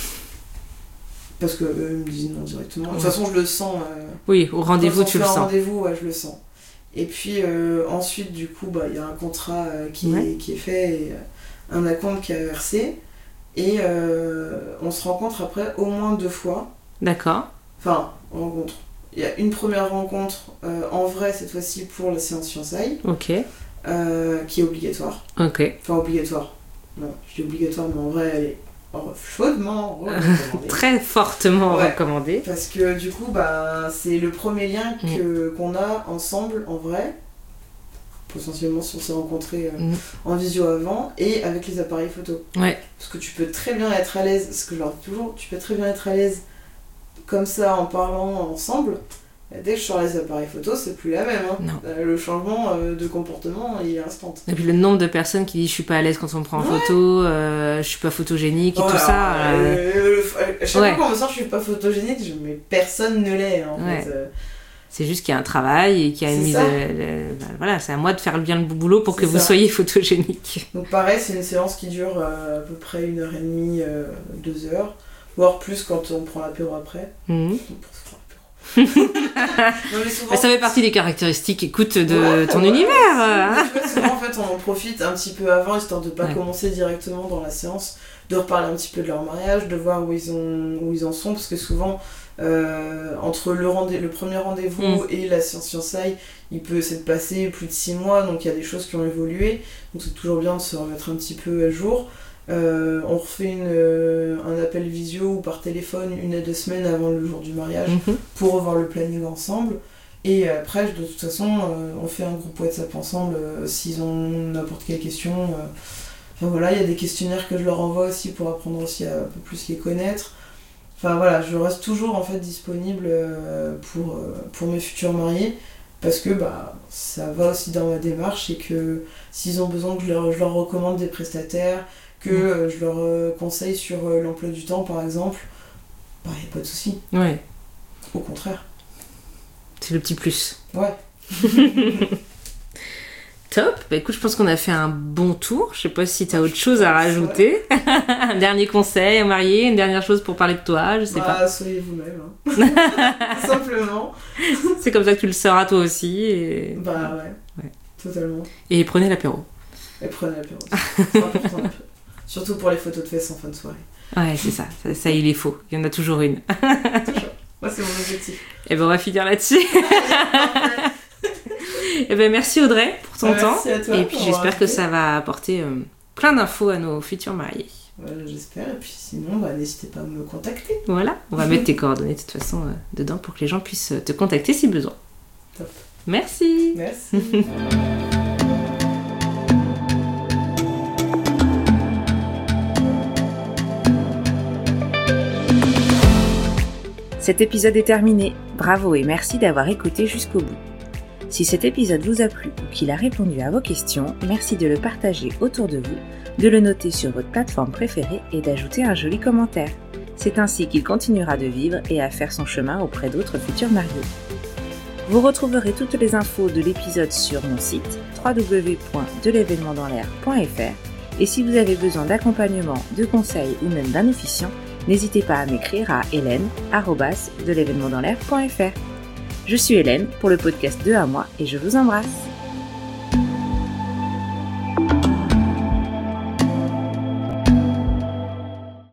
Parce que eux me disent non directement. De toute façon, je le sens. Euh, oui, au rendez-vous, tu le sens. Au rendez-vous, ouais, je le sens. Et puis euh, ensuite, du coup, bah, y a un contrat euh, qui, ouais. est, qui est fait et euh, un acompte qui est versé. Et euh, on se rencontre après au moins deux fois. D'accord. Enfin, on rencontre. Il y a une première rencontre euh, en vrai, cette fois-ci, pour la séance fiançailles. Ok. Euh, qui est obligatoire. Ok. Enfin, obligatoire. Non, je dis obligatoire, mais en vrai, elle est chaudement recommandée. Très fortement ouais, recommandée. Parce que du coup, bah, c'est le premier lien que, mmh. qu'on a ensemble, en vrai. Potentiellement, si on s'est rencontrés euh, mmh. en visio avant, et avec les appareils photo. Ouais. Parce que tu peux très bien être à l'aise, ce que je leur dis toujours, tu peux très bien être à l'aise comme ça, en parlant ensemble. Dès que je sors les appareils photo, c'est plus la même. Hein. Non. Euh, le changement euh, de comportement, il est instant. Et puis le nombre de personnes qui disent je suis pas à l'aise quand on me prend en ouais. photo, euh, je suis pas photogénique et ouais, tout alors, ça. Euh... Euh, à chaque ouais. fois qu'on me sort je suis pas photogénique, je... mais personne ne l'est en ouais. fait. Euh... C'est juste qu'il y a un travail et qu'il y a une mise. À... Bah, voilà, c'est à moi de faire bien le boulot pour c'est que ça. Vous soyez photogénique. Donc pareil, c'est une séance qui dure euh, à peu près une heure et demie, euh, deux heures, voire plus quand on prend l'apéro après. Mmh. non, mais souvent, ça fait partie des caractéristiques, écoute, de ouais, ton ouais, univers. Hein. Tu vois, souvent, en fait, on en profite un petit peu avant, histoire de ne pas ouais. commencer directement dans la séance, de reparler un petit peu de leur mariage, de voir où ils, ont, où ils en sont, parce que souvent, euh, entre le, rendez- le premier rendez-vous mm. et la séance fiançailles, il peut s'être passé plus de six mois, donc il y a des choses qui ont évolué, donc c'est toujours bien de se remettre un petit peu à jour. Euh, on refait une, euh, un appel visio ou par téléphone une à deux semaines avant le jour du mariage mm-hmm. pour revoir le planning ensemble. Et après, de toute façon, euh, on fait un groupe WhatsApp ensemble euh, s'ils ont n'importe quelle question. Euh. Enfin voilà, il y a des questionnaires que je leur envoie aussi pour apprendre aussi à un peu plus les connaître. Enfin voilà, je reste toujours en fait disponible euh, pour, euh, pour mes futurs mariés parce que bah, ça va aussi dans ma démarche et que s'ils ont besoin que je leur, je leur recommande des prestataires, que euh, je leur euh, conseille sur euh, l'emploi du temps par exemple, bah y a pas de souci. Ouais. Au contraire. C'est le petit plus. Ouais. Top. Bah écoute, je pense qu'on a fait un bon tour. Je sais pas si t'as autre chose à rajouter. Un dernier conseil à marier, une dernière chose pour parler de toi, je sais bah, pas. Soyez vous-même. Hein. Simplement. C'est comme ça que tu le seras toi aussi. Et... Bah ouais. ouais. Totalement. Et prenez l'apéro. Et prenez l'apéro. C'est important l'apéro. Surtout pour les photos de fesses en fin de soirée. Ouais, c'est ça. Ça, ça il est faux. Il y en a toujours une. Toujours. Moi, c'est mon objectif. Et ben, on va finir là-dessus. Et ben, merci Audrey pour ton merci temps. À toi et puis, j'espère que ça va apporter euh, plein d'infos à nos futurs mariés. Voilà, j'espère. Et puis, sinon, bah, n'hésitez pas à me contacter. Voilà. On va mettre tes coordonnées de toute façon euh, dedans pour que les gens puissent te contacter si besoin. Top. Merci. Merci. Cet épisode est terminé. Bravo et merci d'avoir écouté jusqu'au bout. Si cet épisode vous a plu ou qu'il a répondu à vos questions, merci de le partager autour de vous, de le noter sur votre plateforme préférée et d'ajouter un joli commentaire. C'est ainsi qu'il continuera de vivre et à faire son chemin auprès d'autres futurs mariés. Vous retrouverez toutes les infos de l'épisode sur mon site w w w point de l'événement dans l'air point f r et si vous avez besoin d'accompagnement, de conseils ou même d'un officiant, n'hésitez pas à m'écrire à hélène arobase de l'événement dans l'air point f r. Je suis Hélène pour le podcast deux à moi et je vous embrasse.